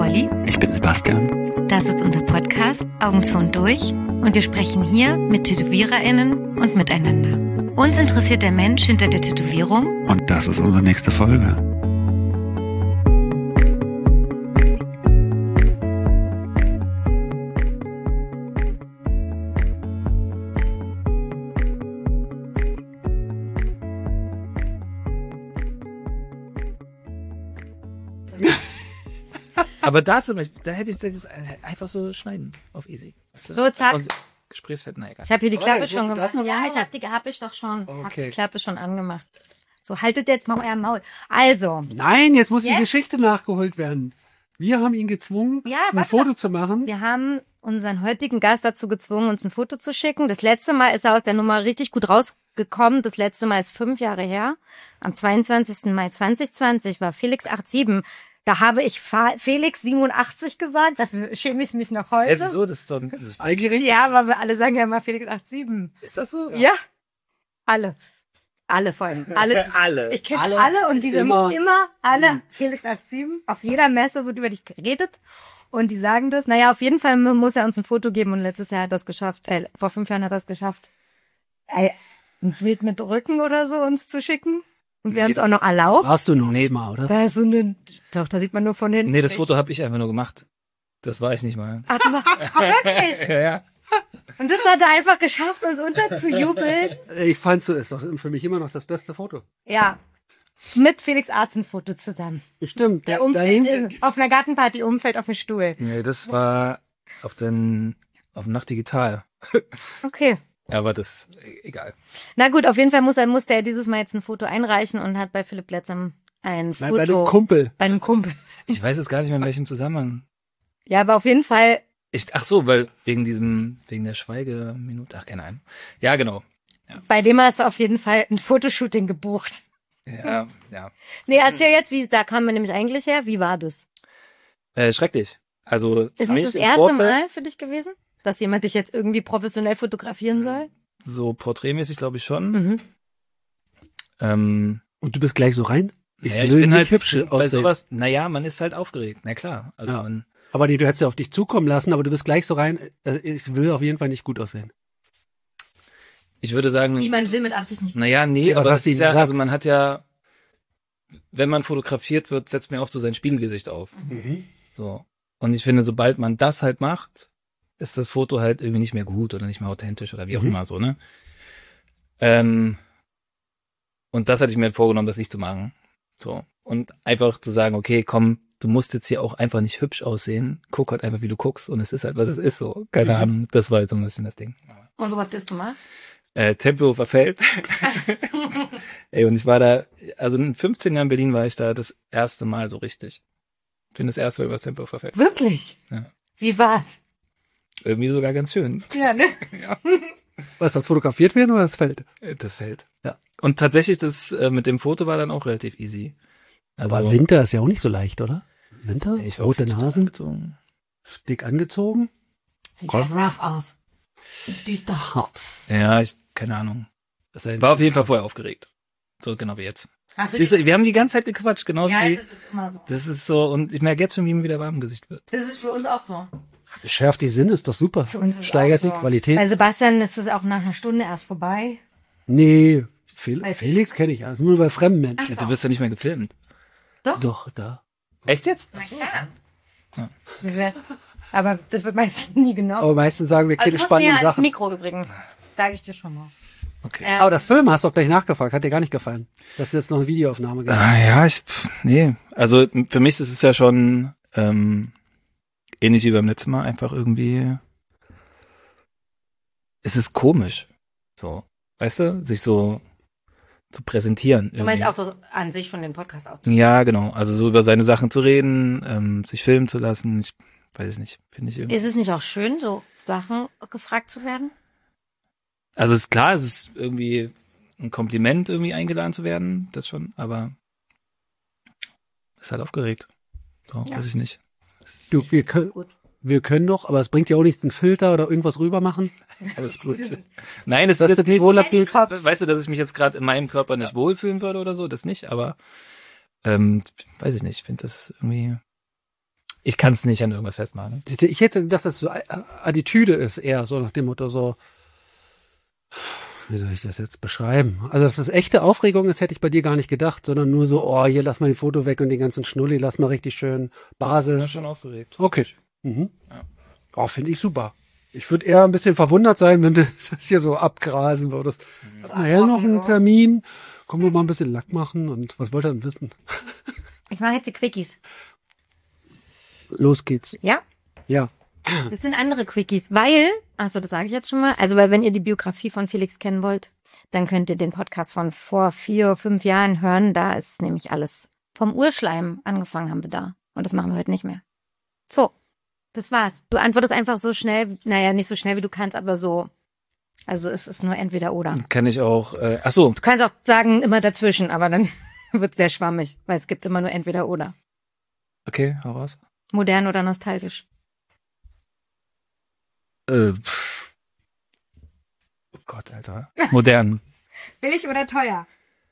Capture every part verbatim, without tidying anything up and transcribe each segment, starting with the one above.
Molly. Ich bin Sebastian. Das ist unser Podcast Augen zu und durch und wir sprechen hier mit TätowiererInnen und miteinander. Uns interessiert der Mensch hinter der Tätowierung. Und das ist unsere nächste Folge. Aber da, zum Beispiel, da hätte ich das einfach so schneiden auf easy. Weißt du? So, zack. Gesprächsfeld, na egal. Ich habe hier die Klappe Oh, schon gemacht. noch Ja, machen? ich habe die hab ich doch schon. Hab Okay. die Klappe schon angemacht. So, haltet jetzt mal euer Maul. Also, Nein, jetzt muss die Jetzt? Geschichte nachgeholt werden. Wir haben ihn gezwungen, Ja, ein warte Foto doch. zu machen. wir haben unseren heutigen Gast dazu gezwungen, uns ein Foto zu schicken. Das letzte Mal ist er aus der Nummer richtig gut rausgekommen. Das letzte Mal ist fünf Jahre her. Am zweiundzwanzigsten Mai zweitausendzwanzig war Felix siebenundachtzig. Da habe ich Fa- Felix siebenundachtzig gesagt. Dafür schäme ich mich noch Hä, heute. wieso? Das ist doch, das ist, Eigentlich richtig. Ja, aber wir alle sagen ja immer Felix siebenundachtzig. ist das so? Ja. Alle. Alle vor allem. Alle. Alle. Ich kenne alle. alle und diese Immer. immer, immer alle. Felix sieben. Auf jeder Messe wird über dich geredet. Und die sagen das. Naja, auf jeden Fall muss er uns ein Foto geben. Und letztes Jahr hat er es geschafft. Äh, vor fünf Jahren hat er es geschafft. Äh, ein Bild mit Rücken oder so uns zu schicken. Und wir Nee, haben es das- auch noch erlaubt. Warst du noch Nee. nicht mal, oder? Da ist so eine, doch, da sieht man nur von hinten. Nee, das Foto habe ich einfach nur gemacht. Das war ich nicht mal. Ach, du war, ach, wirklich? Ja, ja. Und das hat er einfach geschafft, uns unterzujubeln. Ich fand so, ist doch für mich immer noch das beste Foto. Ja. Mit Felix Arzens Foto zusammen. Stimmt, Der da umfällt hinten. in, auf einer Gartenparty umfällt auf den Stuhl. Nee, das war auf den, auf dem Nacht Digital. Okay. Ja, aber das, e- egal. Na gut, auf jeden Fall muss er, musste er dieses Mal jetzt ein Foto einreichen und hat bei Philipp Letzam ein Bei, Foto bei dem Kumpel. bei einem Kumpel. Ich weiß jetzt gar nicht mehr, in welchem Zusammenhang. Ja, aber auf jeden Fall, Ich, ach so, weil wegen diesem, wegen der Schweigeminute, ach, keine Ahnung. Ja, genau. bei dem hast du auf jeden Fall ein Fotoshooting gebucht. Ja, ja. Nee, erzähl jetzt, wie, da kamen wir nämlich eigentlich her. Wie war das? Äh, schrecklich. Also, Ist mich das das im erste Vorfeld Mal für dich gewesen, dass jemand dich jetzt irgendwie professionell fotografieren soll? So porträtmäßig, glaube ich schon. Mhm. Ähm, Und du bist gleich so rein? Ich ja, ich will bin nicht halt hübsch bei aussehen. sowas, naja, man ist halt aufgeregt. Na klar. Also Ja. man, Aber nee, du hättest ja auf dich zukommen lassen, aber du bist gleich so rein. äh, Ich will auf jeden Fall nicht gut aussehen. ich würde sagen, Wie man will mit Absicht nicht. naja, nee, Ja, was aber hast das du ist ihm ja, gesagt? also man hat ja, wenn man fotografiert wird, setzt man oft so sein Spiegelgesicht auf. So. Und ich finde, sobald man das halt macht, ist das Foto halt irgendwie nicht mehr gut oder nicht mehr authentisch oder wie auch Mhm. immer so, ne? Ähm, und das hatte ich mir halt vorgenommen, das nicht zu machen. So. Und einfach zu sagen, okay, komm, du musst jetzt hier auch einfach nicht hübsch aussehen. Guck halt einfach, wie du guckst. Und es ist halt, was es ist, so. Keine Ahnung. Das war jetzt so ein bisschen das Ding. Und wo habt ihr das gemacht? Äh, Tempelhofer Feld. Ey, und ich war da, also in fünfzehn Jahren in Berlin war ich da das erste Mal so richtig. Ich bin das erste Mal über das Tempelhofer Feld. Wirklich? Ja. Wie war's? Irgendwie sogar ganz schön. Ja, ne? Was, das fotografiert werden oder das Feld? Äh, Das Feld. Ja. Und tatsächlich, das äh, mit dem Foto war dann auch relativ easy. Also, Aber Winter ist ja auch nicht so leicht, oder? Winter? ich war Rote auch viel zu Nasen? angezogen. Dick angezogen? Sieht ja rough aus. Düster. Hart. Ja, ich, keine Ahnung. Das ist ein War auf jeden Fall vorher aufgeregt. So genau wie jetzt. Hast du Siehst du, wir haben die ganze Zeit gequatscht, genauso ja, wie, das ist immer so. das ist so, und ich merke jetzt schon, wie mir wieder warm im Gesicht wird. Das ist für uns auch so. schärft die Sinne, ist doch super. Für uns ist Steigert auch so. die Qualität. Bei Sebastian ist es auch nach einer Stunde erst vorbei. Nee, Fel Bei Felix kenne ich ja. Das ist nur bei fremden Menschen. Ja, du wirst ja nicht mehr gefilmt. Doch, da. Echt jetzt? Na klar. Wir werden- Aber das wird meistens nie genau. Aber meistens sagen wir Also keine du musst spannenden näher ans Sachen. Mikro übrigens. Sage ich dir schon mal. Okay. Ähm, Aber das Film hast du auch gleich nachgefragt, hat dir gar nicht gefallen. Das ist jetzt noch eine Videoaufnahme. Gemacht. Ah, ja, ich, pff, nee. Also für mich ist es ja schon ähm, ähnlich wie beim letzten Mal, einfach irgendwie. Es ist komisch. So. Weißt du, sich so zu präsentieren. Du meinst irgendwie. auch das an sich von dem Podcast auch. Ja, genau. Also so über seine Sachen zu reden, ähm, sich filmen zu lassen. Ich weiß es nicht. Finde ich irgendwie. Ist es nicht auch schön, so Sachen gefragt zu werden? Also ist klar, es ist irgendwie ein Kompliment, irgendwie eingeladen zu werden, das schon, aber ist halt aufgeregt. So, Ja. weiß ich nicht. Du, wir können, Gut. wir können doch, aber es bringt ja auch nichts, einen Filter oder irgendwas rüber machen. Alles gut. Nein, es Dass ist du dich wohler fühlst. weißt du, dass ich mich jetzt gerade in meinem Körper nicht wohlfühlen würde oder so, das nicht, aber ähm, weiß ich nicht, ich finde das irgendwie. ich kann es nicht an irgendwas festmachen. Ich hätte gedacht, dass es so Attitüde ist, eher so nach dem Motto so, wie soll ich das jetzt beschreiben? Also, dass das echte Aufregung ist, hätte ich bei dir gar nicht gedacht, sondern nur so, oh, hier lass mal die Foto weg und den ganzen Schnulli, lass mal richtig schön Basis. Ich bin schon aufgeregt. Okay. Mhm. Ja. Oh, finde ich super. Ich würde eher ein bisschen verwundert sein, wenn du das hier so abgrasen würdest. Mhm. Hast du nachher noch einen Termin? Komm wir mal ein bisschen Lack machen und was wollt ihr denn wissen? Ich mache jetzt die Quickies. Los geht's. Ja? Ja. Das sind andere Quickies, weil, also das sage ich jetzt schon mal, also weil wenn ihr die Biografie von Felix kennen wollt, dann könnt ihr den Podcast von vor vier, fünf Jahren hören. Da ist nämlich alles vom Urschleim angefangen haben wir da. Und das machen wir heute nicht mehr. So, das war's. Du antwortest einfach so schnell, naja, nicht so schnell wie du kannst, aber so. Also es ist nur entweder oder. Kann ich auch, äh, ach so, Du kannst auch sagen, immer dazwischen, aber dann wird's sehr schwammig, weil es gibt immer nur entweder oder. okay, hau raus. Modern oder nostalgisch. Äh, pff. Oh Gott, Alter. Modern. Billig oder teuer?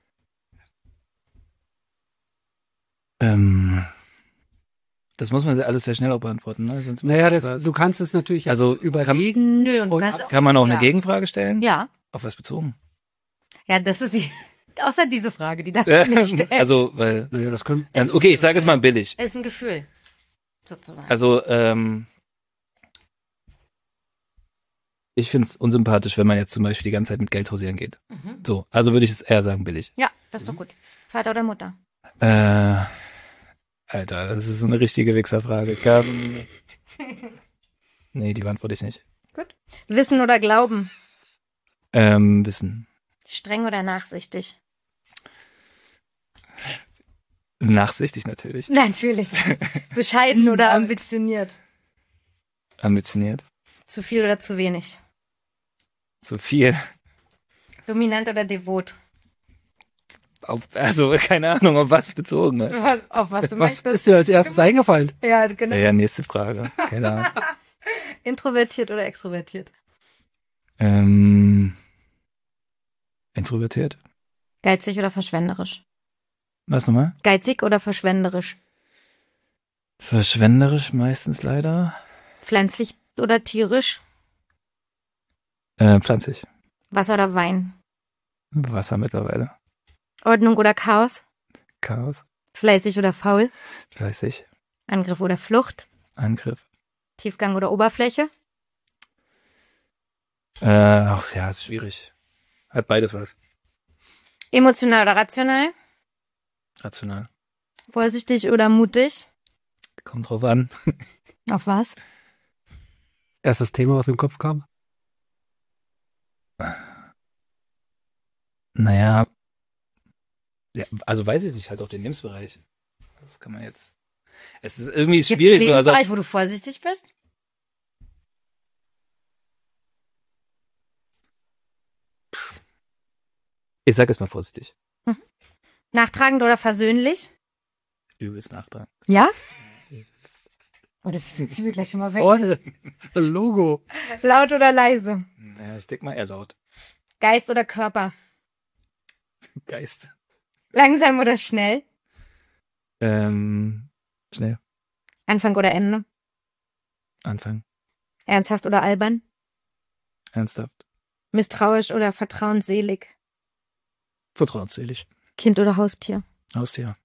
ähm, das muss man alles sehr schnell auch beantworten, ne? Sonst Naja, das, was. du kannst es natürlich jetzt Also, überlegen. Nö, und du und kannst auch, Kann man auch Ja. eine Gegenfrage stellen? ja. Auf was bezogen? Ja, das ist die, außer diese Frage, die darf ich nicht stellen. also, weil, Naja, das können, äh, okay, ich sage es mal billig. Ist ein Gefühl, sozusagen. Also, ähm, ich finde es unsympathisch, wenn man jetzt zum Beispiel die ganze Zeit mit Geld hausieren geht. Mhm. So, also würde ich es eher sagen billig. Ja, das ist doch gut. Vater oder Mutter? Äh, Alter, das ist so eine richtige Wichserfrage. Kann... nee, die beantworte ich nicht. Gut. Wissen oder Glauben? Ähm, Wissen. Streng oder nachsichtig? Nachsichtig natürlich. Natürlich. Bescheiden oder ambitioniert? Ambitioniert. Zu viel oder zu wenig? Zu viel. Dominant oder devot? Auf, also, keine Ahnung, auf was bezogen. Ne? Was, auf was du was möchtest. ist dir als erstes eingefallen? Ja, genau. Ja, nächste Frage. Keine Ahnung. Introvertiert oder extrovertiert? ähm, introvertiert. Geizig oder verschwenderisch? Was nochmal? Geizig oder verschwenderisch? Verschwenderisch meistens leider. Pflanzlich oder tierisch? Äh, pflanzlich. Wasser oder Wein? Wasser mittlerweile. Ordnung oder Chaos? Chaos. Fleißig oder faul? Fleißig. Angriff oder Flucht? Angriff. Tiefgang oder Oberfläche? Äh, ach ja, ist schwierig. Hat beides was. Emotional oder rational? Rational. Vorsichtig oder mutig? Kommt drauf an. Auf was? Erstes Thema, was im Kopf kam? Naja. Ja, also weiß ich nicht, halt auf den Lebensbereich. Das kann man jetzt. Es ist irgendwie Gibt's schwierig. So, also, Lebensbereich, wo du vorsichtig bist? ich sag es mal vorsichtig. Nachtragend oder versöhnlich? Übelst nachtragen. Ja? Übelst. Oh, das ziehen wir gleich schon mal weg. Oh, Logo. Laut oder leise? Naja, ich denke mal eher laut. Geist oder Körper? Geist. Langsam oder schnell? Ähm, schnell. Anfang oder Ende? Anfang. Ernsthaft oder albern? Ernsthaft. Misstrauisch oder vertrauensselig? Vertrauensselig. Kind oder Haustier? Haustier.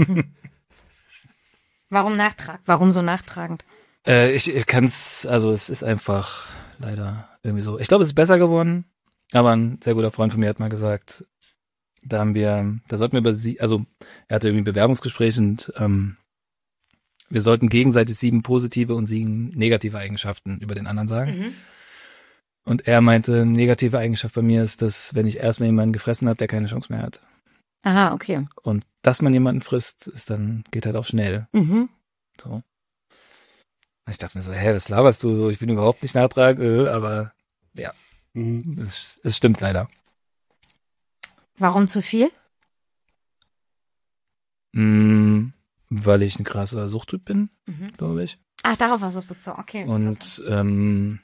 Warum nachtragend? Warum so nachtragend? Äh, ich kann es, also es ist einfach leider irgendwie so. Ich glaube, es ist besser geworden, aber ein sehr guter Freund von mir hat mal gesagt, da haben wir, da sollten wir über sie, also er hatte irgendwie ein Bewerbungsgespräch und ähm, wir sollten gegenseitig sieben positive und sieben negative Eigenschaften über den anderen sagen. Mhm. Und er meinte, eine negative Eigenschaft bei mir ist, dass wenn ich erstmal jemanden gefressen habe, der keine Chance mehr hat. Aha, okay. Und dass man jemanden frisst, ist dann, geht halt auch schnell. Mhm. So. Und ich dachte mir so, hä, was laberst du so? Ich bin überhaupt nicht nachtragend, äh, aber ja, Mhm. es, es stimmt leider. Warum zu viel? Mm, weil ich ein krasser Suchttyp bin, Mhm. glaube ich. Ach, darauf war es bezogen. Okay. Und ähm,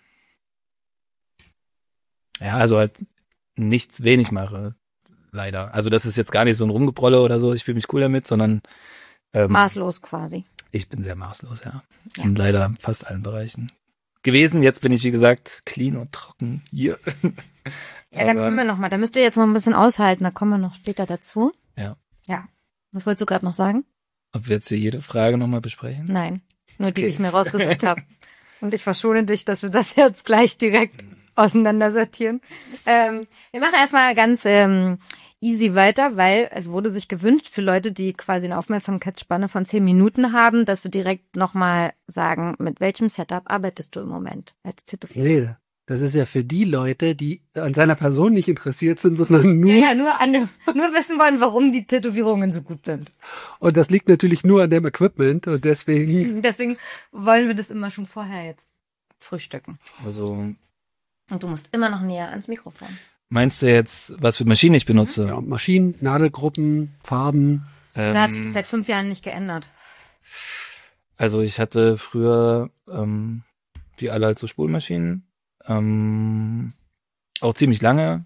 ja, also halt nichts wenig mache, leider. Also das ist jetzt gar nicht so ein Rumgeprolle oder so, ich fühle mich cool damit, sondern ähm, Maßlos quasi. Ich bin sehr maßlos, ja. Ja. In leider fast allen Bereichen gewesen. Jetzt bin ich, wie gesagt, clean und trocken. Hier. Ja, dann kommen wir noch mal. Da müsst ihr jetzt noch ein bisschen aushalten. Da kommen wir noch später dazu. Ja. Ja. Was wolltest du gerade noch sagen? Ob wir jetzt hier jede Frage nochmal besprechen? Nein. Nur die, Okay. die ich mir rausgesucht habe. Und ich verschone dich, dass wir das jetzt gleich direkt auseinandersortieren. Ähm, wir machen erstmal ganz ähm, easy weiter, weil es wurde sich gewünscht für Leute, die quasi eine Aufmerksamkeitsspanne von zehn Minuten haben, dass wir direkt nochmal sagen, mit welchem Setup arbeitest du im Moment als Tätowierer? Nee, das ist ja für die Leute, die an seiner Person nicht interessiert sind, sondern nur, Ja, ja, nur, an, nur wissen wollen, warum die Tätowierungen so gut sind. und das liegt natürlich nur an dem Equipment und deswegen, Deswegen wollen wir das immer schon vorher jetzt frühstücken. Also Und du musst immer noch näher ans Mikrofon. meinst du jetzt, was für Maschinen ich benutze? ja, Maschinen, Nadelgruppen, Farben. Ähm, Da hat sich das seit fünf Jahren nicht geändert. Also ich hatte früher, ähm, wie alle halt so Spulmaschinen, ähm, auch ziemlich lange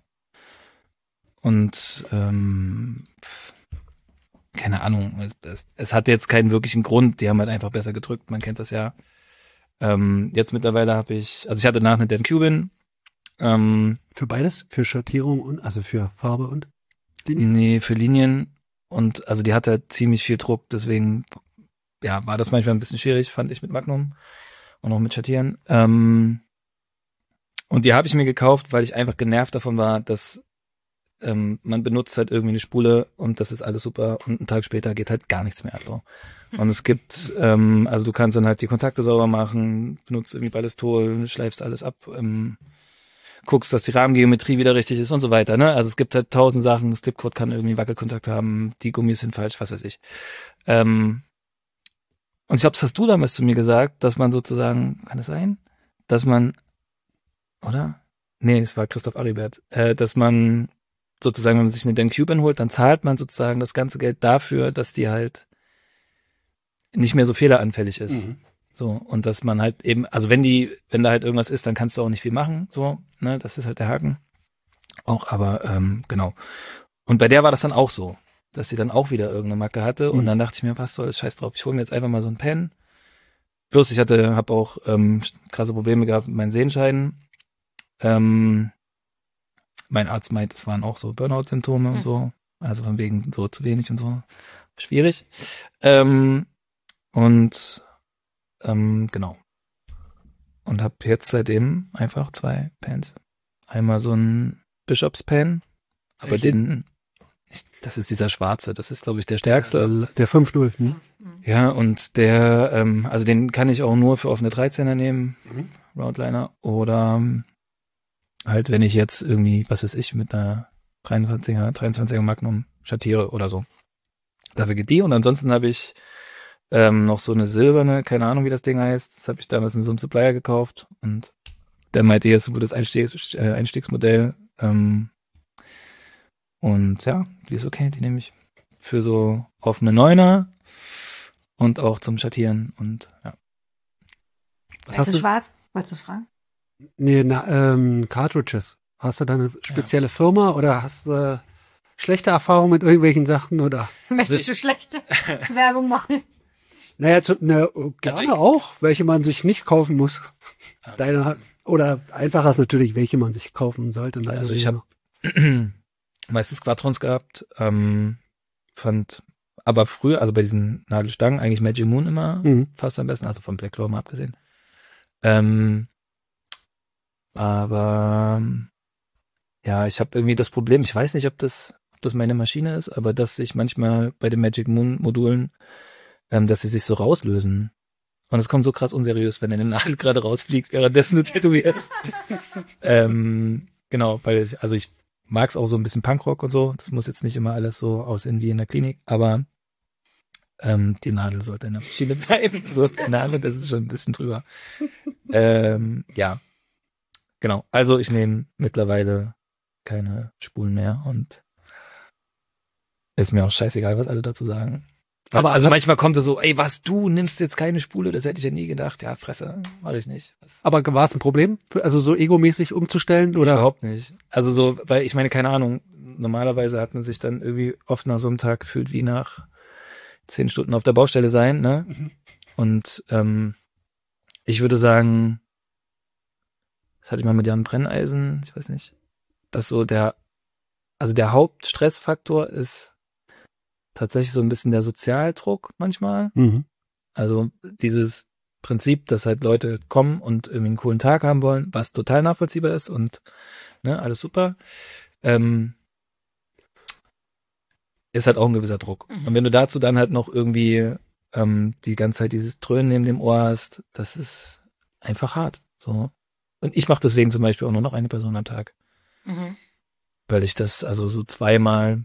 und ähm, keine Ahnung, es, es, es hatte jetzt keinen wirklichen Grund, die haben halt einfach besser gedrückt, man kennt das ja. Ähm, jetzt mittlerweile habe ich, also ich hatte nach eine Dan Cubin, ähm, Für beides? Für Schattierung und, also für Farbe und Linie? nee, für Linien und also die hat halt ziemlich viel Druck, deswegen ja, war das manchmal ein bisschen schwierig, fand ich mit Magnum und auch mit Schattieren. Ähm, und die habe ich mir gekauft, weil ich einfach genervt davon war, dass ähm, man benutzt halt irgendwie eine Spule und das ist alles super und einen Tag später geht halt gar nichts mehr ab. So. Und es gibt, ähm, also du kannst dann halt die Kontakte sauber machen, benutzt irgendwie Ballistol, schleifst alles ab, ähm, guckst, dass die Rahmengeometrie wieder richtig ist und so weiter. Ne? Also es gibt halt tausend Sachen, das Slipcode kann irgendwie Wackelkontakt haben, die Gummis sind falsch, was weiß ich. Ähm, und ich glaube, das hast du damals zu mir gesagt, dass man sozusagen, kann es sein, dass man, oder? Nee, es war Christoph Aribert, äh, dass man sozusagen, wenn man sich eine Dan Cubin holt, dann zahlt man sozusagen das ganze Geld dafür, dass die halt nicht mehr so fehleranfällig ist. Mhm. So, und dass man halt eben, also wenn die, wenn da halt irgendwas ist, dann kannst du auch nicht viel machen, so, ne, das ist halt der Haken. Auch, aber, ähm, genau. Und bei der war das dann auch so, dass sie dann auch wieder irgendeine Macke hatte und Mhm. dann dachte ich mir, was soll, scheiß drauf, ich hole mir jetzt einfach mal so ein Pen. Plus ich hatte, habe auch ähm, krasse Probleme gehabt mit meinen Sehenscheiden. Ähm, mein Arzt meint, es waren auch so Burnout-Symptome Mhm. und so, also von wegen so zu wenig und so, schwierig. Ähm, und ähm, genau. Und habe jetzt seitdem einfach zwei Pens. Einmal so ein Bishops-Pen, aber Welchen? den, ich, das ist dieser schwarze, das ist glaube ich der stärkste. Der, der fünf null. Hm? Ja, und der, ähm, also den kann ich auch nur für offene dreizehner nehmen, Mhm. Roundliner, oder ähm, halt, wenn ich jetzt irgendwie, was weiß ich, mit einer dreiundzwanziger, dreiundzwanziger Magnum schattiere oder so. Dafür geht die und ansonsten habe ich ähm, noch so eine silberne, keine Ahnung, wie das Ding heißt, das habe ich damals in so einem Supplier gekauft und der meinte jetzt, wo das Einstiegs, äh, Einstiegsmodell ähm, und ja, die ist okay, die nehme ich für so offene Neuner und auch zum Schattieren und ja. Was Ist hast es du? schwarz? Wolltest du fragen? Nee, na, ähm, Cartridges. Hast du da eine spezielle Firma oder hast du äh, schlechte Erfahrungen mit irgendwelchen Sachen oder? Möchtest du schlechte Werbung machen? Naja, zu, ne, gerne ich- auch, welche man sich nicht kaufen muss. Deine hat, oder einfacher ist natürlich, welche man sich kaufen sollte. Leider Also ich weniger. habe meistens Quadrons gehabt, ähm, fand aber früher, also bei diesen Nadelstangen, eigentlich Magic Moon immer Mhm. fast am besten, also von Black Claw mal abgesehen. Ähm, aber ja, ich habe irgendwie das Problem, ich weiß nicht, ob das, ob das meine Maschine ist, aber dass sich manchmal bei den Magic Moon Modulen, ähm, dass sie sich so rauslösen. Und es kommt so krass unseriös, wenn eine Nadel gerade rausfliegt, währenddessen du tätowierst. ähm, genau, weil ich, also ich mag's auch so ein bisschen Punkrock und so. Das muss jetzt nicht immer alles so aussehen wie in der Klinik, aber ähm, die Nadel sollte in der Maschine bleiben. So, keine Ahnung, das ist schon ein bisschen drüber. ähm, ja, genau. Also ich nehme mittlerweile keine Spulen mehr und ist mir auch scheißegal, was alle dazu sagen. Aber Aber also hat- manchmal kommt es so, ey, was, du nimmst jetzt keine Spule? Das hätte ich ja nie gedacht. Ja, Fresse, mache ich nicht. Was? Aber war es ein Problem, für, also so egomäßig umzustellen oder? Überhaupt nicht. Also so, weil ich meine, keine Ahnung, normalerweise hat man sich dann irgendwie oft nach so einem Tag gefühlt wie nach zehn Stunden auf der Baustelle sein, ne? Und ähm, ich würde sagen, das hatte ich mal mit Jan Brenneisen, ich weiß nicht, dass so der, also der Hauptstressfaktor ist tatsächlich so ein bisschen der Sozialdruck manchmal. Mhm. Also dieses Prinzip, dass halt Leute kommen und irgendwie einen coolen Tag haben wollen, was total nachvollziehbar ist und ne, alles super, ähm, ist halt auch ein gewisser Druck. Mhm. Und wenn du dazu dann halt noch irgendwie ähm, die ganze Zeit dieses Dröhnen neben dem Ohr hast, das ist einfach hart. So. Und ich mache deswegen zum Beispiel auch nur noch eine Person am Tag. Mhm. Weil ich das also so zweimal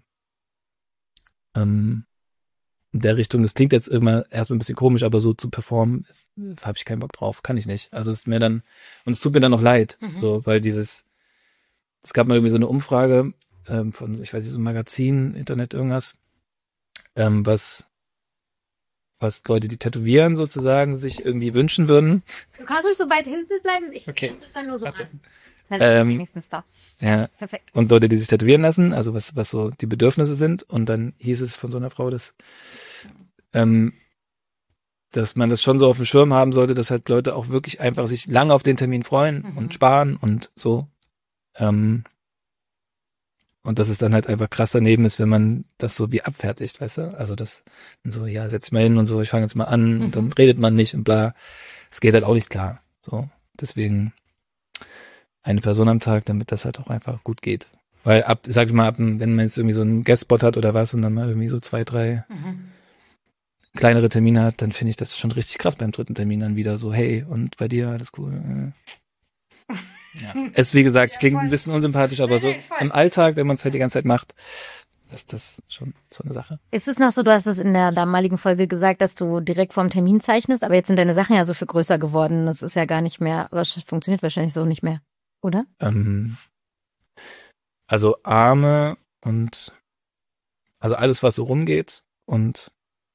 ähm, in der Richtung, das klingt jetzt immer erstmal ein bisschen komisch, aber so zu performen, habe ich keinen Bock drauf, kann ich nicht. Also es ist mir dann, und es tut mir dann noch leid, Mhm. so, weil dieses, es gab mal irgendwie so eine Umfrage ähm, von, ich weiß nicht, so ein Magazin, Internet, irgendwas, ähm, was, was Leute, die tätowieren sozusagen, sich irgendwie wünschen würden. Du kannst ruhig so weit hinten bleiben. Ich Okay. ist dann nur so Warte. an. Dann Ähm, ist wenigstens da. Ja, Perfekt. und Leute, die sich tätowieren lassen, also was, was so die Bedürfnisse sind. Und dann hieß es von so einer Frau, dass, ähm, dass man das schon so auf dem Schirm haben sollte, dass halt Leute auch wirklich einfach sich lange auf den Termin freuen Mhm. und sparen und so. Ähm, und dass es dann halt einfach krass daneben ist, wenn man das so wie abfertigt, weißt du? Also das so, ja, setz dich mal hin und so, ich fange jetzt mal an Mhm. und dann redet man nicht und bla. Es geht halt auch nicht klar. So, deswegen eine Person am Tag, damit das halt auch einfach gut geht. Weil ab, sag ich mal, ab, wenn man jetzt irgendwie so einen Guestspot hat oder was und dann mal irgendwie so zwei, drei Mhm. kleinere Termine hat, dann finde ich das schon richtig krass beim dritten Termin dann wieder so, hey, und bei dir, alles cool. Ja. Es, wie gesagt, es klingt ein bisschen unsympathisch, aber so im Alltag, wenn man es halt die ganze Zeit macht, ist das schon so eine Sache. Ist es noch so, du hast es in der damaligen Folge gesagt, dass du direkt vorm Termin zeichnest, aber jetzt sind deine Sachen ja so viel größer geworden. Das ist ja gar nicht mehr, aber es funktioniert wahrscheinlich so nicht mehr, oder? Ähm, also Arme und also alles, was so rumgeht und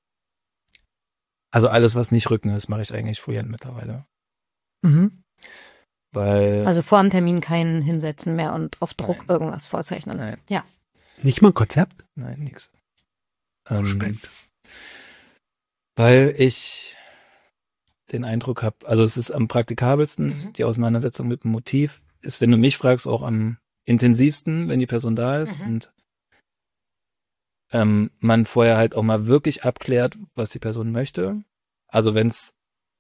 also alles, was nicht Rücken ist, mache ich eigentlich Freehand mittlerweile. Mhm. Weil Also vor dem Termin kein Hinsetzen mehr und auf Druck Nein. irgendwas vorzeichnen. Nein. Ja. Nicht mal ein Konzept? Nein, nix. Respekt. Ähm, weil ich den Eindruck habe, also es ist am praktikabelsten, Mhm. die Auseinandersetzung mit dem Motiv ist, wenn du mich fragst, auch am intensivsten, wenn die Person da ist Mhm. und ähm, man vorher halt auch mal wirklich abklärt, was die Person möchte. Also wenn's,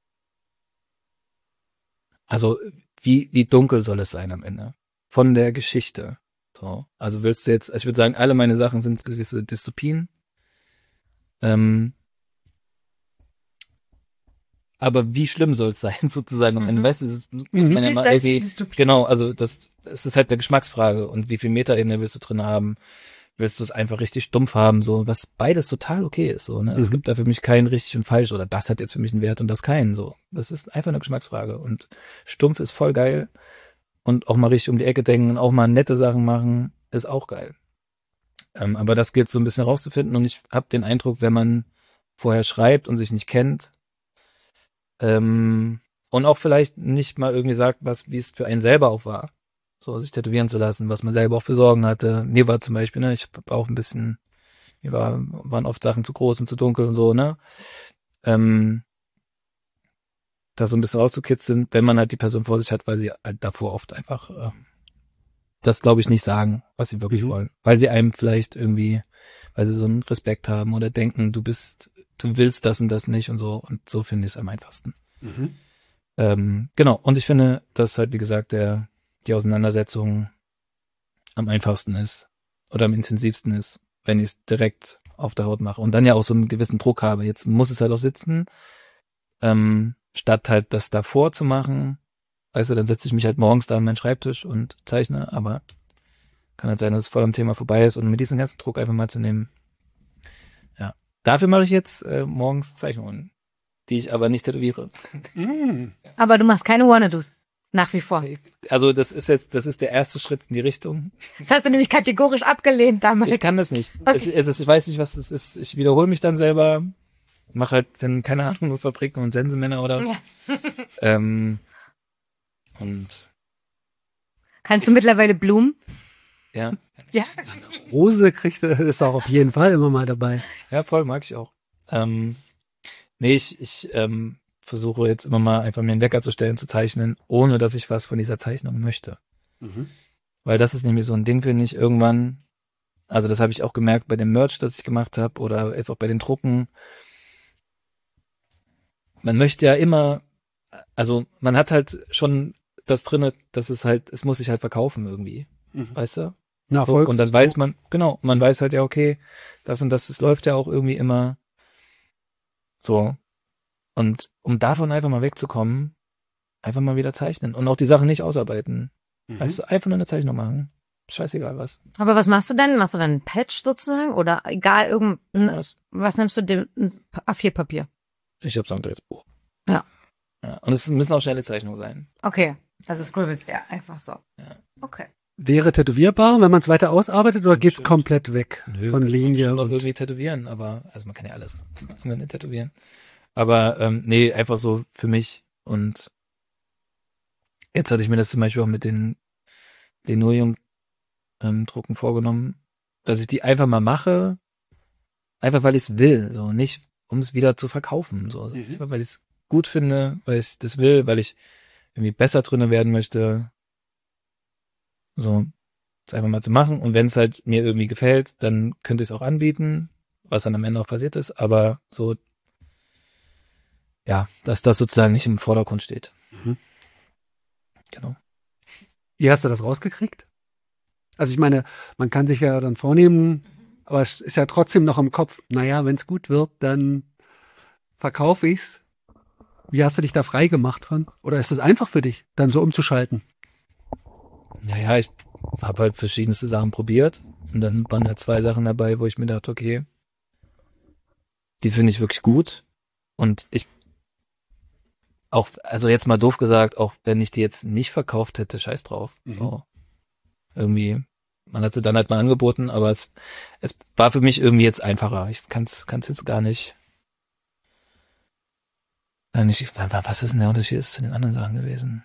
also wie, wie dunkel soll es sein am Ende? Von der Geschichte. So. Also willst du jetzt, ich würde sagen, alle meine Sachen sind gewisse Dystopien. Ähm, aber wie schlimm soll es sein, sozusagen am Ende? Mhm. Weißt du, das muss man ja mal irgendwie, genau, also das, es ist halt eine Geschmacksfrage und wie viel Metaebene willst du drin haben? Willst du es einfach richtig stumpf haben, so, was beides total okay ist, so, ne? Also es gibt da für mich kein richtig und falsch oder das hat jetzt für mich einen Wert und das keinen, so. Das ist einfach eine Geschmacksfrage und stumpf ist voll geil und auch mal richtig um die Ecke denken und auch mal nette Sachen machen, ist auch geil. Ähm, aber das gilt so ein bisschen rauszufinden und ich habe den Eindruck, wenn man vorher schreibt und sich nicht kennt, ähm, und auch vielleicht nicht mal irgendwie sagt, was, wie es für einen selber auch war, so sich tätowieren zu lassen, was man selber auch für Sorgen hatte. Mir war zum Beispiel, ne, ich hab auch ein bisschen, mir war, waren oft Sachen zu groß und zu dunkel und so, ne, ähm, da so ein bisschen rauszukitzeln, wenn man halt die Person vor sich hat, weil sie halt davor oft einfach äh, das, glaube ich, nicht sagen, was sie wirklich Mhm. wollen, weil sie einem vielleicht irgendwie, weil sie so einen Respekt haben oder denken, du bist, du willst das und das nicht und so und so finde ich es am einfachsten. Mhm. Ähm, genau, und ich finde, dass halt, wie gesagt, der die Auseinandersetzung am einfachsten ist oder am intensivsten ist, wenn ich es direkt auf der Haut mache und dann ja auch so einen gewissen Druck habe. Jetzt muss es halt auch sitzen, ähm, statt halt das davor zu machen. Weißt du, dann setze ich mich halt morgens da an meinen Schreibtisch und zeichne, aber kann halt sein, dass es voll am Thema vorbei ist und mit diesem ganzen Druck einfach mal zu nehmen. Ja, dafür mache ich jetzt äh, morgens Zeichnungen, die ich aber nicht tätowiere. Mhm. Aber du machst keine Wanna-Dos. Nach wie vor. Also das ist jetzt, das ist der erste Schritt in die Richtung. Das hast du nämlich kategorisch abgelehnt damals. Ich kann das nicht. Okay. Es, es ist, ich weiß nicht, was es ist. Ich wiederhole mich dann selber, mache halt dann, keine Ahnung, nur Fabriken und Sensenmänner oder Ja. ähm, und Kannst du mittlerweile Blumen? ja, Ja. Rose kriegt ist auch auf jeden Fall immer mal dabei. ja, voll mag ich auch. Ähm, Nee, ich, ich ähm, versuche jetzt immer mal einfach mir einen Wecker zu stellen, zu zeichnen, ohne dass ich was von dieser Zeichnung möchte. Mhm. Weil das ist nämlich so ein Ding, finde ich, irgendwann, also das habe ich auch gemerkt bei dem Merch, das ich gemacht habe, oder jetzt auch bei den Drucken. Man möchte ja immer, also man hat halt schon das drinne, dass es halt, es muss sich halt verkaufen irgendwie, Mhm. weißt du? Na, So, und dann weiß man, genau, man weiß halt ja, okay, das und das, das läuft ja auch irgendwie immer so. Und um davon einfach mal wegzukommen, einfach mal wieder zeichnen und auch die Sachen nicht ausarbeiten. Mhm. Weißt du, einfach nur eine Zeichnung machen. Scheißegal was. Aber was machst du denn? Machst du dann ein Patch sozusagen? Oder egal, irgendein, Was? was nimmst du dem A vier Papier? Ich hab's am Buch. Ja. Ja. Und es müssen auch schnelle Zeichnungen sein. Okay. Also Scribbles, ja, einfach so. Ja. Okay. Wäre tätowierbar, wenn man es weiter ausarbeitet, oder geht's Bestimmt. komplett weg Nö, von man kann Linie? schon noch Und irgendwie tätowieren, aber, also man kann ja alles irgendwann nicht tätowieren. Aber, ähm, nee, einfach so für mich. Und jetzt hatte ich mir das zum Beispiel auch mit den Linoleum ähm, Drucken vorgenommen, dass ich die einfach mal mache, einfach weil ich es will, so nicht um es wieder zu verkaufen, so Mhm. einfach, weil ich es gut finde, weil ich das will, weil ich irgendwie besser drinne werden möchte, so es einfach mal zu machen. Und wenn es halt mir irgendwie gefällt, dann könnte ich es auch anbieten, was dann am Ende auch passiert ist, aber so, ja, dass das sozusagen nicht im Vordergrund steht. Mhm. Genau. Wie hast du das rausgekriegt? Also ich meine, man kann sich ja dann vornehmen, aber es ist ja trotzdem noch im Kopf, naja, wenn es gut wird, dann verkaufe ich's. Wie hast du dich da frei gemacht von? Oder ist es einfach für dich, dann so umzuschalten? Naja, ich habe halt verschiedenste Sachen probiert und dann waren da zwei Sachen dabei, wo ich mir dachte, okay, die finde ich wirklich gut und ich auch, also jetzt mal doof gesagt, auch wenn ich die jetzt nicht verkauft hätte, scheiß drauf. Mhm. So. Irgendwie, man hat sie dann halt mal angeboten, aber es, es war für mich irgendwie jetzt einfacher. Ich kann's, kann's jetzt gar nicht, gar nicht, was ist denn der Unterschied zu den anderen Sachen gewesen?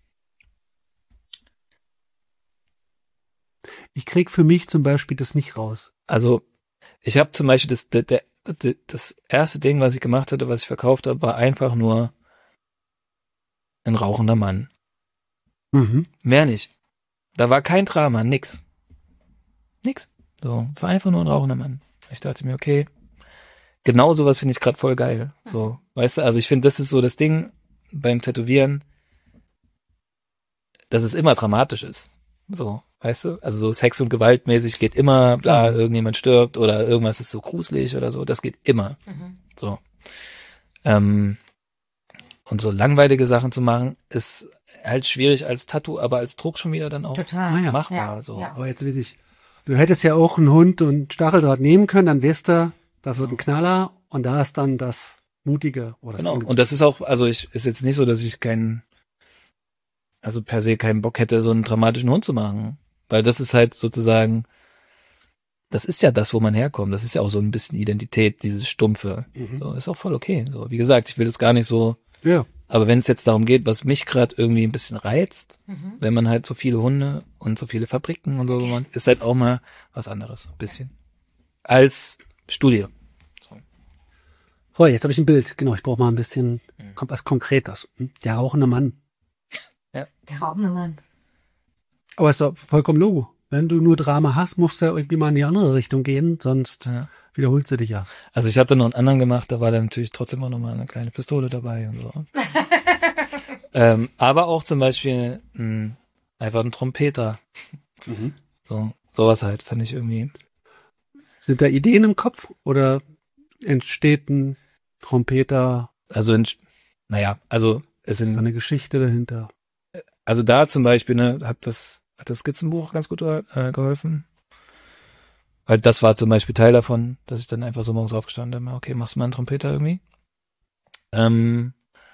Ich krieg für mich zum Beispiel das nicht raus. Also, ich habe zum Beispiel das, der, der, das erste Ding, was ich gemacht hatte, was ich verkauft habe, war einfach nur ein rauchender Mann. Mhm. Mehr nicht. Da war kein Drama, nix. Nix. So, war einfach nur ein rauchender Mann. Ich dachte mir, okay, genau sowas finde ich gerade voll geil. So, weißt du, also ich finde, das ist so das Ding beim Tätowieren, dass es immer dramatisch ist. So, weißt du? Also so Sex- und Gewaltmäßig geht immer, bla, irgendjemand stirbt oder irgendwas ist so gruselig oder so, das geht immer. Mhm. So. Ähm, und so langweilige Sachen zu machen, ist halt schwierig als Tattoo, aber als Druck schon wieder dann auch Total. Ah ja. machbar. Ja, So. ja. Aber jetzt weiß ich, du hättest ja auch einen Hund und Stacheldraht nehmen können, dann weißt du, das wird ein Knaller und da ist dann das Mutige. Oder das Genau. Unge- Und das ist auch, also ich, ist jetzt nicht so, dass ich keinen, also per se keinen Bock hätte, so einen dramatischen Hund zu machen. Weil das ist halt sozusagen, das ist ja das, wo man herkommt. Das ist ja auch so ein bisschen Identität, dieses Stumpfe. Mhm. So, ist auch voll okay. So, wie gesagt, ich will das gar nicht so, Ja. aber wenn es jetzt darum geht, was mich gerade irgendwie ein bisschen reizt, Mhm. wenn man halt so viele Hunde und so viele Fabriken und so, man, ist halt auch mal was anderes, ein bisschen. Als Studie. Voll, jetzt habe ich ein Bild. Genau, ich brauche mal ein bisschen Mhm. kommt was Konkretes. Hm? Der rauchende Mann. Der rauchende Mann. Aber ist doch vollkommen Logo. Wenn du nur Drama hast, musst du ja irgendwie mal in die andere Richtung gehen, sonst Ja. wiederholst du dich ja. Also ich hatte noch einen anderen gemacht, da war dann natürlich trotzdem auch nochmal eine kleine Pistole dabei und so. ähm, aber auch zum Beispiel ein, einfach ein Trompeter. Mhm. So, sowas halt, fand ich irgendwie. Sind da Ideen im Kopf oder entsteht ein Trompeter, Also, in, naja, also es ist da sind, eine Geschichte dahinter? also da zum Beispiel, ne, hat das, hat das Skizzenbuch ganz gut äh, geholfen. Weil das war zum Beispiel Teil davon, dass ich dann einfach so morgens aufgestanden bin, okay, machst du mal einen Trompeter irgendwie. Ähm,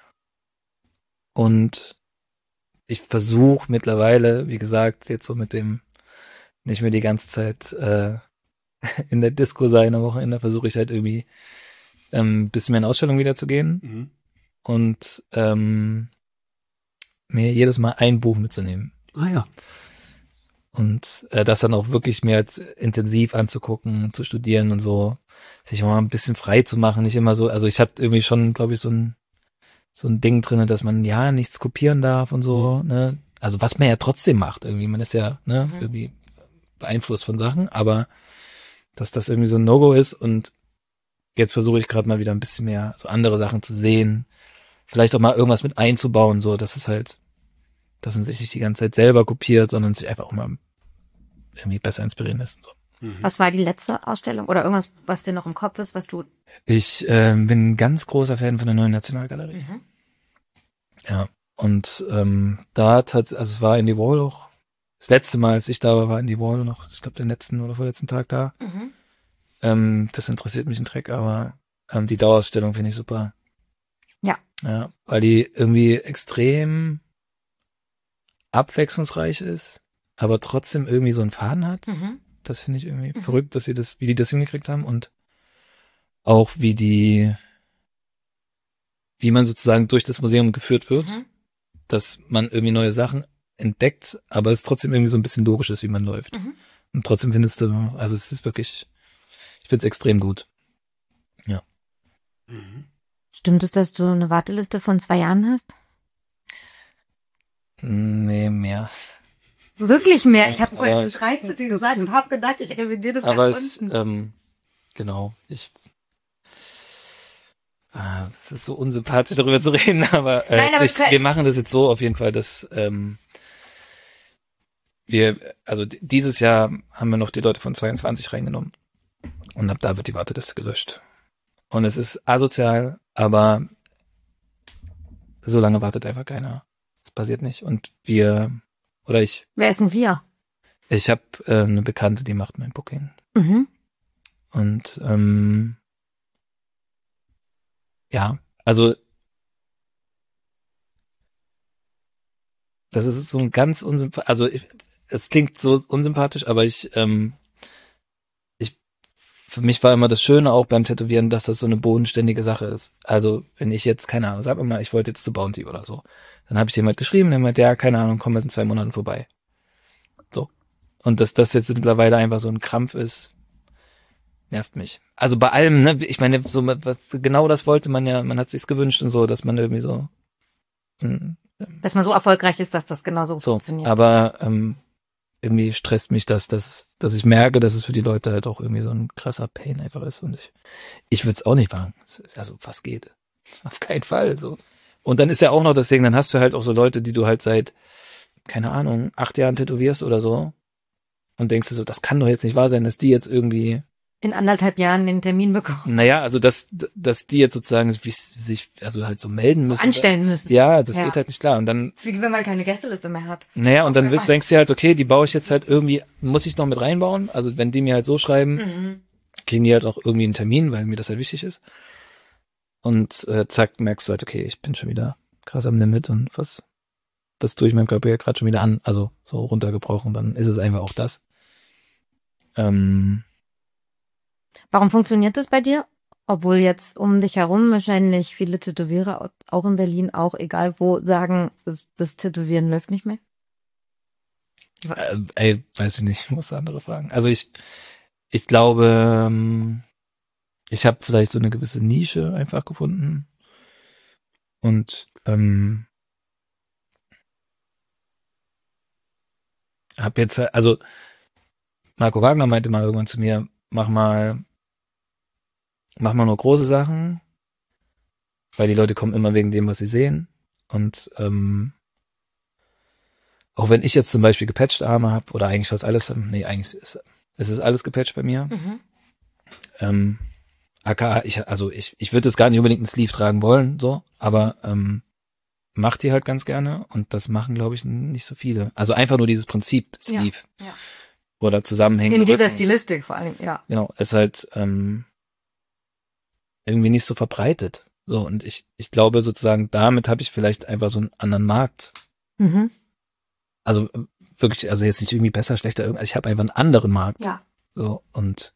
und ich versuche mittlerweile, wie gesagt, jetzt so mit dem nicht mehr die ganze Zeit äh, in der Disco sein am Wochenende, versuche ich halt irgendwie ähm, ein bisschen mehr in Ausstellung wieder zu gehen Mhm. und ähm, mir jedes Mal ein Buch mitzunehmen. Ah ja. Und äh, das dann auch wirklich mehr als intensiv anzugucken, zu studieren und so. sich auch mal ein bisschen frei zu machen, nicht immer so, also ich hatte irgendwie schon, glaube ich, so ein so ein Ding drinne, dass man ja nichts kopieren darf und so, Mhm. ne? Also was man ja trotzdem macht irgendwie, man ist ja, ne, Mhm. irgendwie beeinflusst von Sachen, aber dass das irgendwie so ein No-Go ist und jetzt versuche ich gerade mal wieder ein bisschen mehr so andere Sachen zu sehen, vielleicht auch mal irgendwas mit einzubauen, so, dass es halt, dass man sich nicht die ganze Zeit selber kopiert, sondern sich einfach auch mal irgendwie besser inspirieren lässt. Und so. Mhm. Was war die letzte Ausstellung oder irgendwas, was dir noch im Kopf ist, was du... Ich äh, bin ein ganz großer Fan von der Neuen Nationalgalerie. Mhm. Ja. Und ähm, da hat, also es war Andy Warhol auch, das letzte Mal, als ich da war, war Andy Warhol noch, ich glaube, den letzten oder vorletzten Tag da. Mhm. Ähm, das interessiert mich ein Dreck, aber ähm, die Dauerausstellung finde ich super. Ja. Ja, weil die irgendwie extrem abwechslungsreich ist, aber trotzdem irgendwie so einen Faden hat. Mhm. Das finde ich irgendwie Mhm. verrückt, dass sie das, wie die das hingekriegt haben und auch wie die, wie man sozusagen durch das Museum geführt wird, Mhm. dass man irgendwie neue Sachen entdeckt, aber es trotzdem irgendwie so ein bisschen logisch ist, wie man läuft. Mhm. Und trotzdem findest du, also es ist wirklich, ich finde es extrem gut. Mhm. Stimmt es, dass du eine Warteliste von zwei Jahren hast? Nee, mehr. Wirklich mehr? Ich habe Ja, vorhin ich- dreizehn dir gesagt und habe gedacht, ich revidiere das Aber ganz es, unten. ähm, genau, ich, ah, es ist so unsympathisch darüber zu reden, aber, äh, Nein, aber ich, klar, wir ich- machen das jetzt so auf jeden Fall, dass ähm, wir, also d- dieses Jahr haben wir noch die Leute von zweiundzwanzig reingenommen und ab da wird die Warteliste gelöscht. Und es ist asozial, aber so lange wartet einfach keiner. Das passiert nicht. Und wir, oder ich, Wer ist denn wir? ich habe äh, eine Bekannte, die macht mein Booking. Mhm. Und ähm, ja, also das ist so ein ganz unsympathisch, also ich, es klingt so unsympathisch, aber ich, ähm, ich, für mich war immer das Schöne auch beim Tätowieren, dass das so eine bodenständige Sache ist. Also wenn ich jetzt, keine Ahnung, sag mir mal, ich wollte jetzt zu Bounty oder so, dann habe ich jemand geschrieben, der meint, ja, keine Ahnung, komm halt in zwei Monaten vorbei. So. Und dass das jetzt mittlerweile einfach so ein Krampf ist, nervt mich. Also bei allem, ne, ich meine, so was, genau das wollte man ja, man hat sich's gewünscht und so, dass man irgendwie so, mm, Dass man so erfolgreich ist, dass das genauso so, funktioniert. aber ähm, irgendwie stresst mich das, dass, dass ich merke, dass es für die Leute halt auch irgendwie so ein krasser Pain einfach ist und ich, ich würde es auch nicht machen. Also was geht? Auf keinen Fall. So. Und dann ist ja auch noch das Ding, dann hast du halt auch so Leute, die du halt seit, keine Ahnung, acht Jahren tätowierst oder so und denkst dir so, das kann doch jetzt nicht wahr sein, dass die jetzt irgendwie, In anderthalb Jahren den Termin bekommen. naja, also dass, dass die jetzt sozusagen sich also halt so melden So müssen. anstellen müssen. Ja, das Ja. geht halt nicht klar. Und dann, Wie wenn man keine Gästeliste mehr hat. naja, und dann Okay, wird, was? denkst du halt, okay, die baue ich jetzt halt irgendwie, muss ich noch mit reinbauen? Also wenn die mir halt so schreiben, Mhm. kriegen die halt auch irgendwie einen Termin, weil mir das halt wichtig ist. Und äh, zack, merkst du halt, okay, ich bin schon wieder krass am Limit und was, was tue ich meinem Körper ja gerade schon wieder an? Also so runtergebrochen, dann ist es einfach auch das. Ähm, Warum funktioniert das bei dir? Obwohl jetzt um dich herum wahrscheinlich viele Tätowierer, auch in Berlin, auch egal wo, sagen, das, das Tätowieren läuft nicht mehr. äh, ey, weiß ich nicht, muss andere fragen. Also ich, ich glaube, ähm, ich habe vielleicht so eine gewisse Nische einfach gefunden. Und ähm, habe jetzt, also Marco Wagner meinte mal irgendwann zu mir, mach mal, mach mal nur große Sachen, weil die Leute kommen immer wegen dem, was sie sehen. Und ähm, auch wenn ich jetzt zum Beispiel gepatchte Arme habe oder eigentlich fast alles, nee, eigentlich ist es ist alles gepatcht bei mir. Mhm. Ähm, aka, ich, also ich, ich würde es gar nicht unbedingt einen Sleeve tragen wollen, so, aber ähm, macht die halt ganz gerne und das machen, glaube ich, nicht so viele. Also einfach nur dieses Prinzip Sleeve Ja, ja. oder zusammenhängend. In dieser Stilistik vor allem, ja. Genau, ist halt ähm, irgendwie nicht so verbreitet. So, und ich, ich glaube sozusagen, damit habe ich vielleicht einfach so einen anderen Markt. Mhm. Also äh, wirklich, also jetzt nicht irgendwie besser, schlechter, irgend- also ich habe einfach einen anderen Markt. Ja. So, und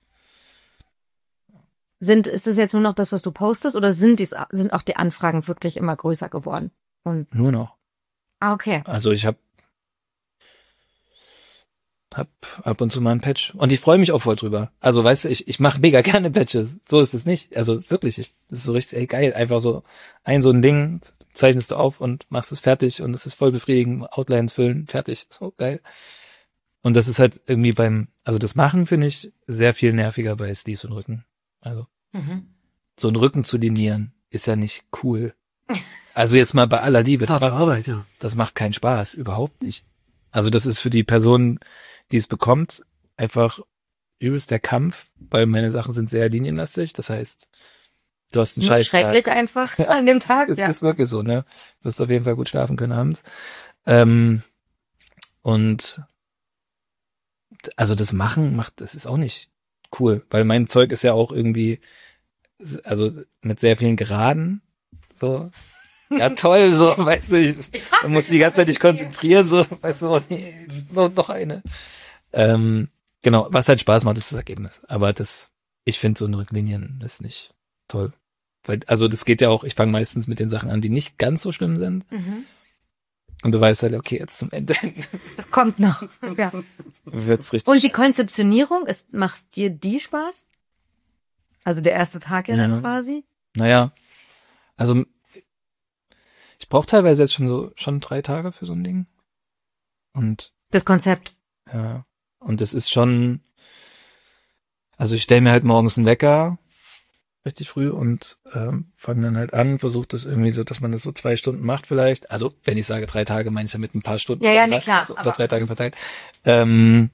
Sind, ist das jetzt nur noch das, was du postest, oder sind dies, sind auch die Anfragen wirklich immer größer geworden? Und, nur noch. ah, okay. Also ich habe hab ab und zu mal ein Patch. Und ich freue mich auch voll drüber. Also, weißt du, ich, ich mache mega gerne Patches. So ist es nicht. Also wirklich, ich, das ist so richtig, ey, geil. Einfach so ein so ein Ding, zeichnest du auf und machst es fertig und es ist voll befriedigend. Outlines füllen, fertig. So geil. Und das ist halt irgendwie beim, also das Machen finde ich sehr viel nerviger bei Sleeves und Rücken. Also, Mhm. so einen Rücken zu linieren ist ja nicht cool. Also jetzt mal bei aller Liebe. Harte Arbeit, ja. Das macht keinen Spaß, überhaupt nicht. Also das ist für die Person, die es bekommt, einfach übelst der Kampf, weil meine Sachen sind sehr linienlastig. Das heißt, du hast einen Scheiß. Schrecklich einfach an dem Tag. Es Ja. ist wirklich so, ne? Du wirst auf jeden Fall gut schlafen können abends. Ähm, und also das Machen macht, das ist auch nicht cool, weil mein Zeug ist ja auch irgendwie, also mit sehr vielen Geraden, so. Ja, toll, so, weißt du, ich, man muss die ganze Zeit dich konzentrieren, so, weißt du, oh nee, noch, noch eine. Ähm, genau, was halt Spaß macht, ist das Ergebnis. Aber das, ich finde so eine Rücklinien ist nicht toll. Weil, also das geht ja auch, ich fange meistens mit den Sachen an, die nicht ganz so schlimm sind. Mhm. Und du weißt halt, okay, jetzt zum Ende Das kommt noch. Ja. wird's richtig. Und die Konzeptionierung, ist, macht dir die Spaß? Also der erste Tag ja dann Ja. quasi? Naja, also ich brauche teilweise jetzt schon so schon drei Tage für so ein Ding. Und Das Konzept. ja, und das ist schon, also ich stelle mir halt morgens einen Wecker, richtig früh, und ähm, fange dann halt an, versuche das irgendwie so, dass man das so zwei Stunden macht vielleicht. Also wenn ich sage drei Tage, meine ich damit ein paar Stunden. Ja, ja, nee, Tag, klar, So aber- über drei Tage verteilt. Ähm,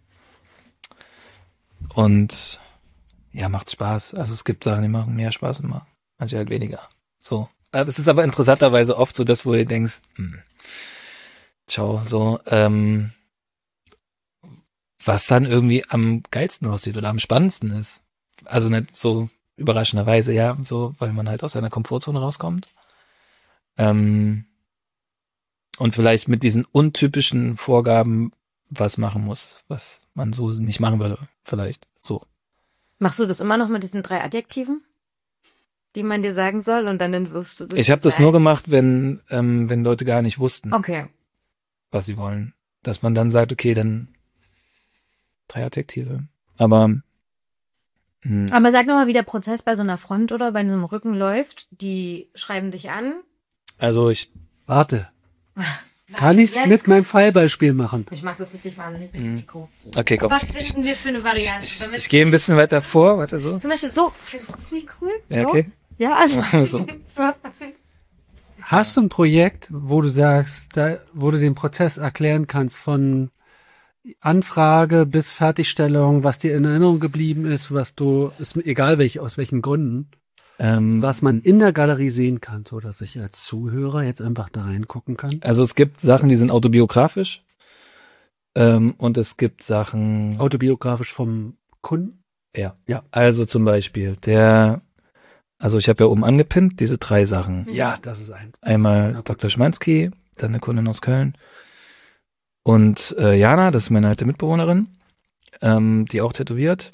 und ja, macht Spaß. Also es gibt Sachen, die machen mehr Spaß immer, manche halt weniger. So. Aber es ist aber interessanterweise oft so das, wo ihr denkst, hm, ciao, so, ähm, was dann irgendwie am geilsten aussieht oder am spannendsten ist. Also nicht so überraschenderweise, ja, so, weil man halt aus seiner Komfortzone rauskommt. Ähm, und vielleicht mit diesen untypischen Vorgaben was machen muss, was man so nicht machen würde, vielleicht, so. Machst du das immer noch mit diesen drei Adjektiven, die man dir sagen soll, und dann entwirfst du das? Ich habe das nur gemacht, wenn, ähm, wenn Leute gar nicht wussten, Okay. was sie wollen. Dass man dann sagt, okay, dann drei Adjektive. Aber hm, Aber sag nochmal, wie der Prozess bei so einer Front oder bei einem Rücken läuft. Die schreiben dich an. also ich Warte. Kann ich's Jetzt? mit meinem Fallbeispiel machen? Ich mach das richtig wahnsinnig mit Mhm. dem Mikro. okay, komm. Was finden wir für eine Variante? Ich, Damit- ich gehe ein bisschen weiter vor, warte so. Zum Beispiel so. Ist das nicht cool? Ja, So? okay. Ja, also. So. so. Hast du ein Projekt, wo du sagst, da, wo du den Prozess erklären kannst von Anfrage bis Fertigstellung, was dir in Erinnerung geblieben ist, was du, ist mir egal welche, aus welchen Gründen, Ähm, was man in der Galerie sehen kann, so dass ich als Zuhörer jetzt einfach da reingucken kann? also es gibt Sachen, die sind autobiografisch. Ähm, und es gibt Sachen, Autobiografisch vom Kunden? ja. Ja. Also zum Beispiel der, also ich habe ja oben angepinnt diese drei Sachen. Ja, das ist ein. Einmal Ja, gut. Doktor Schimanski, dann eine Kundin aus Köln und äh, Jana, das ist meine alte Mitbewohnerin, ähm, die auch tätowiert.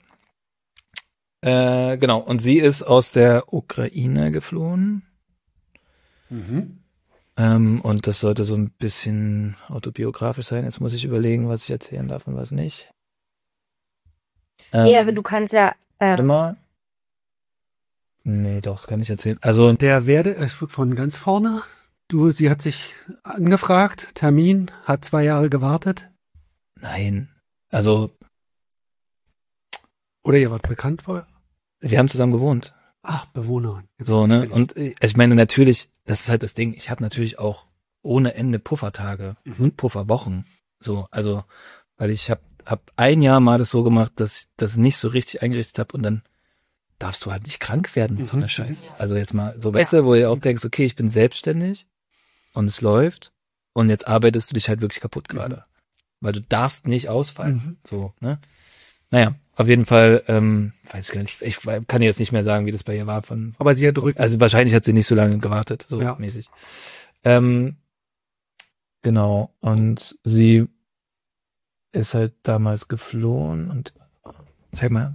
Äh, genau, und sie ist aus der Ukraine geflohen. Mhm. Ähm, und das sollte so ein bisschen autobiografisch sein. Jetzt muss ich überlegen, was ich erzählen darf und was nicht. Ähm, Ja, aber du kannst ja. Warte Äh, mal. Nee, doch, das kann ich erzählen. Also, Der werde, es wird von ganz vorne. Du, sie hat sich angefragt, Termin, hat zwei Jahre gewartet. nein. Also, Oder ihr wart bekannt vorher? wir haben zusammen gewohnt. Ach, Bewohnerin. Jetzt So, ne? weiß ich's. Und äh, ich meine, natürlich, das ist halt das Ding, ich habe natürlich auch ohne Ende Puffertage Mhm. und Pufferwochen. So, also, weil ich habe hab ein Jahr mal das so gemacht, dass ich das nicht so richtig eingerichtet habe und dann darfst du halt nicht krank werden mit so einer Mhm. Scheiße. Also jetzt mal so, weißt du, wo ihr auch denkst, okay, ich bin selbstständig und es läuft und jetzt arbeitest du dich halt wirklich kaputt gerade. Weil du darfst nicht ausfallen. Mhm. So, ne? Naja, auf jeden Fall, ähm, weiß ich gar nicht, ich kann jetzt nicht mehr sagen, wie das bei ihr war von, Aber sie hat Rücken. also wahrscheinlich hat sie nicht so lange gewartet, so Ja. mäßig. Ähm, genau, und sie ist halt damals geflohen und zeig mal.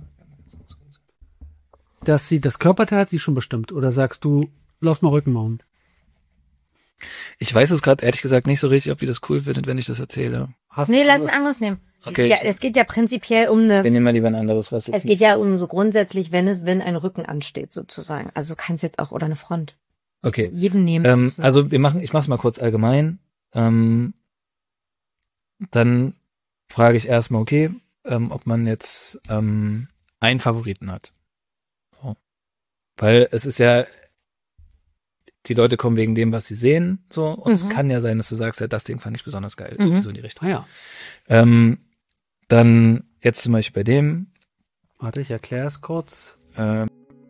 Dass sie das Körperteil hat sie schon bestimmt. Oder sagst du, lass mal Rücken machen? Ich weiß es gerade ehrlich gesagt nicht so richtig, ob ihr das cool findet, wenn ich das erzähle. Hast Nee, du lass ein das- anderes nehmen. Okay. Ja, es geht ja prinzipiell um eine, Wir nehmen mal lieber ein anderes, was jetzt es geht ja um so grundsätzlich, wenn es, wenn ein Rücken ansteht sozusagen. Also du kannst jetzt auch, oder eine Front. Okay. Jeden nehmen. Ähm, sozusagen. also wir machen, ich mach's mal kurz allgemein. Ähm, dann frage ich erstmal, okay, ähm, ob man jetzt ähm, einen Favoriten hat. So. Weil es ist ja, die Leute kommen wegen dem, was sie sehen, so, und Mhm. es kann ja sein, dass du sagst, ja, das Ding fand ich besonders geil, Mhm. so in die Richtung. Ah ja, Ähm, dann jetzt zum Beispiel bei dem, warte, ich erkläre es kurz. äh,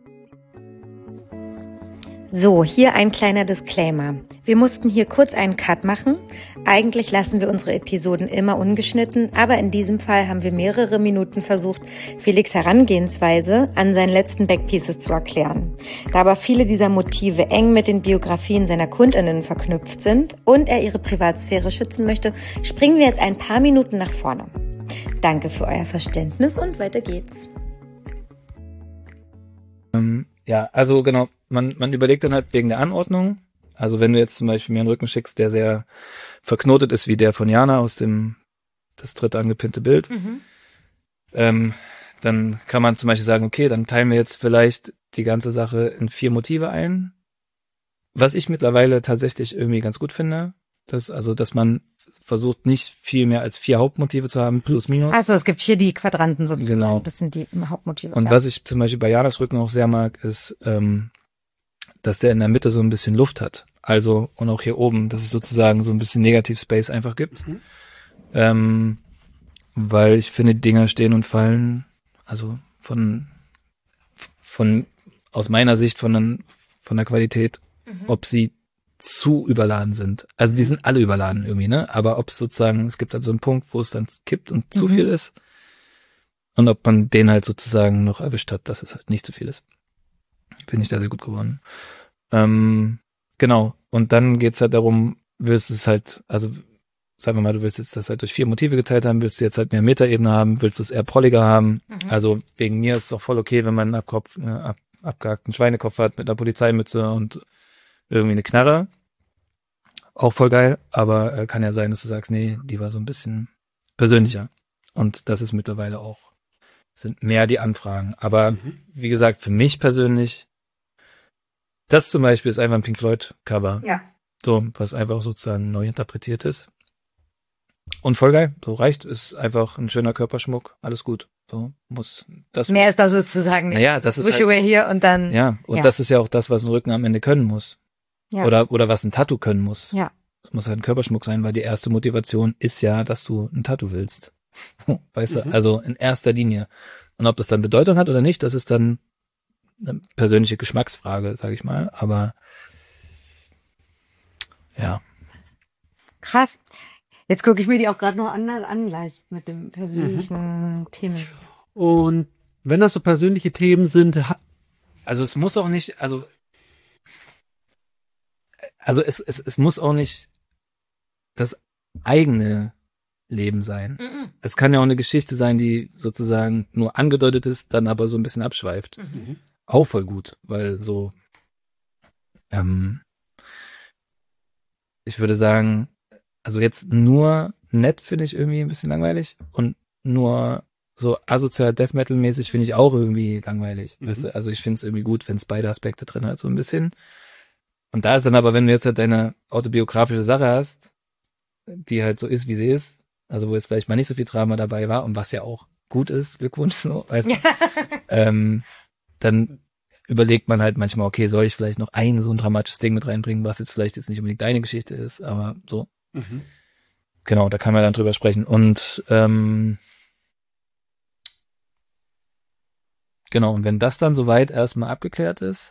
So, hier ein kleiner Disclaimer. Wir mussten hier kurz einen Cut machen. Eigentlich lassen wir unsere Episoden immer ungeschnitten, aber in diesem Fall haben wir mehrere Minuten versucht, Felix' Herangehensweise an seinen letzten Backpieces zu erklären. Da aber viele dieser Motive eng mit den Biografien seiner KundInnen verknüpft sind und er ihre Privatsphäre schützen möchte, springen wir jetzt ein paar Minuten nach vorne. Danke für euer Verständnis und weiter geht's. ähm, ja, also genau, man, man überlegt dann halt wegen der Anordnung. Also wenn du jetzt zum Beispiel mir einen Rücken schickst, der sehr verknotet ist, wie der von Jana aus dem, das dritte angepinnte Bild, Mhm. ähm, dann kann man zum Beispiel sagen, okay, dann teilen wir jetzt vielleicht die ganze Sache in vier Motive ein. Was ich mittlerweile tatsächlich irgendwie ganz gut finde, dass, also, dass man versucht, nicht viel mehr als vier Hauptmotive zu haben, plus minus. Also es gibt hier die Quadranten sozusagen. Genau. Das sind die Hauptmotive. Und ja. was ich zum Beispiel bei Janas Rücken auch sehr mag, ist, ähm, dass der in der Mitte so ein bisschen Luft hat. Also, und auch hier oben, dass es sozusagen so ein bisschen Negativ-Space einfach gibt. Mhm. Ähm, weil ich finde, die Dinger stehen und fallen, also von, von, aus meiner Sicht von, den, von der Qualität, Mhm. ob sie zu überladen sind. Also die sind alle überladen irgendwie, ne? Aber ob es sozusagen, es gibt halt so einen Punkt, wo es dann kippt und zu Mhm. viel ist. Und ob man den halt sozusagen noch erwischt hat, dass es halt nicht zu viel ist. Bin ich da sehr gut geworden. Ähm, genau. Und dann geht's halt darum, willst du es halt, also sagen wir mal, du willst jetzt das halt durch vier Motive geteilt haben, willst du jetzt halt mehr Metaebene haben, willst du es eher prolliger haben. Mhm. Also wegen mir ist es auch voll okay, wenn man einen Abkopf, äh, ab, abgehackten Schweinekopf hat mit einer Polizeimütze und irgendwie eine Knarre. Auch voll geil, aber äh, kann ja sein, dass du sagst, nee, die war so ein bisschen persönlicher. Und das ist mittlerweile auch, sind mehr die Anfragen. Aber Mhm. wie gesagt, für mich persönlich, das zum Beispiel ist einfach ein Pink Floyd Cover. Ja. So, was einfach sozusagen neu interpretiert ist. Und voll geil, so reicht, ist einfach ein schöner Körperschmuck, alles gut. So, muss, das, Mehr ist da sozusagen nicht. Naja, das ist Wish halt- you were here und dann. ja, und Ja. das ist ja auch das, was ein Rücken am Ende können muss. Ja. Oder, oder was ein Tattoo können muss. Ja. Es muss halt ein Körperschmuck sein, weil die erste Motivation ist ja, dass du ein Tattoo willst. Weißt Mhm. du, also in erster Linie. Und ob das dann Bedeutung hat oder nicht, das ist dann eine persönliche Geschmacksfrage, sag ich mal. Aber ja, Krass. Jetzt gucke ich mir die auch gerade noch anders an, gleich mit dem persönlichen Themen. Und wenn das so persönliche Themen sind, ha- also es muss auch nicht, also also es, es, es muss auch nicht das eigene Leben sein. Mhm. Es kann ja auch eine Geschichte sein, die sozusagen nur angedeutet ist, dann aber so ein bisschen abschweift. Mhm. Auch voll gut, weil so, ähm, ich würde sagen, also jetzt nur nett finde ich irgendwie ein bisschen langweilig und nur so asozial Death Metal mäßig finde ich auch irgendwie langweilig. Mhm. Weißt du? Also ich finde es irgendwie gut, wenn es beide Aspekte drin hat, so ein bisschen. Und da ist dann aber, wenn du jetzt halt deine autobiografische Sache hast, die halt so ist, wie sie ist, also wo jetzt vielleicht mal nicht so viel Drama dabei war und was ja auch gut ist, Glückwunsch, so, weißt du, ähm, dann überlegt man halt manchmal, okay, soll ich vielleicht noch ein so ein dramatisches Ding mit reinbringen, was jetzt vielleicht jetzt nicht unbedingt deine Geschichte ist, aber so. Mhm. Genau, da kann man dann drüber sprechen. Und ähm, genau, und wenn das dann soweit erstmal abgeklärt ist,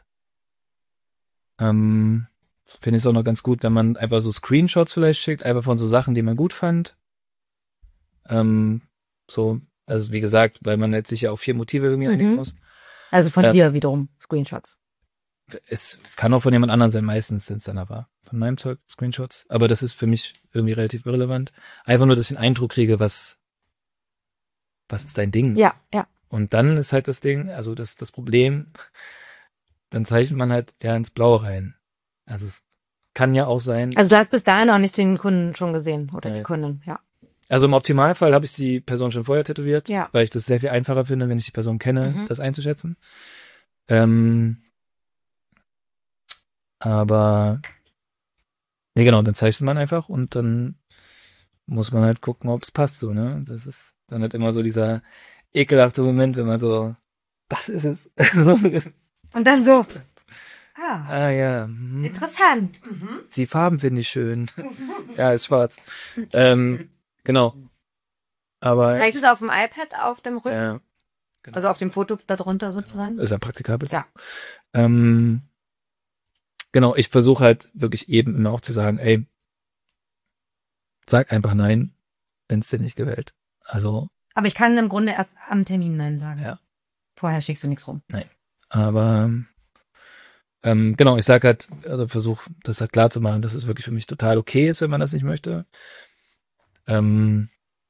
ähm, finde ich es auch noch ganz gut, wenn man einfach so Screenshots vielleicht schickt, einfach von so Sachen, die man gut fand. Ähm, so, also wie gesagt, weil man jetzt sich ja auf vier Motive irgendwie Mhm. einigen muss. Also von Ja. dir wiederum Screenshots. Es kann auch von jemand anderem sein, meistens sind es dann aber von meinem Zeug Screenshots. Aber das ist für mich irgendwie relativ irrelevant. Einfach nur, dass ich den Eindruck kriege, was, was ist dein Ding? Ja, ja. Und dann ist halt das Ding, also das, das Problem, dann zeichnet man halt ja ins Blaue rein. Also es kann ja auch sein. Also du hast bis dahin auch nicht den Kunden schon gesehen oder Nee. die Kundin, ja. Also im Optimalfall habe ich die Person schon vorher tätowiert, Ja. weil ich das sehr viel einfacher finde, wenn ich die Person kenne, Mhm. das einzuschätzen. Ähm, aber nee, genau, dann zeichnet man einfach und dann muss man halt gucken, ob es passt so, ne? Das ist dann halt immer so dieser ekelhafte Moment, wenn man so, das ist es. So, Und dann so, ah, ah ja, hm, interessant. die Farben finde ich schön. Ja, ist schwarz. Ähm, genau. Aber Zeigt es auf dem iPad auf dem Rücken? ja, Also auf dem Foto darunter sozusagen? ist ein praktikabel. Ja. Ähm, genau, ich versuche halt wirklich eben immer auch zu sagen, ey, sag einfach nein, wenn es dir nicht gefällt. Also, Aber ich kann im Grunde erst am Termin Nein sagen. Ja. Vorher schickst du nichts rum. aber ähm, genau, ich sag halt, also versuche das halt klar zu machen, dass es wirklich für mich total okay ist, wenn man das nicht möchte. Ähm,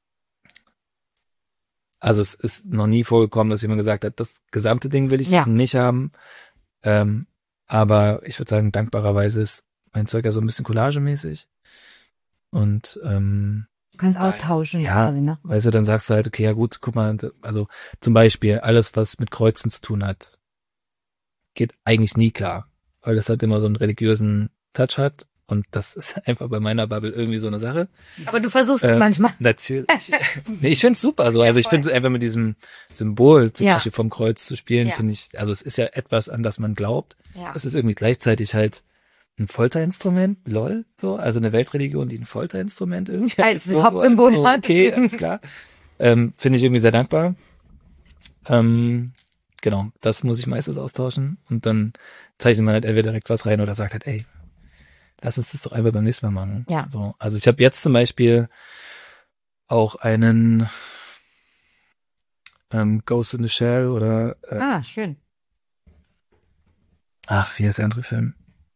also es ist noch nie vorgekommen, dass jemand gesagt hat, das gesamte Ding will ich Ja. nicht haben. Ähm, aber ich würde sagen, dankbarerweise ist mein Zeug ja so ein bisschen collagemäßig. Und ähm, Du kannst austauschen Ja. quasi, ne? weißt du, dann sagst du halt, okay, ja gut, guck mal, also zum Beispiel alles, was mit Kreuzen zu tun hat, geht eigentlich nie klar, weil das halt immer so einen religiösen Touch hat und das ist einfach bei meiner Bubble irgendwie so eine Sache. Aber du versuchst es Äh, manchmal. Natürlich. Nee, ich find's super so, also ich voll. finde einfach mit diesem Symbol zum Ja. Beispiel vom Kreuz zu spielen, Ja. finde ich, also es ist ja etwas, an das man glaubt. Ja. Es ist irgendwie gleichzeitig halt ein Folterinstrument, lol, so, also eine Weltreligion, die ein Folterinstrument irgendwie Als so, Hauptsymbol so, hat. Okay, alles klar. Ähm, finde ich irgendwie sehr dankbar. Ähm, genau, das muss ich meistens austauschen und dann zeichnet man halt entweder direkt was rein oder sagt halt, ey, lass uns das doch einfach beim nächsten Mal machen. Ja. So, also ich habe jetzt zum Beispiel auch einen ähm, Ghost in the Shell oder äh, Ah, schön. ach, wie heißt der andere Film?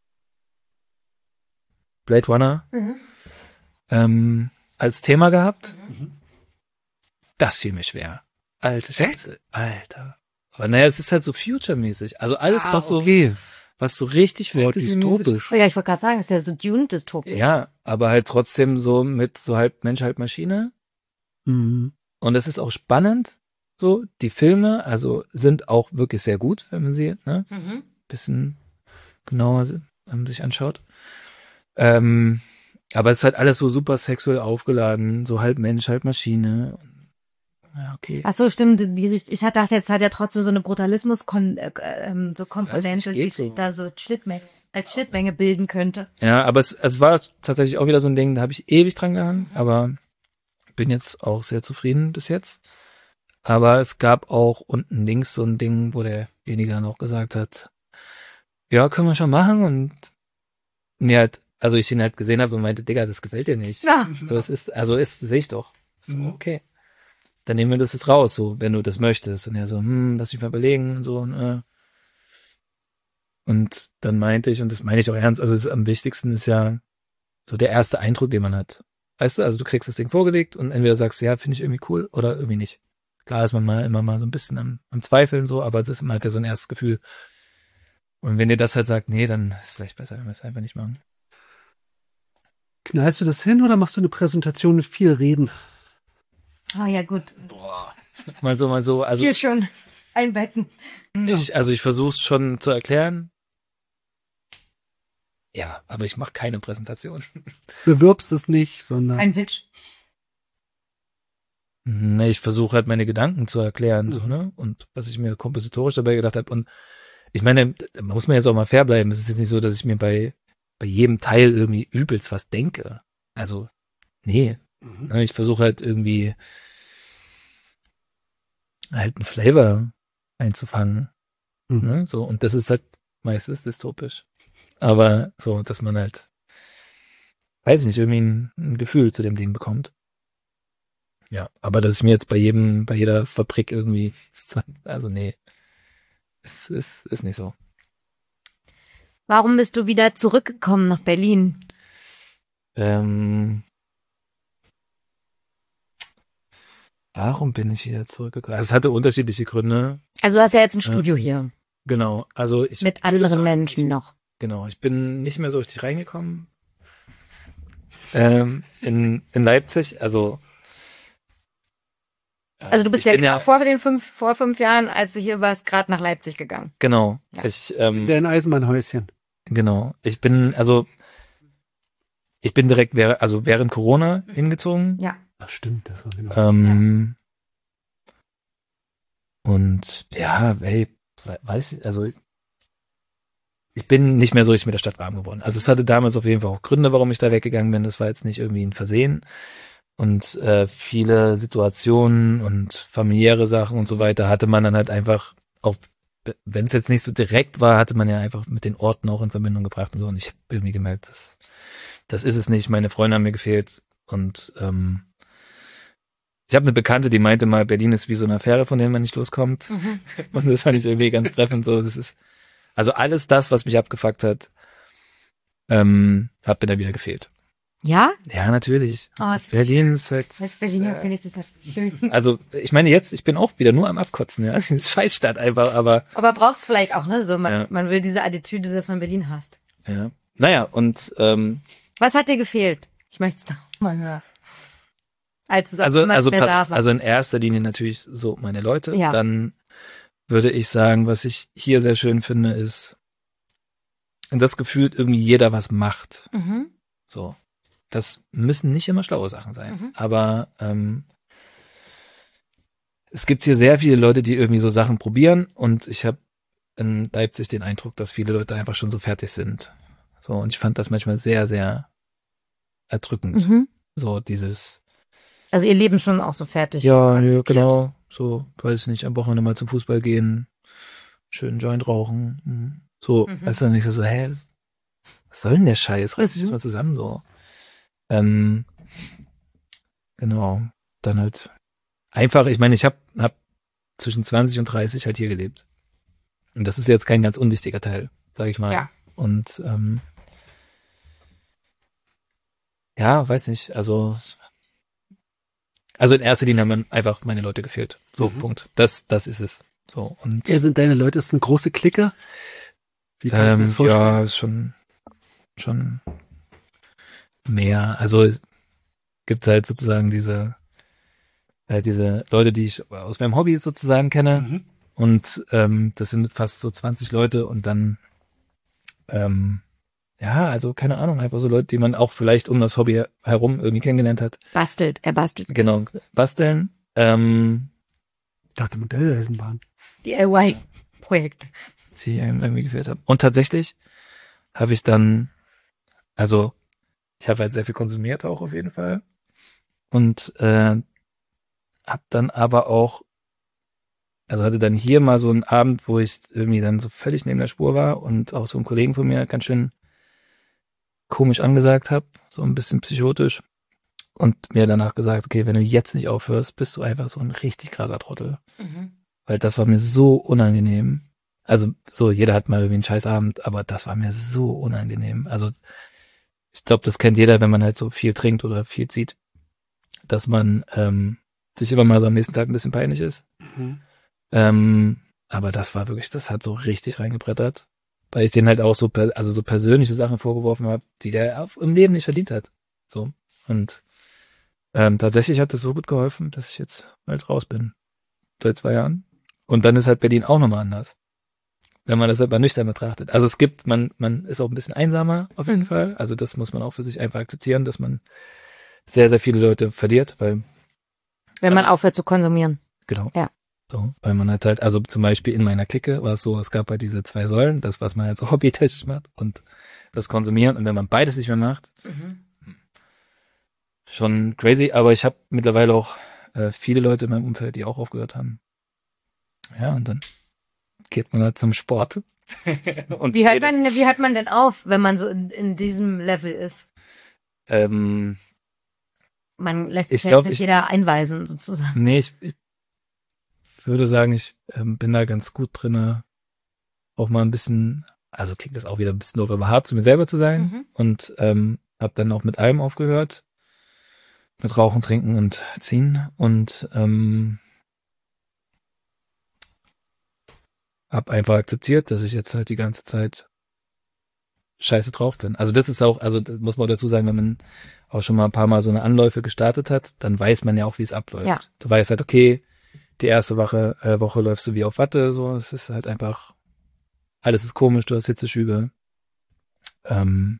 Blade Runner Mhm. ähm, als Thema gehabt. Das fiel mir schwer. Alter Schätze. Alter. Aber naja, es ist halt so future-mäßig. Also alles, Ah, was so, okay. was so richtig Oh, fantasy-mäßig. dystopisch. Oh ja, ich wollte gerade sagen, das ist ja so Dune-dystopisch. Ja, aber halt trotzdem so mit so halb Mensch, halb Maschine. Mhm. Und es ist auch spannend. So, die Filme, also sind auch wirklich sehr gut, wenn man sie, ne, Mhm. bisschen genauer ähm, sich anschaut. Ähm, aber es ist halt alles so super sexuell aufgeladen, so halb Mensch, halb Maschine. Ja, okay. Ach so, stimmt. Die, Richt- ich dachte, jetzt hat ja trotzdem so eine Brutalismus kon, äh, ähm, so Weiß Komponente, nicht, die geht sich so. da so Schnittmenge, als Schnittmenge bilden könnte. Ja, aber es, es war tatsächlich auch wieder so ein Ding, da habe ich ewig dran gehangen, aber bin jetzt auch sehr zufrieden bis jetzt. Aber es gab auch unten links so ein Ding, wo derjenige dann auch gesagt hat, ja, können wir schon machen und mir halt, also ich ihn halt gesehen habe und meinte, Digga, das gefällt dir nicht. Ja. So, es ist, also ist, sehe ich doch. So, Mhm. okay. Dann nehmen wir das jetzt raus, so, wenn du das möchtest. Und er so, hm, lass mich mal überlegen und so. Und, äh. und dann meinte ich, und das meine ich auch ernst, also es ist, am wichtigsten ist ja so der erste Eindruck, den man hat. Weißt du, also du kriegst das Ding vorgelegt und entweder sagst du, ja, finde ich irgendwie cool oder irgendwie nicht. Klar ist man mal immer mal so ein bisschen am, am Zweifeln so, aber es ist man hat ja so ein erstes Gefühl. Und wenn dir das halt sagt, nee, dann ist es vielleicht besser, wenn wir es einfach nicht machen. Knallst du das hin oder machst du eine Präsentation mit viel Reden? Ah ja, gut. Boah. Mal so, mal so. Also Hier schon einbetten. ich, also ich versuche es schon zu erklären. Ja, aber ich mache keine Präsentation. Bewirbst es nicht, sondern Ein Pitch. Nee, ich versuche halt meine Gedanken zu erklären, so, ne? Und was ich mir kompositorisch dabei gedacht habe. Und ich meine, da muss man jetzt auch mal fair bleiben. Es ist jetzt nicht so, dass ich mir bei, bei jedem Teil irgendwie übelst was denke. Also, nee. Mhm. Ne, ich versuche halt irgendwie halt einen Flavor einzufangen. Mhm. Ne? So, und das ist halt meistens dystopisch. Aber so, dass man halt, weiß ich nicht, irgendwie ein, ein Gefühl zu dem Ding bekommt. Ja, aber dass ich mir jetzt bei jedem, bei jeder Fabrik irgendwie, also nee, es ist, ist nicht so. Warum bist du wieder zurückgekommen nach Berlin? Ähm, warum bin ich wieder zurückgekommen? Also es hatte unterschiedliche Gründe. Also du hast ja jetzt ein Ja. Studio hier Genau, also ich mit anderen Menschen noch. Genau, ich bin nicht mehr so richtig reingekommen ähm, in, in Leipzig. Also, Also du bist ich ja, bin ja vor den fünf, vor fünf Jahren, als du hier warst, gerade nach Leipzig gegangen. genau. Ja. Ich ähm, Der ein Eisenbahnhäuschen. genau. Ich bin also ich bin direkt während, also während Corona hingezogen. Ja. Ach stimmt, das war genau. Ähm, und ja, ey, weiß ich, also ich bin nicht mehr so richtig mit der Stadt warm geworden. Also es hatte damals auf jeden Fall auch Gründe, warum ich da weggegangen bin. Das war jetzt nicht irgendwie ein Versehen. Und äh, viele Situationen und familiäre Sachen und so weiter hatte man dann halt einfach auf, wenn es jetzt nicht so direkt war, hatte man ja einfach mit den Orten auch in Verbindung gebracht und so. Und ich habe irgendwie gemerkt, das, das ist es nicht. Meine Freunde haben mir gefehlt. Und ähm, ich habe eine Bekannte, die meinte mal, Berlin ist wie so eine Affäre, von der man nicht loskommt. Mhm. Und das fand ich irgendwie ganz treffend. So, das ist also alles das, was mich abgefuckt hat, ähm, hat mir da wieder gefehlt. Ja? Ja, natürlich. Oh, es Berlin ist halt. das Berliner finde ich das das schön. Also, ich meine, jetzt, ich bin auch wieder nur am Abkotzen, ja. Scheißstadt einfach, aber. Aber brauchst vielleicht auch, ne? So, man, Ja. man will diese Attitüde, dass man Berlin hasst. Ja. Naja, und ähm, Was hat dir gefehlt? Ich möchte es doch mal hören. Als es also, auch immer also, mehr pass, da war. also in erster Linie natürlich so meine Leute. Ja. Dann würde ich sagen, was ich hier sehr schön finde, ist das Gefühl, irgendwie jeder was macht. Mhm. So. Das müssen nicht immer schlaue Sachen sein. Mhm. Aber ähm, es gibt hier sehr viele Leute, die irgendwie so Sachen probieren und ich habe in Leipzig den Eindruck, dass viele Leute einfach schon so fertig sind. So, und ich fand das manchmal sehr, sehr erdrückend. Mhm. So dieses Also ihr Leben schon auch so fertig. Ja, ja, konzipiert. genau. So, weiß ich nicht, am Wochenende mal zum Fußball gehen, schön Joint rauchen. mhm. So, Mhm. weißt du, dann nicht so, hä, was soll denn der Scheiß? Reiß dich Mhm. mal zusammen, so. Ähm, genau. Dann halt einfach, ich meine, ich habe hab zwischen zwanzig und dreißig halt hier gelebt. Und das ist jetzt kein ganz unwichtiger Teil, sag ich mal. Ja. Und ähm, ja, weiß nicht, also also in erster Linie haben mir einfach meine Leute gefehlt. So, Mhm. Punkt. Das, das ist es. So, und Wer sind deine Leute? Ist eine große Clique? Wie kann ich mir ähm, das vorstellen? ja, ist schon, schon mehr. Also es gibt halt sozusagen diese, äh, diese Leute, die ich aus meinem Hobby sozusagen kenne. Mhm. Und ähm, das sind fast so zwanzig Leute und dann, ähm, ja, also keine Ahnung, einfach so Leute, die man auch vielleicht um das Hobby herum irgendwie kennengelernt hat. Bastelt, er bastelt. Genau, basteln. Ähm, Ich dachte Modelleisenbahn. D I Y-Projekt. die einem irgendwie gefehlt haben. Und tatsächlich habe ich dann, also ich habe halt sehr viel konsumiert auch auf jeden Fall und äh, habe dann aber auch, also hatte dann hier mal so einen Abend, wo ich irgendwie dann so völlig neben der Spur war und auch so einen Kollegen von mir ganz schön komisch angesagt habe, so ein bisschen psychotisch und mir danach gesagt, okay, wenn du jetzt nicht aufhörst, bist du einfach so ein richtig krasser Trottel. Mhm. Weil das war mir so unangenehm. Also so, jeder hat mal irgendwie einen Scheißabend, aber das war mir so unangenehm. Also ich glaube, das kennt jeder, wenn man halt so viel trinkt oder viel zieht, dass man ähm, sich immer mal so am nächsten Tag ein bisschen peinlich ist. Mhm. Ähm, aber das war wirklich, das hat so richtig reingebrettert, weil ich den halt auch so, per, also so persönliche Sachen vorgeworfen habe, die der auf, im Leben nicht verdient hat. So und ähm, tatsächlich hat das so gut geholfen, dass ich jetzt halt raus bin seit zwei Jahren. Und dann ist halt Berlin auch nochmal anders, wenn man das halt mal nüchtern betrachtet. Also es gibt, man, man ist auch ein bisschen einsamer auf jeden Fall. Also das muss man auch für sich einfach akzeptieren, dass man sehr, sehr viele Leute verliert, weil, Wenn man aufhört zu konsumieren. genau. Ja. So, weil man hat halt, also zum Beispiel in meiner Clique war es so, es gab halt diese zwei Säulen, das, was man halt so hobbytechnisch macht und das Konsumieren. Und wenn man beides nicht mehr macht, Mhm. schon crazy. Aber ich habe mittlerweile auch äh, viele Leute in meinem Umfeld, die auch aufgehört haben. Ja, und dann geht man halt zum Sport. und Wie hört redet. man, wie hört man denn auf, wenn man so in, in diesem Level ist? Ähm, Man lässt Ich sich glaub, halt nicht ich- jeder einweisen, sozusagen. nee, ich, ich würde sagen, ich ähm, bin da ganz gut drinne, auch mal ein bisschen, also klingt das auch wieder ein bisschen doof, aber hart zu mir selber zu sein. Mhm. Und ähm, habe dann auch mit allem aufgehört. Mit Rauchen, Trinken und Ziehen. Und ähm, habe einfach akzeptiert, dass ich jetzt halt die ganze Zeit scheiße drauf bin. Also das ist auch, also das muss man auch dazu sagen, wenn man auch schon mal ein paar Mal so eine Anläufe gestartet hat, dann weiß man ja auch, wie es abläuft. Ja. Du weißt halt, okay, die erste Woche, äh, Woche läufst du wie auf Watte, so, es ist halt einfach, alles ist komisch, du hast Hitzeschübe. Ähm,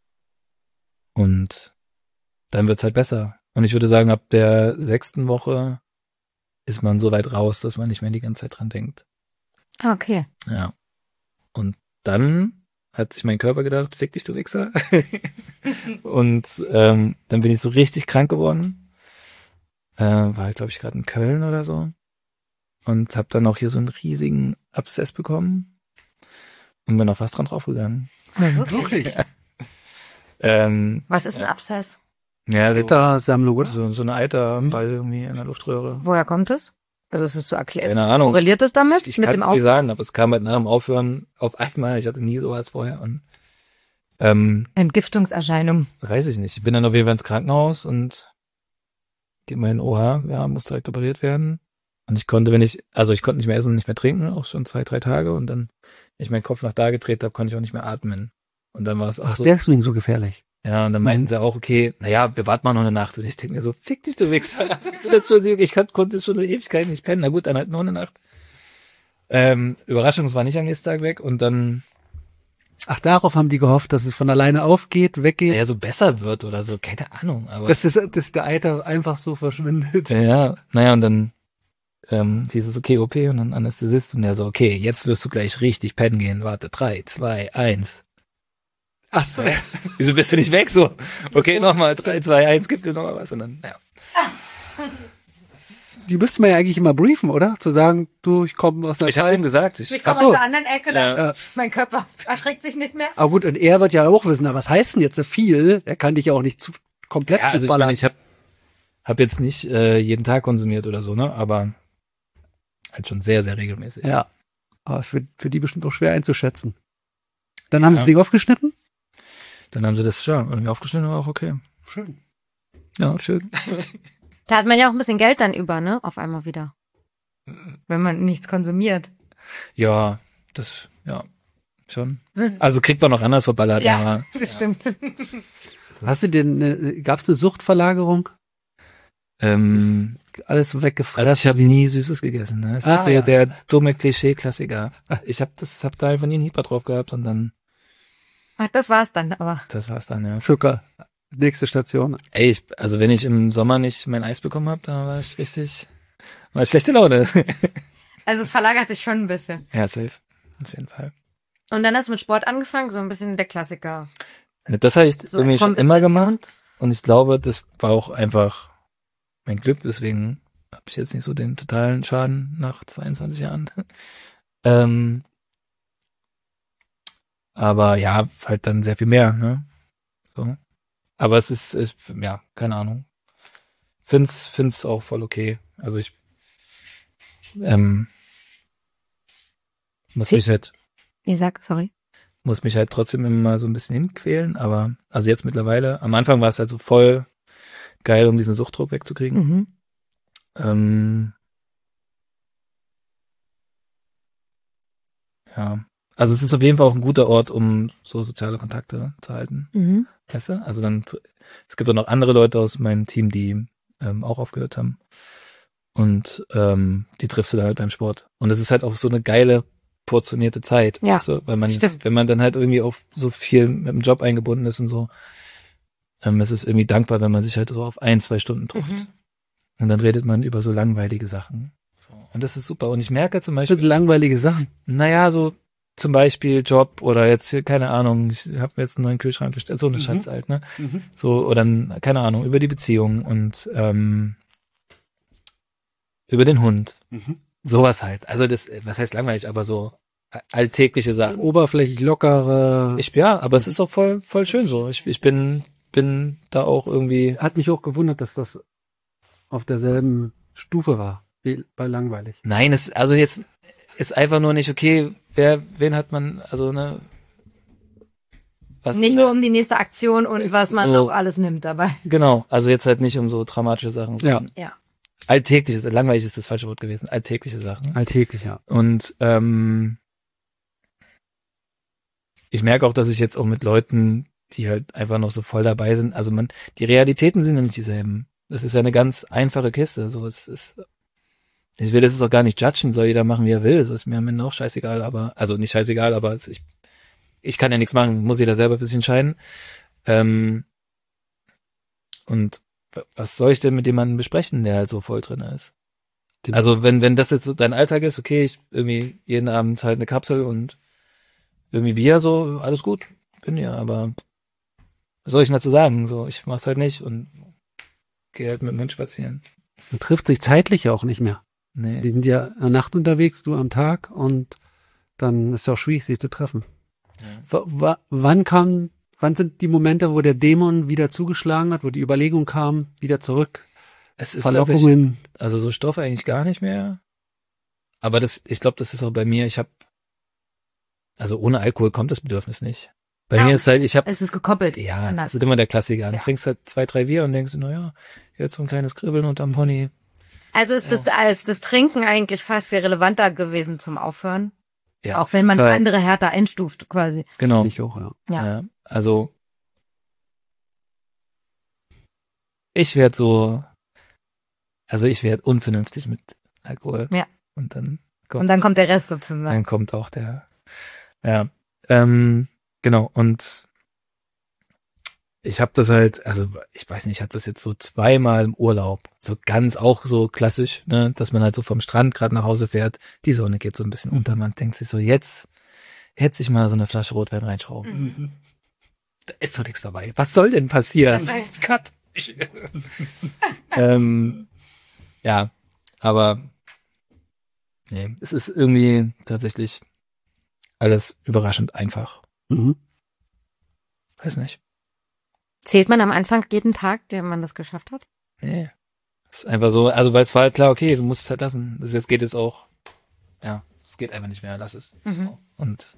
und dann wird's halt besser. Und ich würde sagen, ab der sechsten Woche ist man so weit raus, dass man nicht mehr die ganze Zeit dran denkt. Ah, okay. Ja. Und dann hat sich mein Körper gedacht, fick dich, du Wichser. Und ähm, dann bin ich so richtig krank geworden. Äh, war, glaube ich, gerade in Köln oder so. Und habe dann auch hier so einen riesigen Abszess bekommen. Und bin auch fast dran draufgegangen. Wirklich? Ähm, Was ist ein Abszess? ja, so, Rittersammlung, oder? so, so eine Eiterball irgendwie in der Luftröhre. Woher kommt es? Also es ist so erklärt. Keine Ahnung. Korreliert es damit? Ich, ich mit kann dem es Auf nicht sagen, aber es kam halt nach dem Aufhören auf einmal. Ich hatte nie sowas vorher. Und ähm, Entgiftungserscheinung. weiß ich nicht. Ich bin dann auf jeden Fall ins Krankenhaus und die meinen, oha, ja, muss direkt operiert werden. Und ich konnte, wenn ich, also ich konnte nicht mehr essen und nicht mehr trinken, auch schon zwei, drei Tage. Und dann, wenn ich meinen Kopf nach da gedreht habe, konnte ich auch nicht mehr atmen. Und dann war es auch Ach, so. deswegen so gefährlich. Ja, und dann meinten sie auch, okay, naja, wir warten mal noch eine Nacht. Und ich denke mir so, fick dich, du Wichser. Ich bin jetzt schon, ich kann, konnte jetzt schon eine Ewigkeit nicht pennen. Na gut, dann halt noch eine Nacht. Ähm, Überraschung, es war nicht am nächsten Tag weg. Und dann, Ach, darauf haben die gehofft, dass es von alleine aufgeht, weggeht. naja, so besser wird oder so, keine Ahnung. Aber Dass, das, dass der Eiter einfach so verschwindet. ja, naja, und dann ähm, hieß es, okay, O P und dann Anästhesist. Und der so, okay, jetzt wirst du gleich richtig pennen gehen. Warte, drei, zwei, eins. Ach so. Wieso bist du nicht weg so? Okay, nochmal, drei, zwei, eins, gib dir nochmal was. Und dann, ja. Die müsste man ja eigentlich immer briefen, oder? Zu sagen, du, ich komme aus einer Ich habe Zeit. dem gesagt, ich, Ich Ach komme so. aus der anderen Ecke, da. Ja. Mein Körper erschreckt sich nicht mehr. Aber gut, und er wird ja auch wissen, na, was heißt denn jetzt so viel? Er kann dich ja auch nicht zu komplett ja, also ich zuballern. meine, ich habe hab jetzt nicht äh, jeden Tag konsumiert oder so, ne? Aber halt schon sehr, sehr regelmäßig. Ja. Aber für, für die bestimmt auch schwer einzuschätzen. Dann haben sie Ja. das Ding aufgeschnitten? Dann haben sie das ja irgendwie aufgeschnitten, war auch okay. Schön. Ja, schön. Da hat man ja auch ein bisschen Geld dann über, ne? Auf einmal wieder. Wenn man nichts konsumiert. Ja, das, ja, schon. Also kriegt man noch anders verballert, Ja. aber Das stimmt. Hast du denn, äh, gab's eine Suchtverlagerung? ähm, Alles weggefressen? also ich habe nie Süßes gegessen. Ne? Es Ah, ist so ja. der dumme Klischee-Klassiker. Ich habe das, hab da einfach nie einen Hieper drauf gehabt und dann, Ach, das war's dann aber. das war's dann, ja. Zucker. Nächste Station. Ey, ich, also wenn ich im Sommer nicht mein Eis bekommen habe, da war ich richtig, war ich schlechte Laune. Also es verlagert sich schon ein bisschen. Ja, safe. Auf jeden Fall. Und dann hast du mit Sport angefangen, so ein bisschen der Klassiker. Das habe ich So irgendwie schon immer Kompensation. gemacht. Und ich glaube, das war auch einfach mein Glück. Deswegen habe ich jetzt nicht so den totalen Schaden nach zweiundzwanzig Jahren. ähm, aber ja, halt dann sehr viel mehr. Ne? So. Aber es ist, ist, ja, keine Ahnung. Find's, find's auch voll okay. Also ich ähm, muss Sie- mich halt Ich sag, sorry. muss mich halt trotzdem immer so ein bisschen hinquälen, aber also jetzt mittlerweile, am Anfang war es halt so voll geil, um diesen Suchtdruck wegzukriegen. Mhm. Ähm, ja, also es ist auf jeden Fall auch ein guter Ort, um so soziale Kontakte zu halten, Mhm. weißt du? Also dann, es gibt auch noch andere Leute aus meinem Team, die ähm, auch aufgehört haben und ähm, die triffst du dann halt beim Sport. Und es ist halt auch so eine geile portionierte Zeit, Ja, weißt du? Weil man jetzt, stimmt. wenn man dann halt irgendwie auf so viel mit dem Job eingebunden ist und so, ähm, es ist irgendwie dankbar, wenn man sich halt so auf ein, zwei Stunden trifft. Mhm. Und dann redet man über so langweilige Sachen. So. Und das ist super. Und ich merke zum Das sind Beispiel, langweilige Sachen. naja, so zum Beispiel Job oder jetzt hier, keine Ahnung, ich habe mir jetzt einen neuen Kühlschrank bestellt, so eine Mhm. Schatz halt, ne? So, oder dann, keine Ahnung, über die Beziehung und ähm, über den Hund. Sowas halt. Also das, was heißt langweilig, aber so alltägliche Sachen. Oberflächlich lockere. Ich, ja, aber es ist auch voll, voll schön so. Ich, ich bin, bin da auch irgendwie, Hat mich auch gewundert, dass das auf derselben Stufe war, wie bei langweilig. nein, es, also jetzt ist einfach nur nicht okay, wer, wen hat man, also, ne, was, Nicht nur um die nächste Aktion und was man So. auch alles nimmt dabei. genau, also jetzt halt nicht um so dramatische Sachen, Ja. sondern Ja. alltägliches, langweilig ist das falsche Wort gewesen, alltägliche Sachen. Alltäglich, ja. Und, ähm, ich merke auch, dass ich jetzt auch mit Leuten, die halt einfach noch so voll dabei sind, also man, die Realitäten sind ja nicht dieselben. Das ist ja eine ganz einfache Kiste, so, es ist, ich will das ist auch gar nicht judgen, soll jeder machen, wie er will, das ist mir am Ende auch scheißegal, aber, also nicht scheißegal, aber es, ich, ich kann ja nichts machen, muss jeder selber für sich entscheiden. Ähm, und was soll ich denn mit jemandem besprechen, der halt so voll drin ist? Also wenn wenn das jetzt so dein Alltag ist, okay, ich irgendwie jeden Abend halt eine Kapsel und irgendwie Bier, so, alles gut, bin ja, aber was soll ich denn dazu sagen? So, ich mach's halt nicht und gehe halt mit dem Hund spazieren. Man trifft sich zeitlich ja auch nicht mehr. Nee. Die sind ja in der Nacht unterwegs, du am Tag und dann ist es auch schwierig, sich zu treffen. Ja. W- w- wann kam, wann sind die Momente, wo der Dämon wieder zugeschlagen hat, wo die Überlegung kam, wieder zurück? Es ist tatsächlich, Verlockungen. also so Stoff eigentlich gar nicht mehr. Aber das, ich glaube, das ist auch bei mir, ich habe, also ohne Alkohol kommt das Bedürfnis nicht. Bei Ja. mir ist halt, ich habe, Es ist gekoppelt. ja, Anders. das ist immer der Klassiker. Du Ja. trinkst halt zwei, drei Bier und denkst, naja, jetzt so ein kleines Kribbeln unterm Pony. Also ist das als das Trinken eigentlich fast viel relevanter gewesen zum Aufhören. Ja, Auch wenn man das voll. andere härter einstuft, quasi. Genau. Ich auch, ja. Ja. Ja, also ich werde so, also ich werde unvernünftig mit Alkohol. Ja. Und dann kommt, Und dann kommt der Rest sozusagen. dann kommt auch der, ja, ähm, genau. Und ich habe das halt, also ich weiß nicht, ich hatte das jetzt so zweimal im Urlaub, so ganz auch so klassisch, ne, dass man halt so vom Strand gerade nach Hause fährt, die Sonne geht so ein bisschen unter, man denkt sich so, jetzt hätte sich mal so eine Flasche Rotwein reinschrauben. Mhm. Da ist doch nichts dabei. Was soll denn passieren? Das- Cut. ähm, ja, aber nee, es ist irgendwie tatsächlich alles überraschend einfach. Mhm. Weiß nicht. Zählt man am Anfang jeden Tag, den man das geschafft hat? Nee. Es ist einfach so, also weil es war halt klar, okay, du musst es halt lassen. Das jetzt geht es auch, ja, es geht einfach nicht mehr, lass es. Mhm. So. Und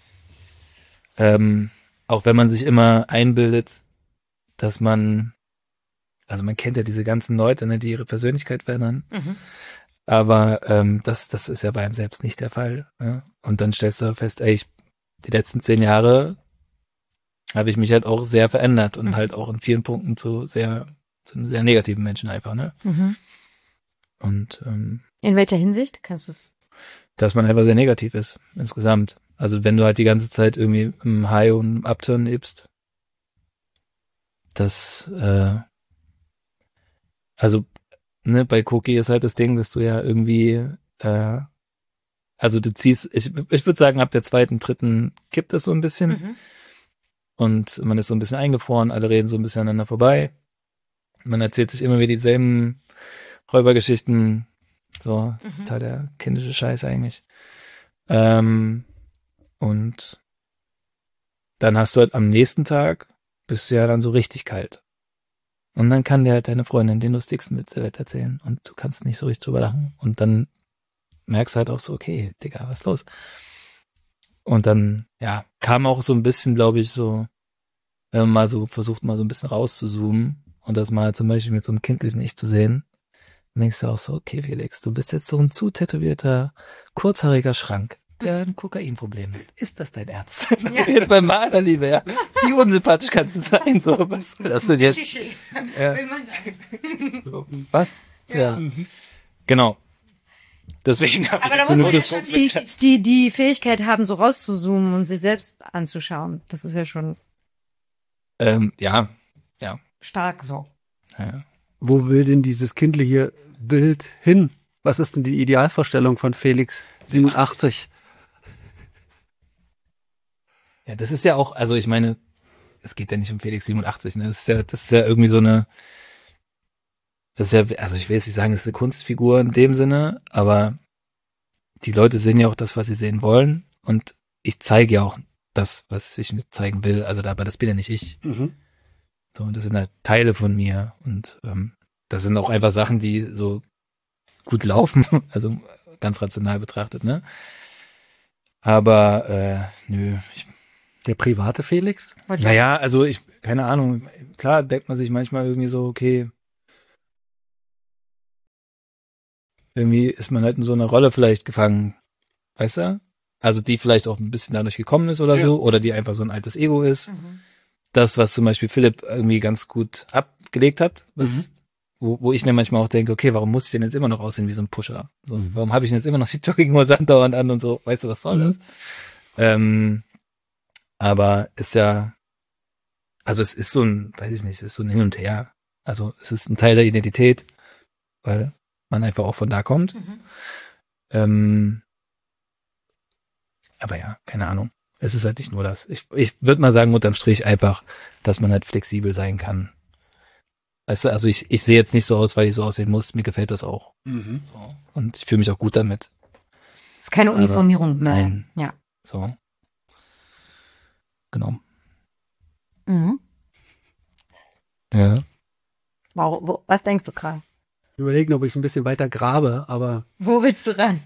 ähm, auch wenn man sich immer einbildet, dass man, also man kennt ja diese ganzen Leute, ne, die ihre Persönlichkeit verändern, Mhm. aber ähm, das, das ist ja bei einem selbst nicht der Fall. Ne? Und dann stellst du fest, ey, ich, die letzten zehn Jahre habe ich mich halt auch sehr verändert und Mhm. halt auch in vielen Punkten zu sehr, zu einem sehr negativen Menschen einfach, ne? Mhm. Und ähm, In welcher Hinsicht? Kannst du es? dass man einfach sehr negativ ist, insgesamt. Also wenn du halt die ganze Zeit irgendwie im High und im Upturn lebst, das, äh, also, ne, bei Cookie ist halt das Ding, dass du ja irgendwie, äh, also du ziehst, ich, ich würde sagen, ab der zweiten, dritten kippt es so ein bisschen Mhm. und man ist so ein bisschen eingefroren, alle reden so ein bisschen aneinander vorbei. Man erzählt sich immer wieder dieselben Räubergeschichten, so, Mhm. total der kindische Scheiß eigentlich. Ähm, und dann hast du halt am nächsten Tag, bist du ja dann so richtig kalt. Und dann kann dir halt deine Freundin den lustigsten Witz der Welt erzählen und du kannst nicht so richtig drüber lachen. Und dann merkst du halt auch so, okay, Digga, was ist los? Und dann, ja, kam auch so ein bisschen, glaube ich, so, wenn man mal so versucht, mal so ein bisschen rauszuzoomen und das mal zum Beispiel mit so einem kindlichen Ich zu sehen, dann denkst du auch so, okay, Felix, du bist jetzt so ein zu tätowierter, kurzhaariger Schrank, der ein Kokainproblem hat. Ist das dein Ernst? Ja. Jetzt beim Malerliebe, ja. Wie unsympathisch kannst du sein? So, was soll das denn jetzt? Ja. So, was? Ja. Genau. Deswegen habe ich Aber da jetzt muss nur man ja das schon die, die, die Fähigkeit haben, so rauszuzoomen und sich selbst anzuschauen. Das ist ja schon ähm, ja, stark so. ja. Wo will denn dieses kindliche Bild hin? Was ist denn die Idealvorstellung von Felix siebenundachtzig? Ja, das ist ja auch, also ich meine, es geht ja nicht um Felix siebenundachtzig, ne? Das ist ja, das ist ja irgendwie so eine, das ist ja, also ich will jetzt nicht sagen, es ist eine Kunstfigur in dem Sinne, aber die Leute sehen ja auch das, was sie sehen wollen und ich zeige ja auch das, was ich mir zeigen will, also aber das bin ja nicht ich. Mhm. So, und das sind halt Teile von mir und ähm, das sind auch einfach Sachen, die so gut laufen, also ganz rational betrachtet, ne? Aber äh, nö, ich Der private Felix? Naja, also ich, keine Ahnung, klar denkt man sich manchmal irgendwie so, okay, irgendwie ist man halt in so einer Rolle vielleicht gefangen, weißt du? Also die vielleicht auch ein bisschen dadurch gekommen ist oder Ja. so, oder die einfach so ein altes Ego ist. Mhm. Das, was zum Beispiel Philipp irgendwie ganz gut abgelegt hat, was, Mhm. wo, wo ich mir manchmal auch denke, okay, warum muss ich denn jetzt immer noch aussehen wie so ein Pusher? So, warum habe ich denn jetzt immer noch die Jogginghose andauernd an und so? Weißt du, was soll das? Ähm, aber ist ja, also es ist so ein, weiß ich nicht, es ist so ein Hin und Her. Also es ist ein Teil der Identität, weil man einfach auch von da kommt. Mhm. Ähm, aber ja, keine Ahnung. Es ist halt nicht nur das. Ich, ich würde mal sagen, unterm Strich einfach, dass man halt flexibel sein kann. Weißt du, also ich, ich sehe jetzt nicht so aus, weil ich so aussehen muss. Mir gefällt das auch. Mhm. So. Und ich fühle mich auch gut damit. Ist keine Aber Uniformierung mehr. nein. Ja. So. Genau. Mhm. Ja. Wow, wo, was denkst du gerade? Überlegen, ob ich ein bisschen weiter grabe, aber Wo willst du ran?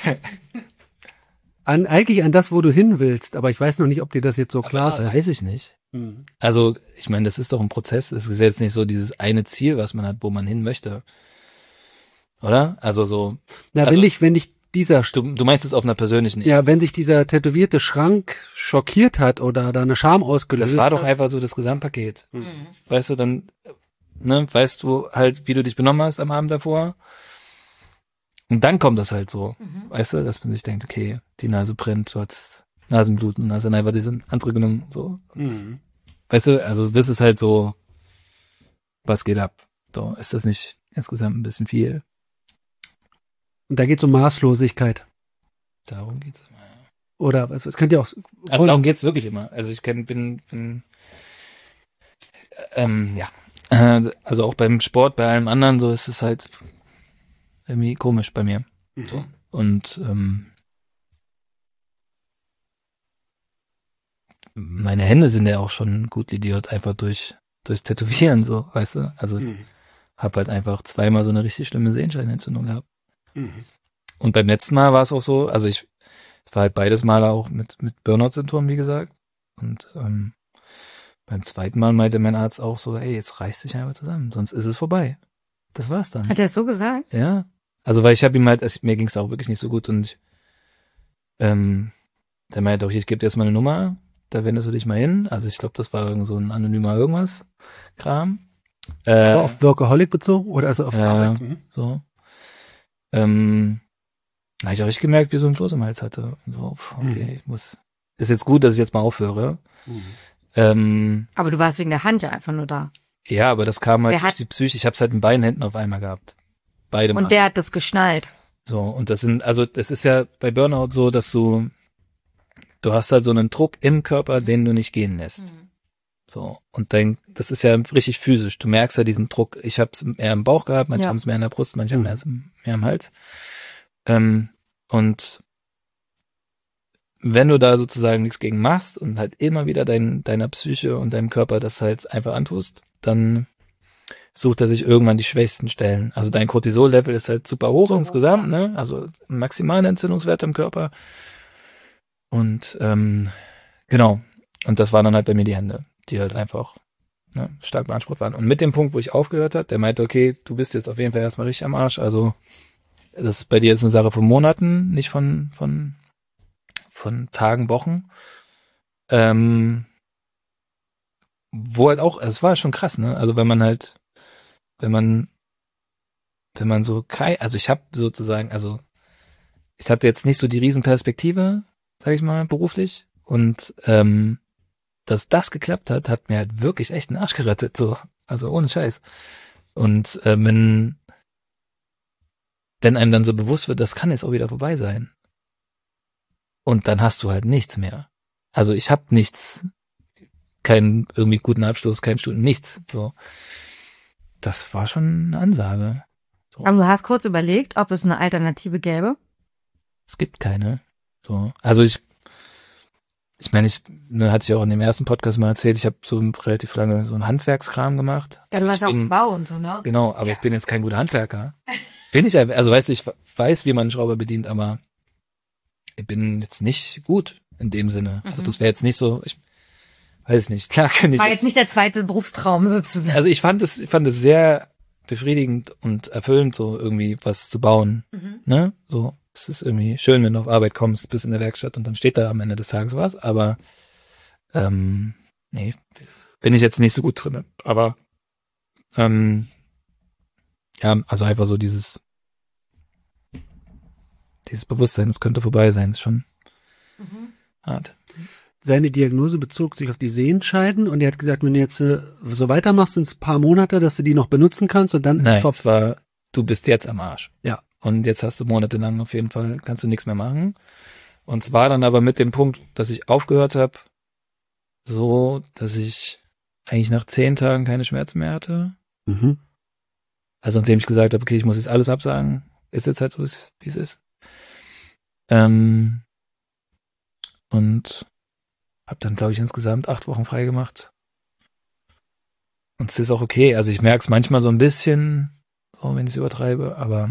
an, eigentlich an das, wo du hin willst, aber ich weiß noch nicht, ob dir das jetzt so klar das ist. weiß ich nicht. Mhm. Also, ich meine, das ist doch ein Prozess. Es ist jetzt nicht so dieses eine Ziel, was man hat, wo man hin möchte. Oder? Also so. Na, also, wenn dich, wenn dich dieser, du, du meinst es auf einer persönlichen Ebene. ja, wenn sich dieser tätowierte Schrank schockiert hat oder da eine Scham ausgelöst Das war doch hat. einfach so das Gesamtpaket. Mhm. Weißt du, dann, ne, weißt du halt, wie du dich benommen hast am Abend davor. Und dann kommt das halt so. Mhm. Weißt du, dass man sich denkt, okay, die Nase brennt, du hast Nasenbluten, hast dann einfach diese andere genommen, so. Und das, Mhm. weißt du, also das ist halt so, was geht ab? So, ist das nicht insgesamt ein bisschen viel? Und da geht es um Maßlosigkeit. Darum geht's. Oder was, es könnte ja auch, Also darum geht's wirklich immer. Also ich kenn, bin, bin, ähm, ja, äh, also auch beim Sport, bei allem anderen, so ist es halt irgendwie komisch bei mir. So. Und ähm, meine Hände sind ja auch schon gut lidiert, einfach durch durchs Tätowieren, so, weißt du? Also Mhm. hab halt einfach zweimal so eine richtig schlimme Sehenscheinentzündung gehabt. Mhm. Und beim letzten Mal war es auch so, also ich, es war halt beides Mal auch mit mit Burnout-Symptomen, wie gesagt. Und ähm, beim zweiten Mal meinte mein Arzt auch so, ey, jetzt reiß dich einfach zusammen, sonst ist es vorbei. Das war's dann. Hat er es so gesagt? Ja. Also weil ich habe ihm halt, also mir ging es auch wirklich nicht so gut und ich, ähm, der meinte auch, ich gebe dir jetzt mal eine Nummer, da wendest du dich mal hin. Also ich glaube, das war irgend so ein anonymer irgendwas Kram. Äh, Aber auf Workaholic bezogen oder also auf Ja. Arbeit? Mhm. so. Ähm, da habe ich auch richtig gemerkt, wie so ein Kloß im Hals hatte. Und so, pf, okay, Mhm. ich muss, ist jetzt gut, dass ich jetzt mal aufhöre. Mhm. Ähm, Aber du warst wegen der Hand ja einfach nur da. ja, aber das kam halt Wer durch hat- die Psyche. Ich habe es halt in beiden Händen auf einmal gehabt. Beide Mal. Und der hat das geschnallt. So, und das sind, also das ist ja bei Burnout so, dass du, du hast halt so einen Druck im Körper, den du nicht gehen lässt. So, und dann, das ist ja richtig physisch. Du merkst ja diesen Druck. Ich habe es mehr im Bauch gehabt, manche Ja. haben es mehr in der Brust, manche Mhm. haben es mehr im Hals. Ähm, und wenn du da sozusagen nichts gegen machst und halt immer wieder dein, deiner Psyche und deinem Körper das halt einfach antust, dann sucht er sich irgendwann die schwächsten Stellen. Also dein Cortisol-Level ist halt super hoch So hoch, insgesamt, ja. ne? Also maximale Entzündungswerte im Körper. Und ähm, genau. Und das waren dann halt bei mir die Hände, die halt einfach ne, stark beansprucht waren. Und mit dem Punkt, wo ich aufgehört habe, der meinte, okay, du bist jetzt auf jeden Fall erstmal richtig am Arsch. Also das ist bei dir jetzt eine Sache von Monaten, nicht von von von Tagen, Wochen. Ähm, wo halt auch, es war schon krass, ne? Also wenn man halt, wenn man, wenn man so kein, also ich habe sozusagen, also ich hatte jetzt nicht so die Riesenperspektive, sag ich mal, beruflich. Und ähm, dass das geklappt hat, hat mir halt wirklich echt den Arsch gerettet, so. Also ohne Scheiß. Und äh, wenn, wenn einem dann so bewusst wird, das kann jetzt auch wieder vorbei sein. Und dann hast du halt nichts mehr. Also ich habe nichts, keinen irgendwie guten Abschluss, keinen Stunden, nichts. So, das war schon eine Ansage. So. Aber du hast kurz überlegt, ob es eine Alternative gäbe. Es gibt keine. So, also ich, ich meine, ich ne, hatte ich auch in dem ersten Podcast mal erzählt, ich habe so relativ lange so einen Handwerkskram gemacht. Ja, du Ich warst auch bin- im Bau und so, ne? Genau, aber ich bin jetzt kein guter Handwerker. Bin ich einfach, also weißt du, ich weiß, wie man einen Schrauber bedient, aber ich bin jetzt nicht gut in dem Sinne. Also Mhm. das wäre jetzt nicht so, ich weiß nicht, klar kann ich. War jetzt nicht der zweite Berufstraum sozusagen. Also ich fand es, ich fand es sehr befriedigend und erfüllend, so irgendwie was zu bauen, Mhm. ne? So. es ist irgendwie schön, wenn du auf Arbeit kommst, bist in der Werkstatt und dann steht da am Ende des Tages was, aber ähm, nee, bin ich jetzt nicht so gut drin. Aber ähm, ja, also einfach so dieses dieses Bewusstsein, es könnte vorbei sein, ist schon mhm. hart. Seine Diagnose bezog sich auf die Sehenscheiden und er hat gesagt, wenn du jetzt äh, so weitermachst, sind es ein paar Monate, dass du die noch benutzen kannst und dann Nein, ist vor- es war, du bist jetzt am Arsch. Ja. Und jetzt hast du monatelang auf jeden Fall, kannst du nichts mehr machen. Und zwar dann aber mit dem Punkt, dass ich aufgehört habe, so, dass ich eigentlich nach zehn Tagen keine Schmerzen mehr hatte. Mhm. Also nachdem ich gesagt habe, okay, ich muss jetzt alles absagen, ist jetzt halt so, wie es ist. Ähm, und habe dann, glaube ich, insgesamt acht Wochen frei gemacht. Und es ist auch okay. Also ich merke es manchmal so ein bisschen, so wenn ich es übertreibe, aber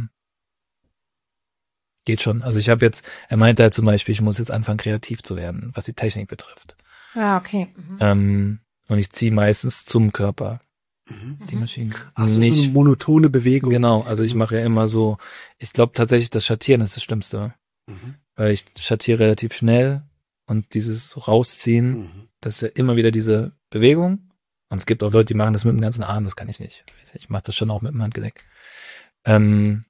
geht schon. Also ich habe jetzt, er meinte halt zum Beispiel, ich muss jetzt anfangen, kreativ zu werden, was die Technik betrifft. Ja, okay. Mhm. Ähm, und ich ziehe meistens zum Körper Mhm. die Maschinen. Also nicht, so eine monotone Bewegung. Genau, also ich mache ja immer so, ich glaube tatsächlich, das Schattieren ist das Schlimmste. Mhm. Weil ich schattiere relativ schnell und dieses Rausziehen, Mhm. das ist ja immer wieder diese Bewegung. Und es gibt auch Leute, die machen das mit dem ganzen Arm, das kann ich nicht. Ich mache das schon auch mit dem Handgelenk. Ähm,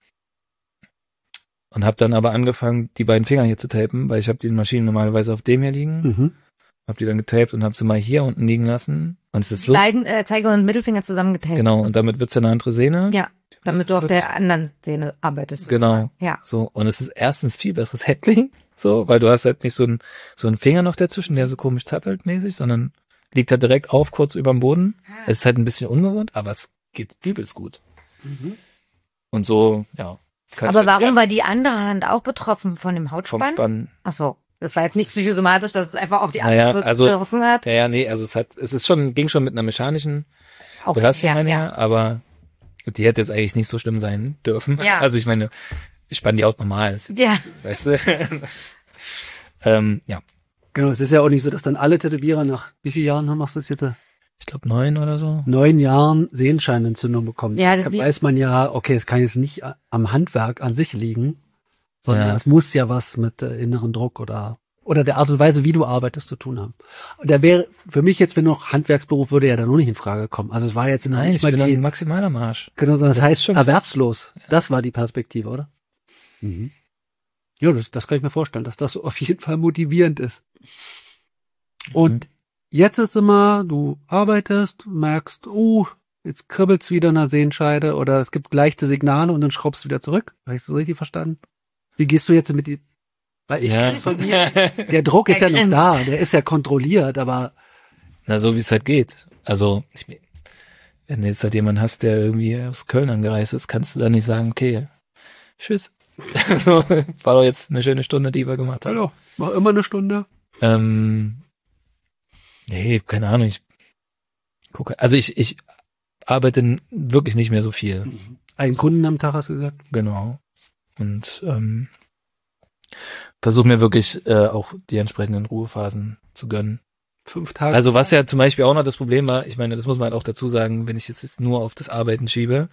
und habe dann aber angefangen, die beiden Finger hier zu tapen, weil ich habe die Maschinen normalerweise auf dem hier liegen, Mhm. habe die dann getaped und habe sie mal hier unten liegen lassen. Und es ist Die so, beiden äh, Zeiger und Mittelfinger zusammengetaped. genau, und damit wird's ja eine andere Sehne. Ja, damit du auf der anderen Szene arbeitest. Genau. sozusagen. Ja. So, und es ist erstens viel besseres Handling, so, weil du hast halt nicht so ein so ein Finger noch dazwischen, der so komisch zappelt mäßig, sondern liegt halt direkt auf, kurz überm Boden. Es ist halt ein bisschen ungewohnt, aber es geht übelst gut. Mhm. Und so, ja. kann Aber ich jetzt warum gerne war die andere Hand auch betroffen von dem vom Hautspann? Spannen? Ach so, das war jetzt nicht psychosomatisch, dass es einfach auch die Naja, andere also- betroffen hat. Ja, ja, nee, also es hat, es ist schon, ging schon mit einer mechanischen Auch Belastung ja, einher, ja. aber die hätte jetzt eigentlich nicht so schlimm sein dürfen. Ja. Also ich meine, ich spanne die auch normal, das- Ja. weißt du? ähm, ja, Genau, es ist ja auch nicht so, dass dann alle Tätowierer nach wie vielen Jahren machst du das jetzt? ich glaube neun oder so. Neun Jahren Sehenscheinentzündung bekommen. Ja, das da wie- weiß man ja, okay, es kann jetzt nicht am Handwerk an sich liegen, sondern Ja. es muss ja was mit äh, inneren Druck oder oder der Art und Weise, wie du arbeitest, zu tun haben. Und da wäre für mich jetzt, wenn noch Handwerksberuf, würde ja da nur nicht in Frage kommen. Also es war jetzt noch Nein, nicht ich mal bin die, dann maximal am Arsch. genau, sondern das, das ist heißt schon krass. erwerbslos. Das war die Perspektive, oder? Mhm. Ja, das, das kann ich mir vorstellen, dass das so auf jeden Fall motivierend ist. Und jetzt ist immer, du arbeitest, merkst, oh, jetzt kribbelt's wieder in der Sehenscheide oder es gibt leichte Signale und dann schraubst du wieder zurück. Habe ich das so richtig verstanden? Wie gehst du jetzt mit die, weil ich Ja. kenn's von mir, der Druck ist ja noch grinst. da, der ist ja kontrolliert, aber Na, so wie es halt geht. Also, ich, wenn du jetzt halt jemanden hast, der irgendwie aus Köln angereist ist, kannst du dann nicht sagen, okay, tschüss. so, war doch jetzt eine schöne Stunde, die wir gemacht haben. hallo, mach immer eine Stunde. Ähm, nee, keine Ahnung, ich gucke, also ich, ich arbeite n- wirklich nicht mehr so viel. Einen Kunden am Tag hast du gesagt. Genau. Und ähm, versuche mir wirklich äh, auch die entsprechenden Ruhephasen zu gönnen. Fünf Tage. Also was ja zum Beispiel auch noch das Problem war, ich meine, das muss man halt auch dazu sagen, wenn ich jetzt, jetzt nur auf das Arbeiten schiebe,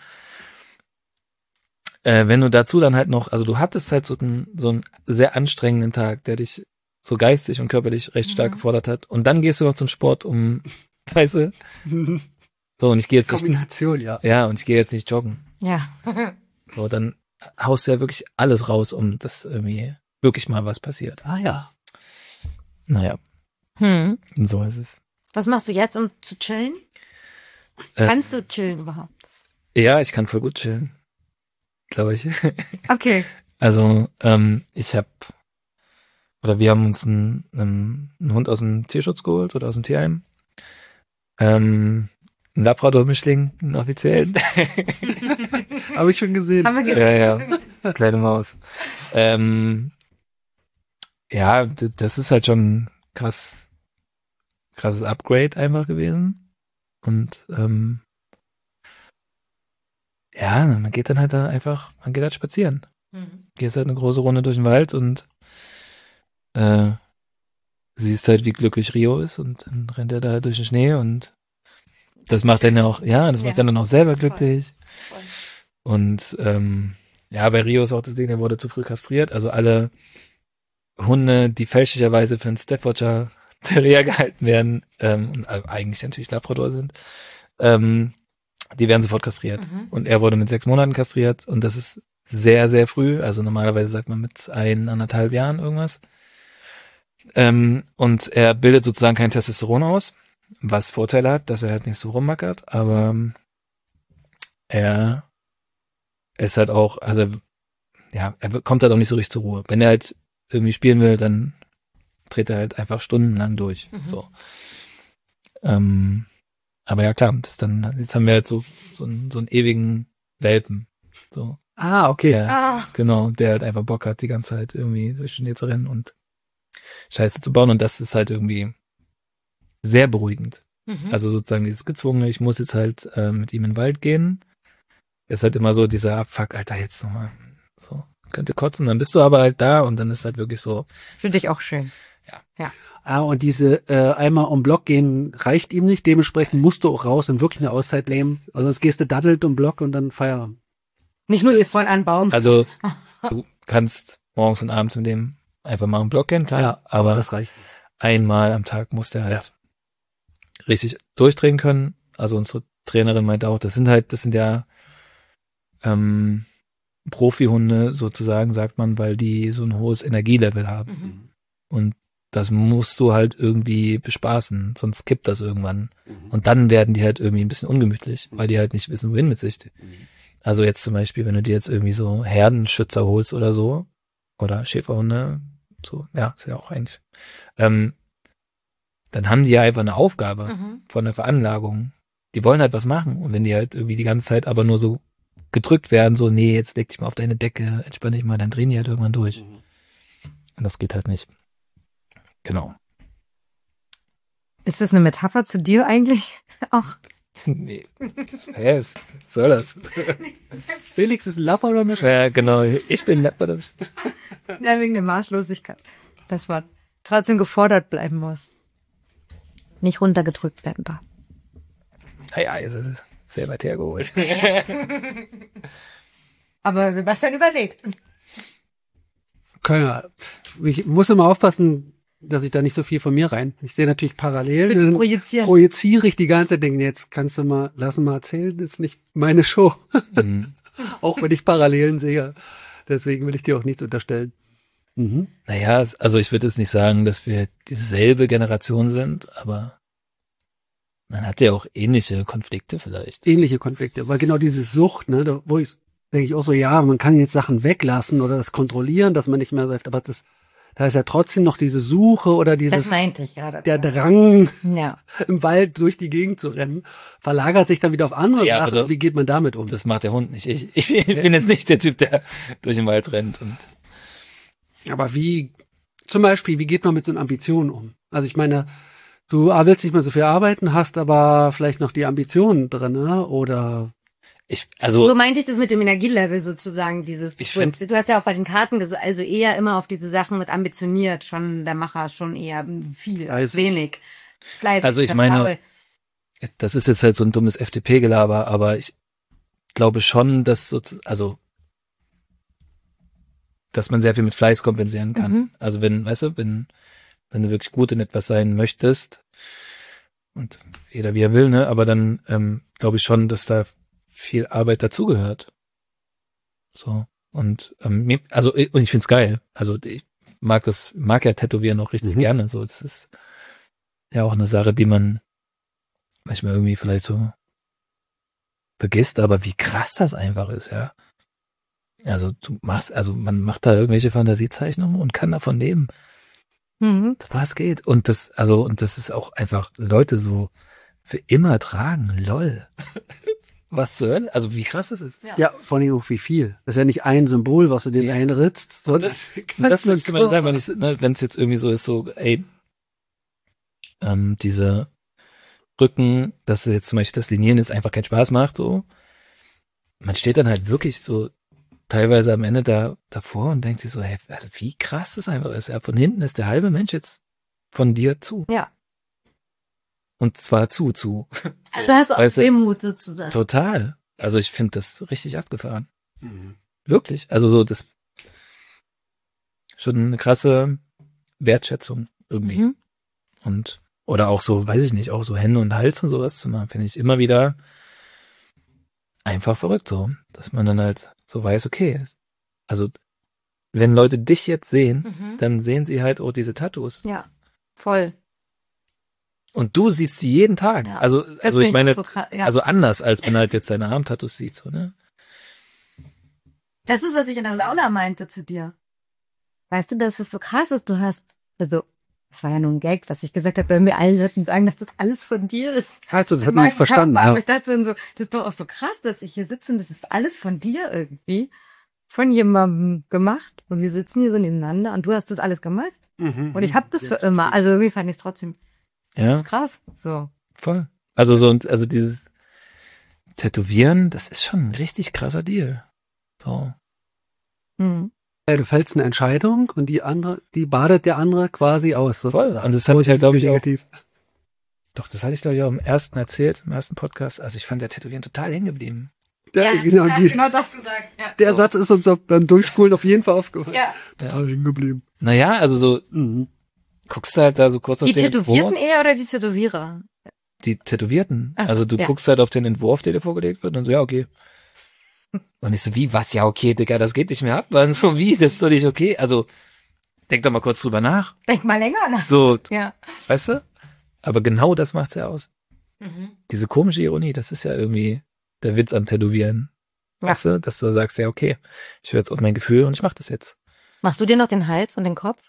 äh, wenn du dazu dann halt noch, also du hattest halt so einen, so einen sehr anstrengenden Tag, der dich so geistig und körperlich recht stark Mhm. gefordert hat und dann gehst du noch zum Sport, um, weißt du, so und ich gehe jetzt nicht, Kombination, ja. ja, und ich gehe jetzt nicht joggen. Ja. So, dann haust du ja wirklich alles raus, um dass irgendwie wirklich mal was passiert. Ah ja. Naja, Hm. und so ist es. Was machst du jetzt, um zu chillen? Äh, Kannst du chillen überhaupt? Ja, ich kann voll gut chillen, glaube ich. Okay. Also, ähm, ich habe, oder wir haben uns einen, einen, einen Hund aus dem Tierschutz geholt oder aus dem Tierheim. Ähm, ein Labrador-Mischling, einen offiziellen. Habe ich schon gesehen. Haben wir gesehen. ja, ja, kleine Maus. Ähm, ja, d- das ist halt schon krass, krasses Upgrade einfach gewesen. Und ähm, ja, man geht dann halt da einfach, man geht halt spazieren. Mhm. Gehst halt eine große Runde durch den Wald und äh, siehst halt, wie glücklich Rio ist und dann rennt er da halt durch den Schnee und das macht dann ja auch, ja, das Ja. macht dann auch selber Voll. glücklich. Voll. Und ähm, Ja, bei Rio ist auch das Ding, der wurde zu früh kastriert. Also alle Hunde, die fälschlicherweise für einen Staffordshire Terrier gehalten werden, ähm, und eigentlich natürlich Labrador sind, ähm, die werden sofort kastriert. Mhm. Und er wurde mit sechs Monaten kastriert und das ist sehr, sehr früh. Also normalerweise sagt man mit ein, anderthalb Jahren irgendwas. Ähm, und er bildet sozusagen kein Testosteron aus, was Vorteile hat, dass er halt nicht so rummackert, aber er ist halt auch, also ja, er kommt halt auch nicht so richtig zur Ruhe. Wenn er halt irgendwie spielen will, dann dreht er halt einfach stundenlang durch. Mhm. So. Ähm, aber ja klar, das dann, jetzt haben wir halt so, so, einen, so einen ewigen Welpen. So. Ah, okay. Der, Ah. genau, der halt einfach Bock hat, die ganze Zeit irgendwie durch den Schnee zu rennen und Scheiße zu bauen. Und das ist halt irgendwie sehr beruhigend. Mhm. Also sozusagen dieses Gezwungene, ich muss jetzt halt äh, mit ihm in den Wald gehen. Ist halt immer so dieser Abfuck, Alter, jetzt nochmal so, könnte kotzen, dann bist du aber halt da und dann ist halt wirklich so. Finde ich auch schön. Ah, und diese äh, einmal um Block gehen reicht ihm nicht. Dementsprechend musst du auch raus und wirklich eine Auszeit nehmen. Also sonst gehst du daddelt um Block und dann Feierabend. Nicht nur ist voll an Baum. Also du kannst morgens und abends mit dem einfach mal einen Block gehen, klar, Ja, aber das reicht. einmal am Tag muss der halt richtig durchdrehen können. Also unsere Trainerin meint auch, das sind halt, das sind ja ähm, Profihunde sozusagen, sagt man, weil die so ein hohes Energielevel haben. Mhm. Und das musst du halt irgendwie bespaßen, sonst kippt das irgendwann. Mhm. Und dann werden die halt irgendwie ein bisschen ungemütlich, weil die halt nicht wissen, wohin mit sich. Also jetzt zum Beispiel, wenn du dir jetzt irgendwie so Herdenschützer holst oder so, oder Schäferhunde, so, ja, ist ja auch eigentlich, ähm, dann haben die ja einfach eine Aufgabe Mhm. von der Veranlagung. Die wollen halt was machen. Und wenn die halt irgendwie die ganze Zeit aber nur so gedrückt werden, so, nee, jetzt leg dich mal auf deine Decke, entspann dich mal, dann drehen die halt irgendwann durch. Mhm. Und das geht halt nicht. Genau. Ist das eine Metapher zu dir eigentlich? Auch. Nee. Hä, was soll das? Felix ist ein Laffer oder nicht? Ja, genau. Ich bin Leopard. Ja, wegen der Maßlosigkeit. Dass man trotzdem gefordert bleiben muss. Nicht runtergedrückt werden darf. Naja, es ist sehr weit hergeholt. Aber Sebastian überlegt. Keine Ahnung. Ich muss immer aufpassen, dass ich da nicht so viel von mir rein. Ich sehe natürlich parallel. Willst du dann projizieren? Projiziere ich die ganze Zeit, denke, jetzt kannst du mal, lass mal erzählen, das ist nicht meine Show. Mhm. Auch wenn ich Parallelen sehe. Deswegen will ich dir auch nichts unterstellen. Mhm. Naja, es- also ich würde jetzt nicht sagen, dass wir dieselbe Generation sind, aber man hat ja auch ähnliche Konflikte vielleicht. Ähnliche Konflikte, weil genau diese Sucht, ne, da, wo ich denke ich auch so, ja, man kann jetzt Sachen weglassen oder das kontrollieren, dass man nicht mehr läuft, aber das, da ist ja trotzdem noch diese Suche oder Das dieses, meinte ich gerade. der Drang, Ja. im Wald durch die Gegend zu rennen, verlagert sich dann wieder auf andere Ja, Sachen. aber Wie geht man damit um? Das macht der Hund nicht. Ich, ich bin jetzt nicht der Typ, der durch den Wald rennt und Aber wie, zum Beispiel, wie geht man mit so einer Ambition um? Also ich meine, du willst nicht mehr so viel arbeiten, hast aber vielleicht noch die Ambitionen drin, ne? Oder ich, also So meinte ich das mit dem Energielevel sozusagen, dieses, Ich du, find- du hast ja auch bei den Karten gesagt, also eher immer auf diese Sachen mit ambitioniert, schon der Macher schon eher viel, als Fleißig. wenig. Fleißig, Also ich statt meine- faul. das ist jetzt halt so ein dummes F D P-Gelaber, aber ich glaube schon, dass so, also dass man sehr viel mit Fleiß kompensieren kann. Mhm. Also wenn, weißt du, wenn wenn du wirklich gut in etwas sein möchtest und jeder wie er will, ne, aber dann ähm, glaube ich schon, dass da viel Arbeit dazugehört. So und ähm, mir- also und ich find's geil. Also ich mag das, mag ja Tätowieren auch richtig Mhm. gerne. So, das ist ja auch eine Sache, die man manchmal irgendwie vielleicht so vergisst, aber wie krass das einfach ist, ja. Also du machst, also man macht da irgendwelche Fantasiezeichnungen und kann davon leben. Mhm. Was geht? Und das, also, und das ist auch einfach Leute so für immer tragen. Lol. Was zur Hölle? Also wie krass das ist. ja, vor allem auch wie viel. Das ist ja nicht ein Symbol, was du dir Ja. einritzt, sondern Das, das müsste man sagen, wenn es ne, wenn's jetzt irgendwie so ist, so, ey, ähm, diese Rücken, dass jetzt zum Beispiel das Linieren jetzt einfach keinen Spaß macht, so. Man steht dann halt wirklich so teilweise am Ende da davor und denkt sich so, hey, also wie krass das einfach ist. Ja, von hinten ist der halbe Mensch jetzt von dir zu. Ja. Und zwar zu, zu. Also da hast du auch Weißt du- Demut sozusagen. Total. Also ich finde das richtig abgefahren. Mhm. Wirklich. Also so das schon eine krasse Wertschätzung irgendwie. Mhm. Und oder auch so, weiß ich nicht, auch so Hände und Hals und sowas zu machen, finde ich immer wieder einfach verrückt so, dass man dann halt so weiß, okay, also wenn Leute dich jetzt sehen, Mhm. dann sehen sie halt auch diese Tattoos. Ja, voll. Und du siehst sie jeden Tag. Ja. Also, Das also find ich meine, so krass, ja. also anders, als man halt jetzt deine Armtattoos sieht, so, ne? Das ist, was ich in der Sauna meinte zu dir. Weißt du, dass es so krass ist, du hast, also, es war ja nur ein Gag, was ich gesagt habe, wenn wir alle sollten sagen, dass das alles von dir ist. Also, das hat In man nicht meinem verstanden. Körper. Ja. Aber ich dachte dann so, das ist doch auch so krass, dass ich hier sitze und das ist alles von dir irgendwie. Von jemandem gemacht. Und wir sitzen hier so nebeneinander und du hast das alles gemacht. Mhm. Und ich hab das für immer. Also irgendwie fand ich es trotzdem, das Ja, ist krass. So. voll. Also so, und also dieses Tätowieren, das ist schon ein richtig krasser Deal. So. Mhm. Ja, du fällst eine Entscheidung und die andere, die badet der andere quasi aus. Voll. sozusagen. Und das hatte ich ja, glaube ich, auch, Negativ. doch, das hatte ich, glaube ich, auch im ersten erzählt, im ersten Podcast. Also ich fand der Tätowieren total hängen geblieben. Der, Ja, genau, du hast die, genau das gesagt. Ja. der Satz ist uns auf- beim Durchspulen auf jeden Fall aufgefallen. Ja. Total hängen geblieben. Naja, also so, Mhm. guckst du halt da so kurz auf Die den Tätowierten Entwurf. eher oder die Tätowierer? Die Tätowierten. Ach so, Also du ja. guckst halt auf den Entwurf, der dir vorgelegt wird und so, ja, okay. Und ich so, wie, was? Ja, okay, Digga, das geht nicht mehr ab. Mann. So, wie, das ist doch nicht okay. Also, denk doch mal kurz drüber nach. Denk mal länger nach. So, Ja. weißt du? Aber genau das macht's ja aus. Mhm. Diese komische Ironie, das ist ja irgendwie der Witz am Tätowieren. Ja. Weißt du? Dass du sagst, ja, okay, ich höre jetzt auf mein Gefühl und ich mach das jetzt. Machst du dir noch den Hals und den Kopf?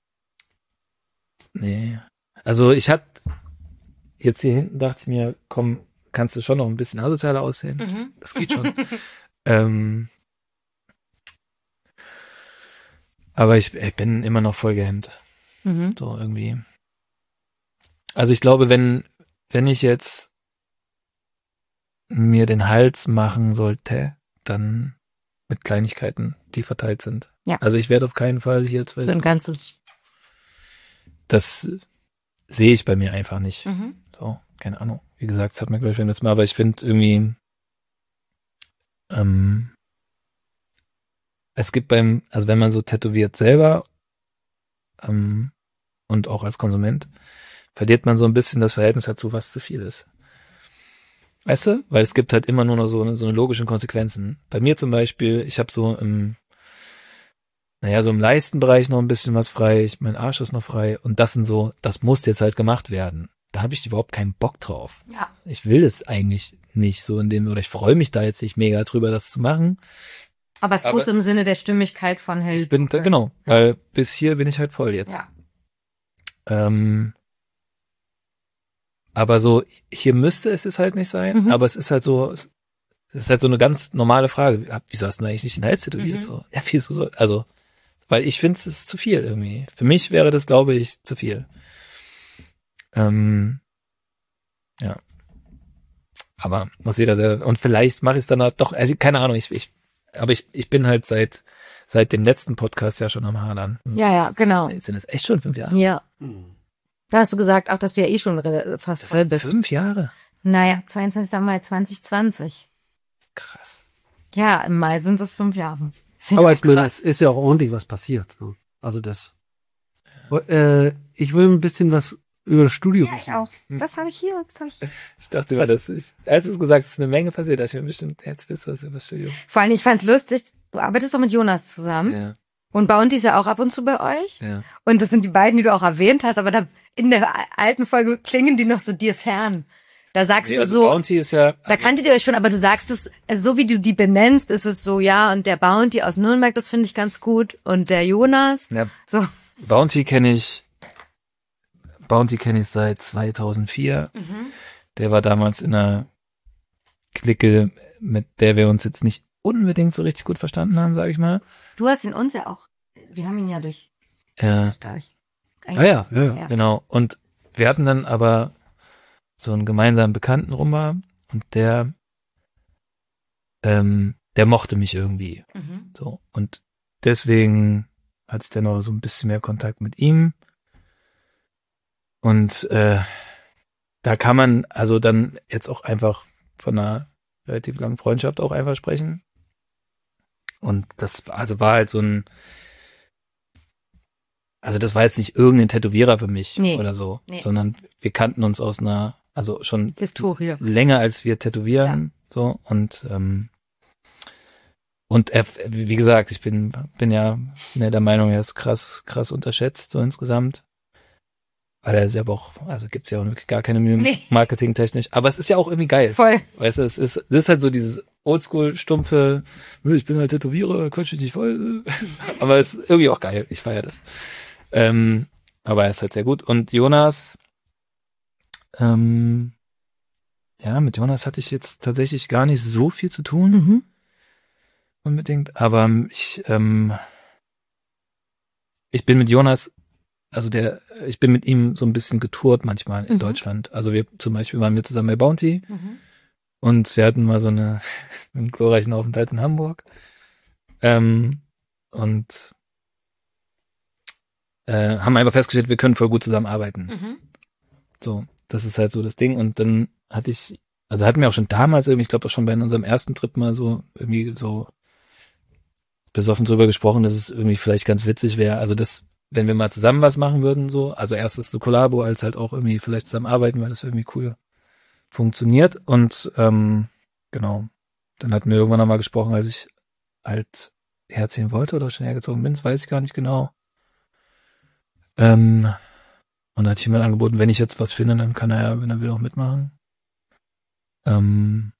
Nee. Also ich hatte jetzt hier hinten dachte ich mir, komm, kannst du schon noch ein bisschen asozialer aussehen. Mhm. Das geht schon. ähm, aber ich, ich bin immer noch voll gehemmt. Mhm. So irgendwie. Also ich glaube, wenn, wenn ich jetzt mir den Hals machen sollte, dann mit Kleinigkeiten, die verteilt sind. Ja. Also ich werde auf keinen Fall hier zwei. So ein ganzes. Das sehe ich bei mir einfach nicht. Mhm. So, keine Ahnung. Wie gesagt, das hat mir gleich beim letzten Mal, aber ich finde irgendwie, ähm, es gibt beim, also wenn man so tätowiert selber, ähm, und auch als Konsument, verliert man so ein bisschen das Verhältnis dazu, was zu viel ist. Weißt du? Weil es gibt halt immer nur noch so eine, so eine logischen Konsequenzen. Bei mir zum Beispiel, ich habe so im, naja, so im Leistenbereich noch ein bisschen was frei, ich, mein Arsch ist noch frei und das sind so, das muss jetzt halt gemacht werden. Da habe ich überhaupt keinen Bock drauf. Ja. Ich will es eigentlich nicht so in dem, oder ich freue mich da jetzt nicht mega drüber, das zu machen. Aber es Aber- muss im Sinne der Stimmigkeit von Held. Ich bin, da, genau, weil bis hier bin ich halt voll jetzt. Ja. Ähm, aber so, hier müsste es es halt nicht sein, Mhm. aber es ist halt so, es ist halt so eine ganz normale Frage. Ja, wieso hast du eigentlich nicht den Hals tätowiert? Mhm. So, ja, wieso so, also, weil ich finde, es ist zu viel irgendwie. Für mich wäre das, glaube ich, zu viel. Ähm, ja. Aber muss jeder selber, und vielleicht mache ich es dann halt doch, also keine Ahnung, ich, ich, aber ich, ich bin halt seit, seit dem letzten Podcast ja schon am Hadern. Ja, ja, genau. Jetzt sind es echt schon fünf Jahre. Ja. Mhm. Da hast du gesagt, auch dass du ja eh schon re- fast Das voll sind bist. fünf Jahre. Naja, zweiundzwanzigster Mai zwanzig zwanzig. Krass. Ja, im Mai sind es fünf Jahre. Aber ich meine, es ist ja auch ordentlich was passiert. Ne? Also das. Äh, ich will ein bisschen was über das Studio Ja, ich wissen. auch. Das habe ich hier, das habe ich. Ich dachte immer, das ist, als du es gesagt hast, ist eine Menge passiert, da ich mir bestimmt, jetzt wisst du was über das Studio. Vor allem, ich fand's lustig. Du arbeitest doch mit Jonas zusammen. Ja, Und Bounty ist ja auch ab und zu bei euch. ja. Und das sind die beiden, die du auch erwähnt hast. Aber da in der alten Folge klingen die noch so dir fern. Da sagst Nee, du also so, Bounty ist ja, da also, kanntet ihr euch schon, aber du sagst es, also so wie du die benennst, ist es so, ja, und der Bounty aus Nürnberg, das finde ich ganz gut. Und der Jonas, ja, so. Bounty kenne ich, Bounty kenne ich seit zweitausendvier. Mhm. Der war damals in einer Clique, mit der wir uns jetzt nicht unbedingt so richtig gut verstanden haben, sage ich mal. Du hast ihn uns ja auch, wir haben ihn ja durch, Ja, durch. Ja, ja, ja, ja. Ja. genau. Und wir hatten dann aber so einen gemeinsamen Bekannten Rumba und der, ähm, der mochte mich irgendwie. Mhm. So. Und deswegen hatte ich dann noch so ein bisschen mehr Kontakt mit ihm. Und äh, da kann man also dann jetzt auch einfach von einer relativ langen Freundschaft auch einfach sprechen. Und das also war halt so ein, also das war jetzt nicht irgendein Tätowierer für mich Nee. oder so, Nee. sondern wir kannten uns aus einer, also schon Historie. länger als wir tätowieren, so und ähm, und er, wie gesagt, ich bin bin ja ne, der Meinung, er ist krass krass unterschätzt so insgesamt, weil er ist ja aber auch, also gibt's ja auch wirklich gar keine Mühe Nee. marketingtechnisch, aber es ist ja auch irgendwie geil, Voll. weißt du, es ist es ist halt so dieses Oldschool stumpfe, ich bin halt Tätowierer, quatsch dich nicht voll, aber es ist irgendwie auch geil, ich feiere das. Ähm, aber er ist halt sehr gut. Und Jonas, ähm, ja, mit Jonas hatte ich jetzt tatsächlich gar nicht so viel zu tun, Mhm. unbedingt. Aber ich, ähm, ich bin mit Jonas, also der, ich bin mit ihm so ein bisschen getourt manchmal in Mhm. Deutschland. Also wir, zum Beispiel waren wir zusammen bei Bounty Mhm. und wir hatten mal so eine, einen glorreichen Aufenthalt in Hamburg. Ähm, und äh, haben einfach festgestellt, wir können voll gut zusammenarbeiten. Mhm. So, das ist halt so das Ding. Und dann hatte ich, also hatten wir auch schon damals irgendwie, ich glaube auch schon bei unserem ersten Trip mal so irgendwie so besoffen drüber gesprochen, dass es irgendwie vielleicht ganz witzig wäre. Also das, wenn wir mal zusammen was machen würden, so, also erstes eine Kollabo, als halt auch irgendwie vielleicht zusammen arbeiten, weil das irgendwie cool funktioniert. Und ähm, genau, dann hatten wir irgendwann nochmal gesprochen, als ich halt herziehen wollte oder schon hergezogen bin, das weiß ich gar nicht genau. Ähm, und da hat jemand angeboten, wenn ich jetzt was finde, dann kann er ja, wenn er will, auch mitmachen. Ähm,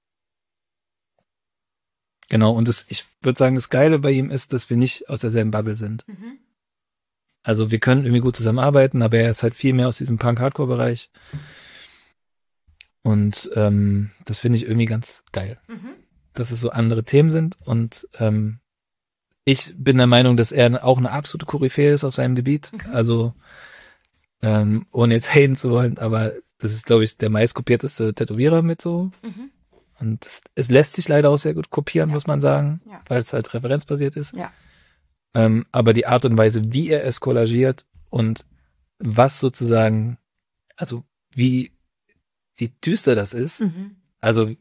genau, und das, ich würde sagen, das Geile bei ihm ist, dass wir nicht aus derselben Bubble sind. Mhm. Also wir können irgendwie gut zusammenarbeiten, aber er ist halt viel mehr aus diesem Punk-Hardcore-Bereich. Und ähm, das finde ich irgendwie ganz geil, Mhm. dass es so andere Themen sind. Und ähm, ich bin der Meinung, dass er auch eine absolute Koryphäe ist auf seinem Gebiet. Mhm. Also ähm, ohne jetzt haten zu wollen, aber das ist, glaube ich, der meistkopierteste Tätowierer mit so. Mhm. Und es, es lässt sich leider auch sehr gut kopieren, Ja. muss man sagen, Ja. weil es halt referenzbasiert ist. Ja. Ähm, aber die Art und Weise, wie er es kollagiert und was sozusagen, also wie, wie düster das ist. Mhm. Also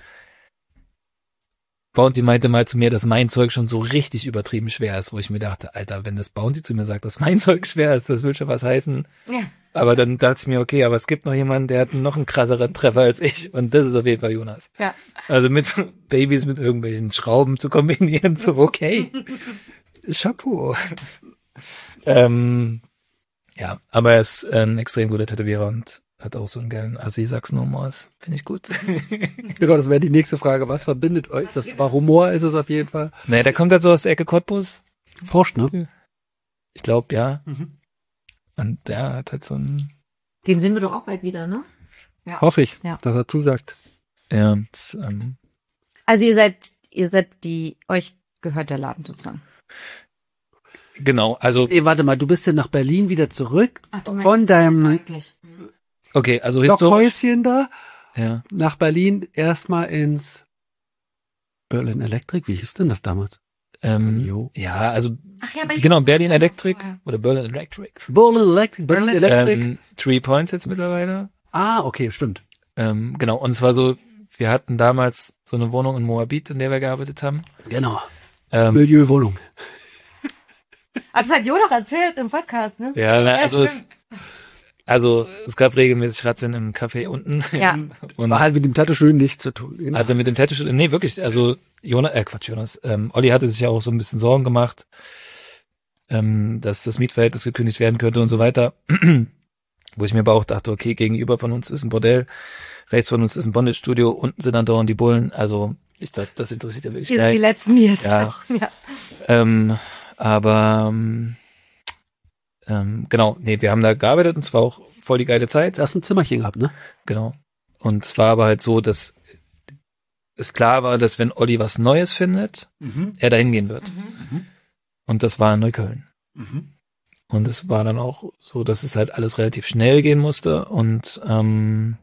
Bounty meinte mal zu mir, dass mein Zeug schon so richtig übertrieben schwer ist, wo ich mir dachte, Alter, wenn das Bounty zu mir sagt, dass mein Zeug schwer ist, das will schon was heißen. Ja. Aber dann dachte ich mir, okay, aber es gibt noch jemanden, der hat einen noch einen krasseren Treffer als ich und das ist auf jeden Fall Jonas. Ja. Also mit so Babys mit irgendwelchen Schrauben zu kombinieren, so okay. Chapeau. ähm, ja, aber er ist ein extrem guter Tätowierer und hat auch so einen geilen Assi-Sachsen-Humor. Finde ich gut. Genau, das wäre die nächste Frage. Was verbindet euch? Das war Humor, ist es auf jeden Fall. Naja, der kommt halt so aus der Ecke Cottbus. Forscht, ne? Ich glaube, ja. Mhm. Und der hat halt so ein, Den sehen wir doch auch bald wieder, ne? Ja. Hoffe ich, Ja. dass er zusagt. ja, und, ähm, Also ihr seid, ihr seid die, euch gehört der Laden sozusagen. genau, also, Nee, warte mal, du bist ja nach Berlin wieder zurück Ach, du von deinem eigentlich. okay, also historisch, Dockhäuschen da ja, nach Berlin erstmal ins Berlin Electric. Wie hieß denn das damals? ähm, Jo. ja, also, Ach ja, bei genau, Berlin Electric oder Berlin Electric. Berlin Electric. Berlin Electric. Ähm, Three Points jetzt mittlerweile. Ah, okay, stimmt. Ähm, genau, und es war so, wir hatten damals so eine Wohnung in Moabit, in der wir gearbeitet haben. Genau. Ähm, Milieuwohnung. Ah, das hat Jo doch erzählt im Podcast, ne? ja, na, Ja, also es, stimmt. also es gab regelmäßig Razzien im Café unten. Ja. Und War halt mit dem Tattoo schön nichts zu tun. Genau. hatte mit dem Tattoo, nee, wirklich, also Jonas, äh, Quatsch, Jonas, ähm, Olli hatte sich ja auch so ein bisschen Sorgen gemacht, ähm, dass das Mietverhältnis gekündigt werden könnte und so weiter. Wo ich mir aber auch dachte, okay, gegenüber von uns ist ein Bordell, rechts von uns ist ein Bondage-Studio, unten sind dann dauernd die Bullen, also ich dachte, das interessiert ja wirklich Ihr seid die keinen. letzten, die jetzt Ja. auch. Ja. Ähm, aber ähm, ähm, genau, nee, wir haben da gearbeitet und es war auch voll die geile Zeit. Du hast ein Zimmerchen gehabt, ne? Genau. Und es war aber halt so, dass es klar war, dass wenn Olli was Neues findet, Mhm. er dahin gehen wird. Mhm. Und das war in Neukölln. Mhm. Und es war dann auch so, dass es halt alles relativ schnell gehen musste. Und ähm,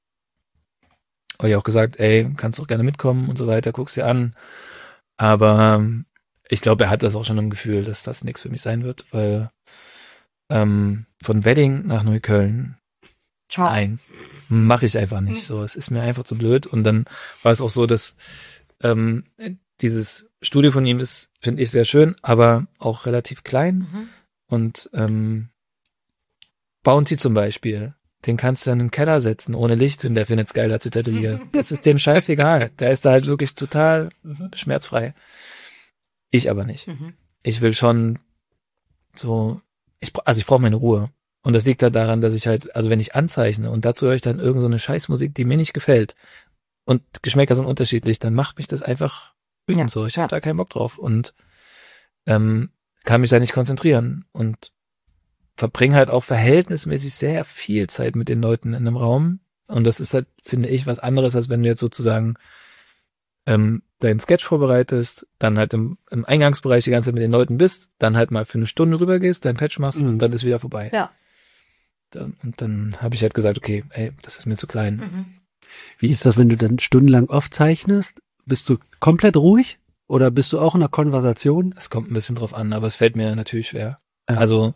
Olli auch gesagt, ey, kannst doch gerne mitkommen und so weiter, guck's dir an. Aber ähm, ich glaube, er hat das auch schon im Gefühl, dass das nichts für mich sein wird, weil ähm, von Wedding nach Neukölln, Ciao. nein, mache ich einfach nicht so. Es ist mir einfach zu blöd. Und dann war es auch so, dass ähm, dieses Studio von ihm ist, finde ich, sehr schön, aber auch relativ klein. Mhm. Und ähm, Bounty zum Beispiel, den kannst du dann in den Keller setzen, ohne Licht, und der findet es geiler zu tätowieren. Das ist dem scheißegal. Der ist da halt wirklich total Mhm. schmerzfrei. Ich aber nicht. Mhm. Ich will schon so, ich, bra- also ich brauche meine Ruhe. Und das liegt halt daran, dass ich halt, also wenn ich anzeichne und dazu höre ich dann irgend so eine Scheißmusik, die mir nicht gefällt, und Geschmäcker sind unterschiedlich, dann macht mich das einfach wütend Ja, so. Ich ja. habe da keinen Bock drauf und ähm, kann mich da nicht konzentrieren und verbringe halt auch verhältnismäßig sehr viel Zeit mit den Leuten in einem Raum. Und das ist halt, finde ich, was anderes, als wenn du jetzt sozusagen ähm, deinen Sketch vorbereitest, dann halt im, im Eingangsbereich die ganze Zeit mit den Leuten bist, dann halt mal für eine Stunde rübergehst, dein Patch machst Mhm. und dann ist wieder vorbei. Ja. Dann, und dann habe ich halt gesagt, okay, ey, das ist mir zu klein. Mhm. Wie ist das, wenn du dann stundenlang aufzeichnest? Bist du komplett ruhig oder bist du auch in einer Konversation? Es kommt ein bisschen drauf an, aber es fällt mir natürlich schwer. Ja. Also,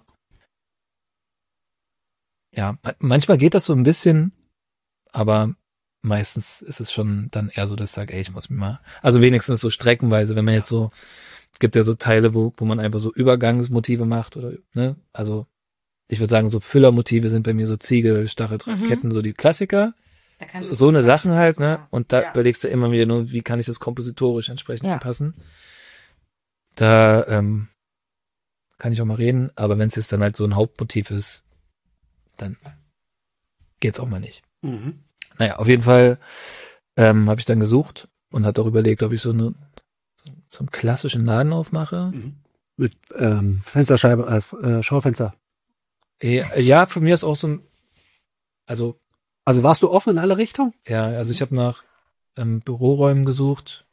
ja, ma- manchmal geht das so ein bisschen, aber meistens ist es schon dann eher so, dass ich sage, ey, ich muss mir mal, also wenigstens so streckenweise, wenn man jetzt so, es gibt ja so Teile, wo, wo man einfach so Übergangsmotive macht oder, ne, also ich würde sagen, so Füllermotive sind bei mir so Ziegel, Stacheldrahtketten, so die Klassiker, Da kannst so, du so eine gut Sachen halt, ne, ja. und da Ja. überlegst du immer wieder nur, wie kann ich das kompositorisch entsprechend Ja. anpassen. Da, ähm, kann ich auch mal reden, aber wenn es jetzt dann halt so ein Hauptmotiv ist, dann geht's auch mal nicht. Mhm. Naja, auf jeden Fall ähm, habe ich dann gesucht und hat auch überlegt, ob ich so, eine, so einen klassischen Laden aufmache. Mhm. Mit ähm, Fensterscheibe, äh, äh, Schaufenster. Eh, Ja, von mir ist auch so ein, also Also warst du offen in alle Richtungen? ja, also ich habe nach ähm, Büroräumen gesucht,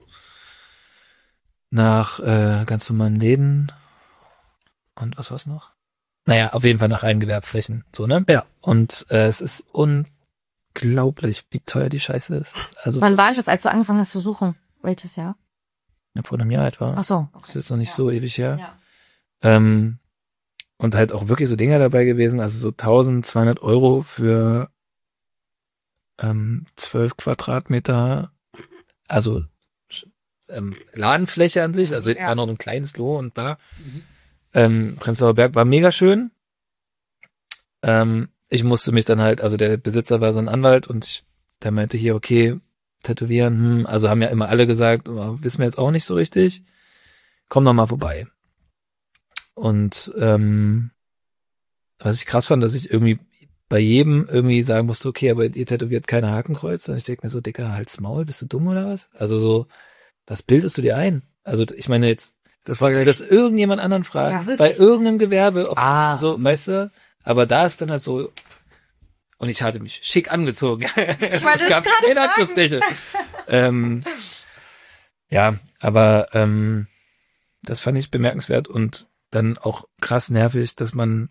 nach äh, ganz normalen Läden und was war's noch? Naja, auf jeden Fall nach Eingewerbflächen, so, ne? Ja. Und äh, es ist unglaublich, wie teuer die Scheiße ist. Also Wann war das, als du angefangen hast zu suchen? Welches Jahr? ja, vor einem Jahr etwa. Ach so. Das ist jetzt noch nicht Ja. so ewig her. Ja. Ähm, und halt auch wirklich so Dinger dabei gewesen, also so eintausendzweihundert Euro für ähm, zwölf Quadratmeter, also sch- ähm, Ladenfläche an sich, also Ja. war noch ein kleines Lo und da. Ähm, Prenzlauer Berg war mega schön. Ähm, ich musste mich dann halt, also der Besitzer war so ein Anwalt und ich, der meinte hier, okay, tätowieren, hm, also haben ja immer alle gesagt, oh, wissen wir jetzt auch nicht so richtig. Komm doch mal vorbei. Und ähm, was ich krass fand, dass ich irgendwie bei jedem irgendwie sagen musste, okay, aber ihr tätowiert keine Hakenkreuze. Und ich denke mir so, Dicker, halt's Maul, bist du dumm oder was? Also so, was bildest du dir ein? Also ich meine jetzt, Das war Falls du gleich. das irgendjemand anderen fragt, Ja, wirklich. bei irgendeinem Gewerbe, ob, Ah. so, weißt du, aber da ist dann halt so, und ich hatte mich schick angezogen. es, wollte es gab das keine Anschlussfläche. ähm, ja, aber ähm, das fand ich bemerkenswert und dann auch krass nervig, dass man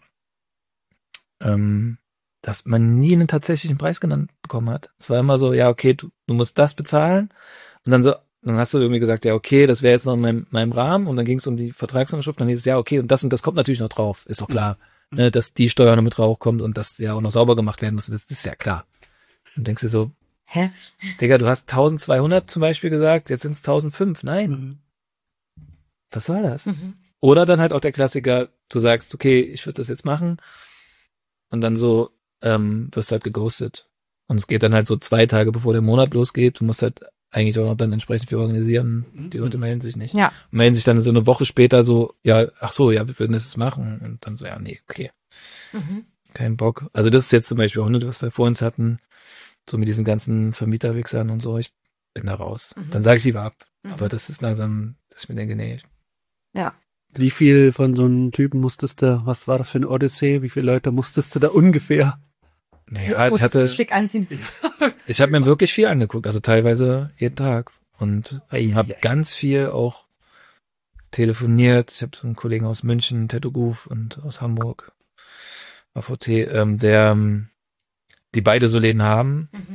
ähm, dass man nie einen tatsächlichen Preis genannt bekommen hat. Es war immer so, ja, okay, du, du musst das bezahlen und dann so, dann hast du irgendwie gesagt, ja, okay, das wäre jetzt noch in meinem, meinem Rahmen und dann ging es um die Vertragsunterschrift, dann hieß es, ja, okay, und das und das kommt natürlich noch drauf, ist doch klar, Mhm. ne, dass die Steuer noch mit drauf kommt und das ja auch noch sauber gemacht werden muss, das, das ist ja klar. Und denkst du so, Hä? Digga, du hast eintausendzweihundert zum Beispiel gesagt, jetzt sind es eintausendfünf, nein, Mhm. was soll das? Mhm. Oder dann halt auch der Klassiker, du sagst, okay, ich würde das jetzt machen und dann so ähm, wirst du halt geghostet. Und es geht dann halt so zwei Tage, bevor der Monat losgeht. Du musst halt eigentlich auch noch dann entsprechend viel organisieren. Die Leute melden sich nicht. Ja. Und melden sich dann so eine Woche später so, ja, ach so, ja, wir würden das jetzt machen. Und dann so, ja, nee, okay, Mhm. kein Bock. Also das ist jetzt zum Beispiel auch nicht, was wir vor uns hatten, so mit diesen ganzen Vermieterwichsern und so. Ich bin da raus. Mhm. Dann sage ich lieber ab. Mhm. Aber das ist langsam, dass ich mir denke, nee, Ja. Wie viel von so einem Typen musstest du, was war das für eine Odyssee? Wie viele Leute musstest du da ungefähr? naja, also ich hatte, Schick anziehen. ich habe mir wirklich viel angeguckt, also teilweise jeden Tag und habe ganz viel auch telefoniert. Ich habe so einen Kollegen aus München, Tattoo Goof, und aus Hamburg, A V T, ähm, der ähm, die beide so Läden haben Mhm.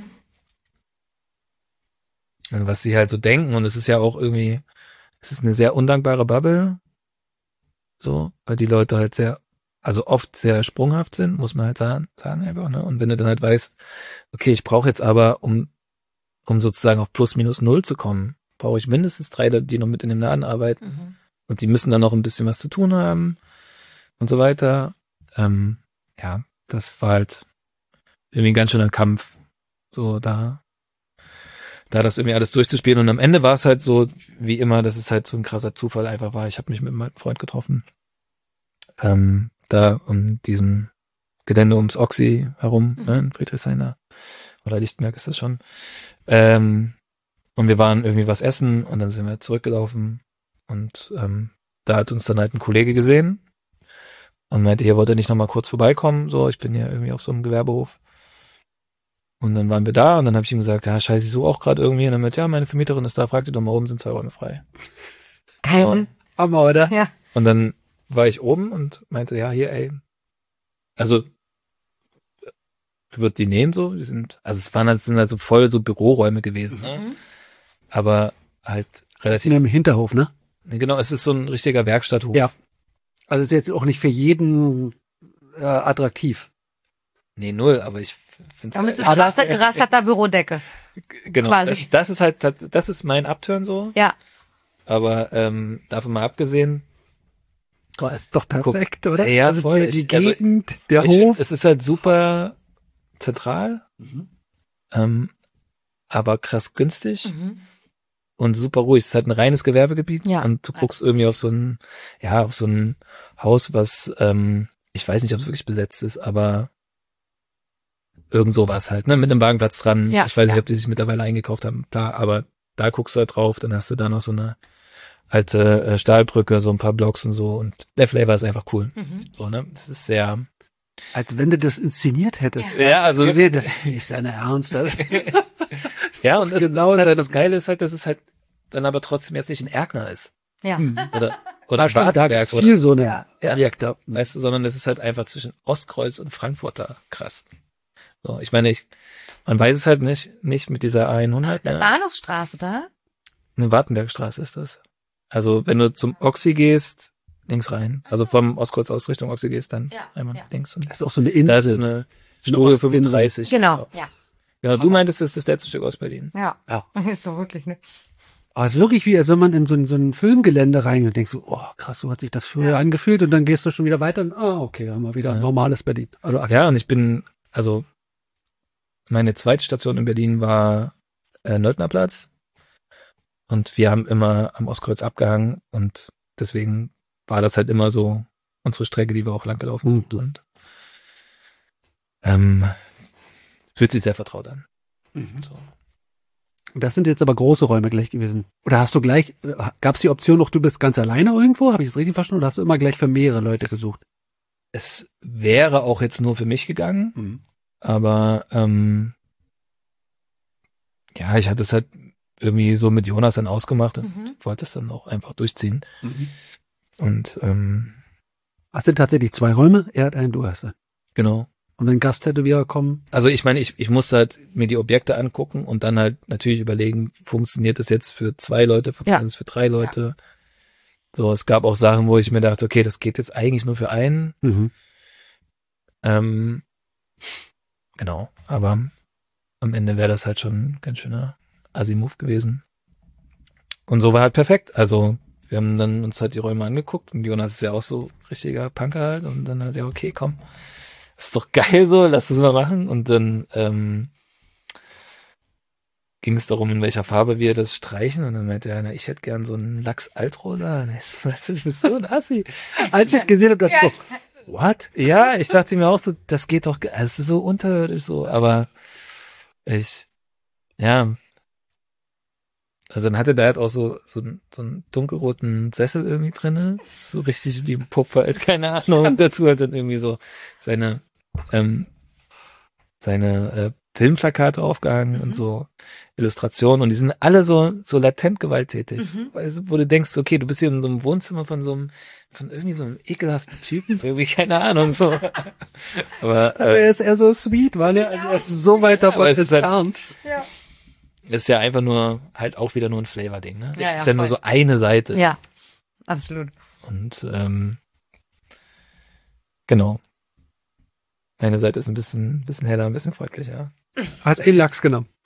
und was sie halt so denken, und es ist ja auch irgendwie, es ist eine sehr undankbare Bubble, so, weil die Leute halt sehr, also oft sehr sprunghaft sind, muss man halt sagen, sagen einfach, ne? Und wenn du dann halt weißt, okay, ich brauche jetzt aber, um um sozusagen auf plus minus null zu kommen, brauche ich mindestens drei, die noch mit in dem Laden arbeiten. Mhm. Und die müssen dann noch ein bisschen was zu tun haben und so weiter. Ähm, ja, das war halt irgendwie ein ganz schöner Kampf, so da, da das irgendwie alles durchzuspielen. Und am Ende war es halt so, wie immer, dass es halt so ein krasser Zufall einfach war. Ich habe mich mit meinem Freund getroffen, ähm, da um diesem Gelände ums Oxy herum, Mhm. ne, in Friedrichshain da. Oder Lichtenberg ist das schon. Ähm, und wir waren irgendwie was essen und dann sind wir zurückgelaufen und ähm, da hat uns dann halt ein Kollege gesehen und meinte, hier wollte er nicht nochmal kurz vorbeikommen, so, ich bin ja irgendwie auf so einem Gewerbehof. Und dann waren wir da und dann habe ich ihm gesagt, ja, scheiße, ich suche auch gerade irgendwie. Und dann meinte, ja, meine Vermieterin ist da, fragt ihr doch mal oben, sind zwei Räume frei. Geil. Hammer, oder? Ja. Und dann war ich oben und meinte, ja, hier, ey, also wird die nehmen so, die sind, also es waren halt, sind halt so voll so Büroräume gewesen, ne? Mhm. Aber halt relativ, In einem Hinterhof, ne? genau, es ist so ein richtiger Werkstatthof. Ja. Also ist jetzt auch nicht für jeden äh, attraktiv. Nee, null, aber ich finde Ja, mit so es geraster, gerasterter Bürodecke. genau, quasi. das, das ist halt, das ist mein Upturn so, Ja. aber ähm, davon mal abgesehen, Boah, ist doch perfekt, oder? Ja, also voll. Die, die Ich- also, Gegend, der ich find, Hof. es ist halt super zentral, Mhm. ähm, aber krass günstig Mhm. und super ruhig. Es ist halt ein reines Gewerbegebiet Ja. und du guckst irgendwie auf so ein, ja, auf so ein Haus, was, ähm, ich weiß nicht, ob es wirklich besetzt ist, aber irgend sowas halt, ne, mit einem Wagenplatz dran. Ja. Ich weiß nicht, Ja. ob die sich mittlerweile eingekauft haben, klar, aber da guckst du halt drauf, dann hast du da noch so eine alte äh, Stahlbrücke, so ein paar Blocks und so und der Flavor ist einfach cool. Mhm. So, ne, es ist sehr, Als wenn du das inszeniert hättest. ja, also, Gesehen, das ist deine Ernst. Das- ja, und das, Genau das, ist halt, deine- das Geile ist halt, dass es halt dann aber trotzdem jetzt nicht ein Erkner ist. Ja. Oder, oder Ah, stimmt, da Wartberg gibt's oder, viel so eine Ja. Ja. Objekte. weißt du, sondern es ist halt einfach zwischen Ostkreuz und Frankfurter krass. So, ich meine, ich, man weiß es halt nicht, nicht mit dieser A hundert, Der ne? Bahnhofsstraße da? Eine Wartenbergstraße ist das. Also, wenn du zum Oxy gehst, links rein. Also vom Ostkreuz aus Richtung Oxy gehst, dann Ja, einmal ja. links und Das ist auch so eine da ist so Insel. eine So eine Stufe Ostinsel. fünfunddreißig. Genau. Ja. Genau, du meintest, das ist das letzte Stück aus Berlin. Ja. Ja. Ist so wirklich, ne? Aber es ist wirklich wie, als wenn man in so ein, so ein Filmgelände reingeht und denkst so, oh krass, so hat sich das früher angefühlt und dann gehst du schon wieder weiter und, ah, okay, haben wir wieder ein Ja. normales Berlin. Also, Ja, und ich bin, also meine zweite Station in Berlin war äh, Nöldnerplatz und wir haben immer am Ostkreuz abgehangen und deswegen war das halt immer so unsere Strecke, die wir auch lang gelaufen sind. Mhm. Und ähm, fühlt sich sehr vertraut an. Mhm. So. Das sind jetzt aber große Räume gleich gewesen. Oder hast du gleich, gab es die Option noch, du bist ganz alleine irgendwo? Habe ich das richtig verstanden? Oder hast du immer gleich für mehrere Leute gesucht? Es wäre auch jetzt nur für mich gegangen, Mhm. aber ähm, ja, ich hatte es halt irgendwie so mit Jonas dann ausgemacht und Mhm. wollte es dann auch einfach durchziehen. Mhm. Und ähm, Es sind tatsächlich zwei Räume, er hat einen, du hast einen. genau. Und wenn Gasttätowierer kommen, Also ich meine, ich, ich musste halt mir die Objekte angucken und dann halt natürlich überlegen, funktioniert das jetzt für zwei Leute, funktioniert Ja. das für drei Leute. So, es gab auch Sachen, wo ich mir dachte, okay, das geht jetzt eigentlich nur für einen. mhm. Ähm, genau, aber am Ende wäre das halt schon ein ganz schöner Assi-Move gewesen. Und so war halt perfekt. Also wir haben dann uns halt die Räume angeguckt und Jonas ist ja auch so richtiger Punker halt und dann hat er, okay, komm, ist doch geil so, lass das mal machen. Und dann ähm, ging es darum, in welcher Farbe wir das streichen. Und dann meinte er, na, ich hätte gern so einen Lachs Altrosa. Und ich so, das ist so ein Assi. Als ich es gesehen habe, dachte ich, so, what? Ja, ich dachte mir auch so, das geht doch, ge- es ist so unterirdisch so, aber ich, ja. Also dann hatte der halt auch so, so, einen- so einen dunkelroten Sessel irgendwie drinne, so richtig wie ein Pupfer, als keine Ahnung. Und dazu hat dann irgendwie so seine, ähm, seine äh, Filmplakate aufgehangen Mhm. und so Illustrationen und die sind alle so, so latent gewalttätig. Mhm. Weißt du, wo du denkst, okay, du bist hier in so einem Wohnzimmer von so einem, von irgendwie so einem ekelhaften Typen, irgendwie, keine Ahnung, so. Aber, Aber äh, er ist eher so sweet, weil er, also er ist so weit davon aber es ist halt- entfernt. Ja. ist ja einfach nur, halt auch wieder nur ein Flavor-Ding, ne? Ja, ja, ist ja nur voll. so eine Seite. Ja. Absolut. Und, ähm, genau. Meine Seite ist ein bisschen, bisschen heller, ein bisschen freundlicher. Hast eh Lachs genommen.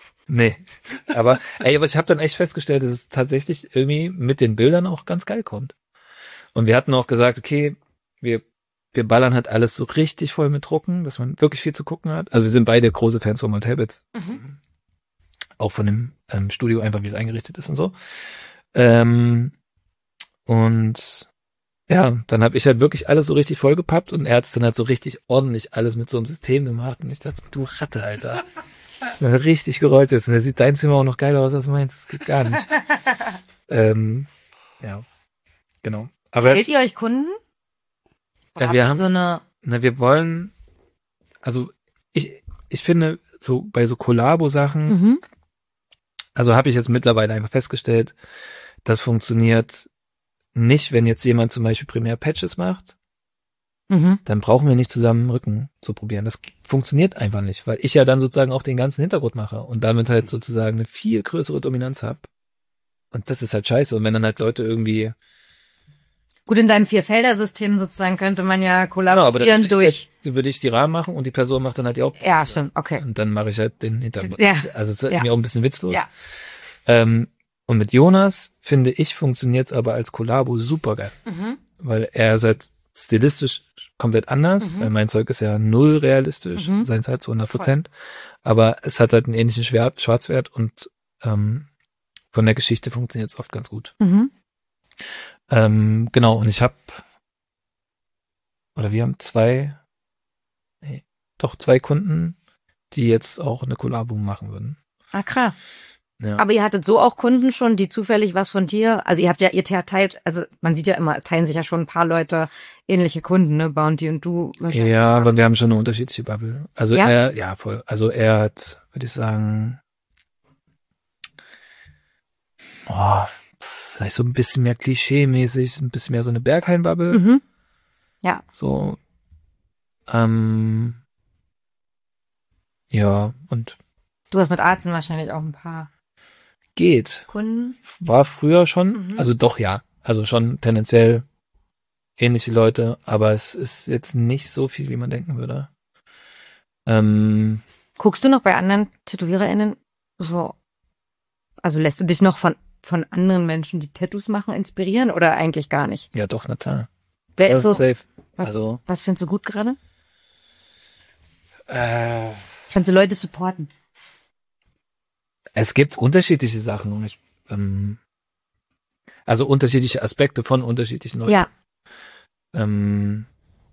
Nee. Aber, ey, aber ich habe dann echt festgestellt, dass es tatsächlich irgendwie mit den Bildern auch ganz geil kommt. Und wir hatten auch gesagt, okay, wir, wir ballern halt alles so richtig voll mit Drucken, dass man wirklich viel zu gucken hat. Also wir sind beide große Fans von Malt Habit. Mhm. Auch von dem ähm, Studio, einfach wie es eingerichtet ist und so. Ähm, und ja, dann habe ich halt wirklich alles so richtig vollgepappt und er hat es dann halt so richtig ordentlich alles mit so einem System gemacht. Und ich dachte, du Ratte, Alter. Richtig gerollt jetzt. Und da sieht dein Zimmer auch noch geiler aus als meins. Das geht gar nicht. ähm, ja, genau. Aber Wählt es, ihr euch Kunden? Oder Ja, habt wir ihr haben- so eine, na, wir wollen, also ich, ich finde, so bei so Kollabo-Sachen, mhm. also habe ich jetzt mittlerweile einfach festgestellt, das funktioniert nicht, wenn jetzt jemand zum Beispiel primär Patches macht, Mhm. dann brauchen wir nicht zusammen Rücken zu probieren. Das funktioniert einfach nicht, weil ich ja dann sozusagen auch den ganzen Hintergrund mache und damit halt sozusagen eine viel größere Dominanz habe. Und das ist halt scheiße. Und wenn dann halt Leute irgendwie, Gut, in deinem Vierfelder-System sozusagen könnte man ja genau, aber dann kollaborieren würde durch. ich, dann würde ich die Rahmen machen und die Person macht dann halt die Haupt. Ja, stimmt, okay. Und dann mache ich halt den Hintergrund. Ja. Also es ist Ja. mir auch ein bisschen witzlos. Ja. Ähm, und mit Jonas, finde ich, funktioniert es aber als Kollabo super geil. Mhm. Weil er ist halt stilistisch komplett anders, Mhm. weil mein Zeug ist ja null realistisch, Mhm. seins halt zu hundert Prozent. Aber es hat halt einen ähnlichen Schwer- Schwarzwert und ähm, von der Geschichte funktioniert es oft ganz gut. Mhm. Ähm, genau, und ich habe, oder wir haben zwei, nee, doch zwei Kunden, die jetzt auch eine Kollabo machen würden. Ah, krass. Ja. Aber ihr hattet so auch Kunden schon, die zufällig was von dir, also ihr habt ja, ihr teilt, also man sieht ja immer, es teilen sich ja schon ein paar Leute ähnliche Kunden, ne, Bounty und du wahrscheinlich. Ja, aber wir haben schon eine unterschiedliche Bubble. Also Ja? er, ja, voll. Also er hat, würde ich sagen, oh, vielleicht so ein bisschen mehr klischee-mäßig, ein bisschen mehr so eine Berghain-Bubble. Mhm. Ja. So, ähm, ja, und Du hast mit Arzen wahrscheinlich auch ein paar geht. Kunden. War früher schon, Mhm. also doch, ja. Also schon tendenziell ähnliche Leute, aber es ist jetzt nicht so viel, wie man denken würde. Ähm, Guckst du noch bei anderen TätowiererInnen so, also lässt du dich noch von, von anderen Menschen, die Tattoos machen, inspirieren oder eigentlich gar nicht? ja, doch, na klar. Wer ist so, Safe. was, Also, was findest du gut gerade? äh, Kannst du Leute supporten? es gibt unterschiedliche Sachen. Und ich, ähm, also unterschiedliche Aspekte von unterschiedlichen Leuten. Ja. Ähm,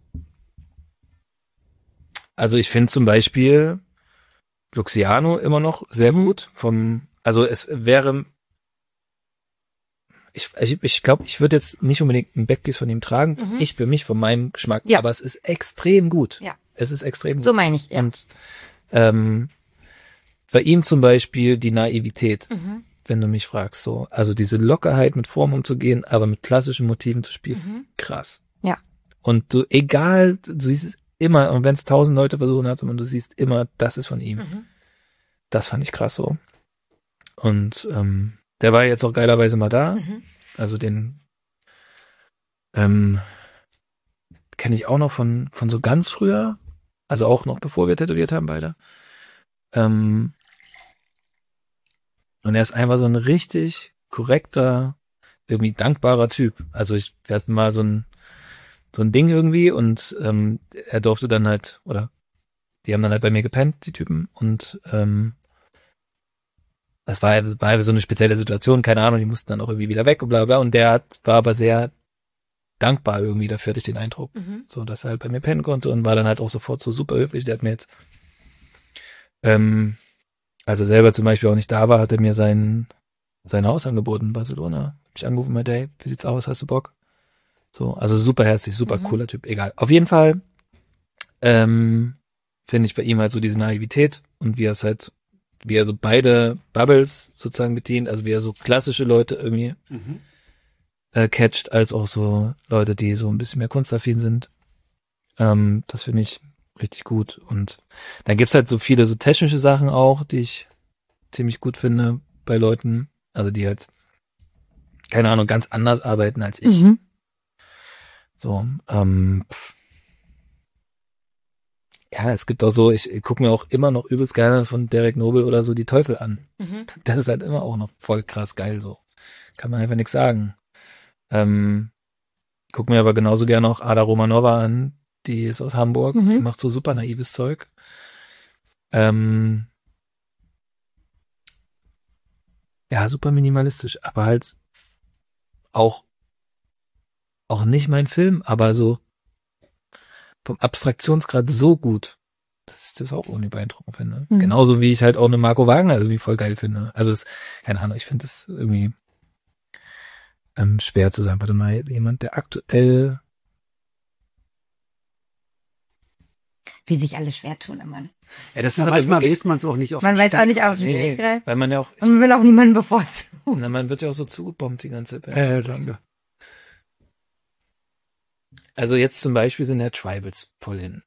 also ich finde zum Beispiel Luciano immer noch sehr Mhm. gut. Vom, also es wäre, ich ich, ich glaube, ich würde jetzt nicht unbedingt einen Backpiece von ihm tragen. Mhm. Ich für mich, von meinem Geschmack. Ja. Aber es ist extrem gut. Ja. Es ist extrem gut. So meine ich, ja. Und ähm, bei ihm zum Beispiel die Naivität, Mhm. wenn du mich fragst, so. Also diese Lockerheit, mit Form umzugehen, aber mit klassischen Motiven zu spielen. Mhm. Krass. Ja. Und du, egal, du siehst es immer, und wenn es tausend Leute versuchen hat, und du siehst immer, das ist von ihm. Mhm. Das fand ich krass so. Und ähm, der war jetzt auch geilerweise mal da. Mhm. Also den ähm, kenne ich auch noch von von so ganz früher. Also auch noch bevor wir tätowiert haben beide. Ähm, und er ist einfach so ein richtig korrekter, irgendwie dankbarer Typ. Also ich, wir hatten mal so ein so ein Ding irgendwie und ähm, er durfte dann halt, oder die haben dann halt bei mir gepennt, die Typen, und ähm, das war, war so eine spezielle Situation, keine Ahnung, die mussten dann auch irgendwie wieder weg und bla bla, und der hat, war aber sehr dankbar irgendwie dafür, hatte ich den Eindruck, Mhm. so, dass er halt bei mir pennen konnte und war dann halt auch sofort so super höflich. Der hat mir jetzt, ähm, als er selber zum Beispiel auch nicht da war, hat er mir sein, sein Haus angeboten in Barcelona. Hab ich angerufen, meinte, hey, wie sieht's aus, hast du Bock? So, also super herzlich, super Mhm. cooler Typ, egal. Auf jeden Fall, ähm, finde ich bei ihm halt so diese Naivität und wie er es halt, wie er so beide Bubbles sozusagen bedient, also wie er so klassische Leute irgendwie Mhm. äh, catcht, als auch so Leute, die so ein bisschen mehr kunstaffin sind. Ähm, das finde ich richtig gut. Und dann gibt's halt so viele so technische Sachen auch, die ich ziemlich gut finde bei Leuten, also die halt, keine Ahnung, ganz anders arbeiten als ich. Mhm. So, ähm, pff. Ja, es gibt auch so, ich, ich gucke mir auch immer noch übelst gerne von Derek Noble oder so die Teufel an. Mhm. Das ist halt immer auch noch voll krass geil so. Kann man einfach nichts sagen. Ähm, guck mir aber genauso gerne auch Ada Romanova an, die ist aus Hamburg, Mhm. die macht so super naives Zeug. Ähm, ja, super minimalistisch, aber halt auch auch nicht mein Film, aber so vom Abstraktionsgrad so gut, dass ich das auch irgendwie beeindruckend finde. Mhm. Genauso wie ich halt auch eine Marco Wagner irgendwie voll geil finde. Also es, keine Ahnung, ich finde das irgendwie ähm, schwer zu sagen. Warte mal, jemand, der aktuell, Wie sich alle schwer tun, Mann. ja, das ist Ja, aber manchmal wirklich, weiß man es auch nicht auf Man den weiß auch nicht auf den nee, Stegreif. weil man ja auch, ich, Und man will auch niemanden bevorzugen. na, man wird ja auch so zugebombt die ganze Zeit. Äh, danke. Also jetzt zum Beispiel sind ja Tribals voll hin.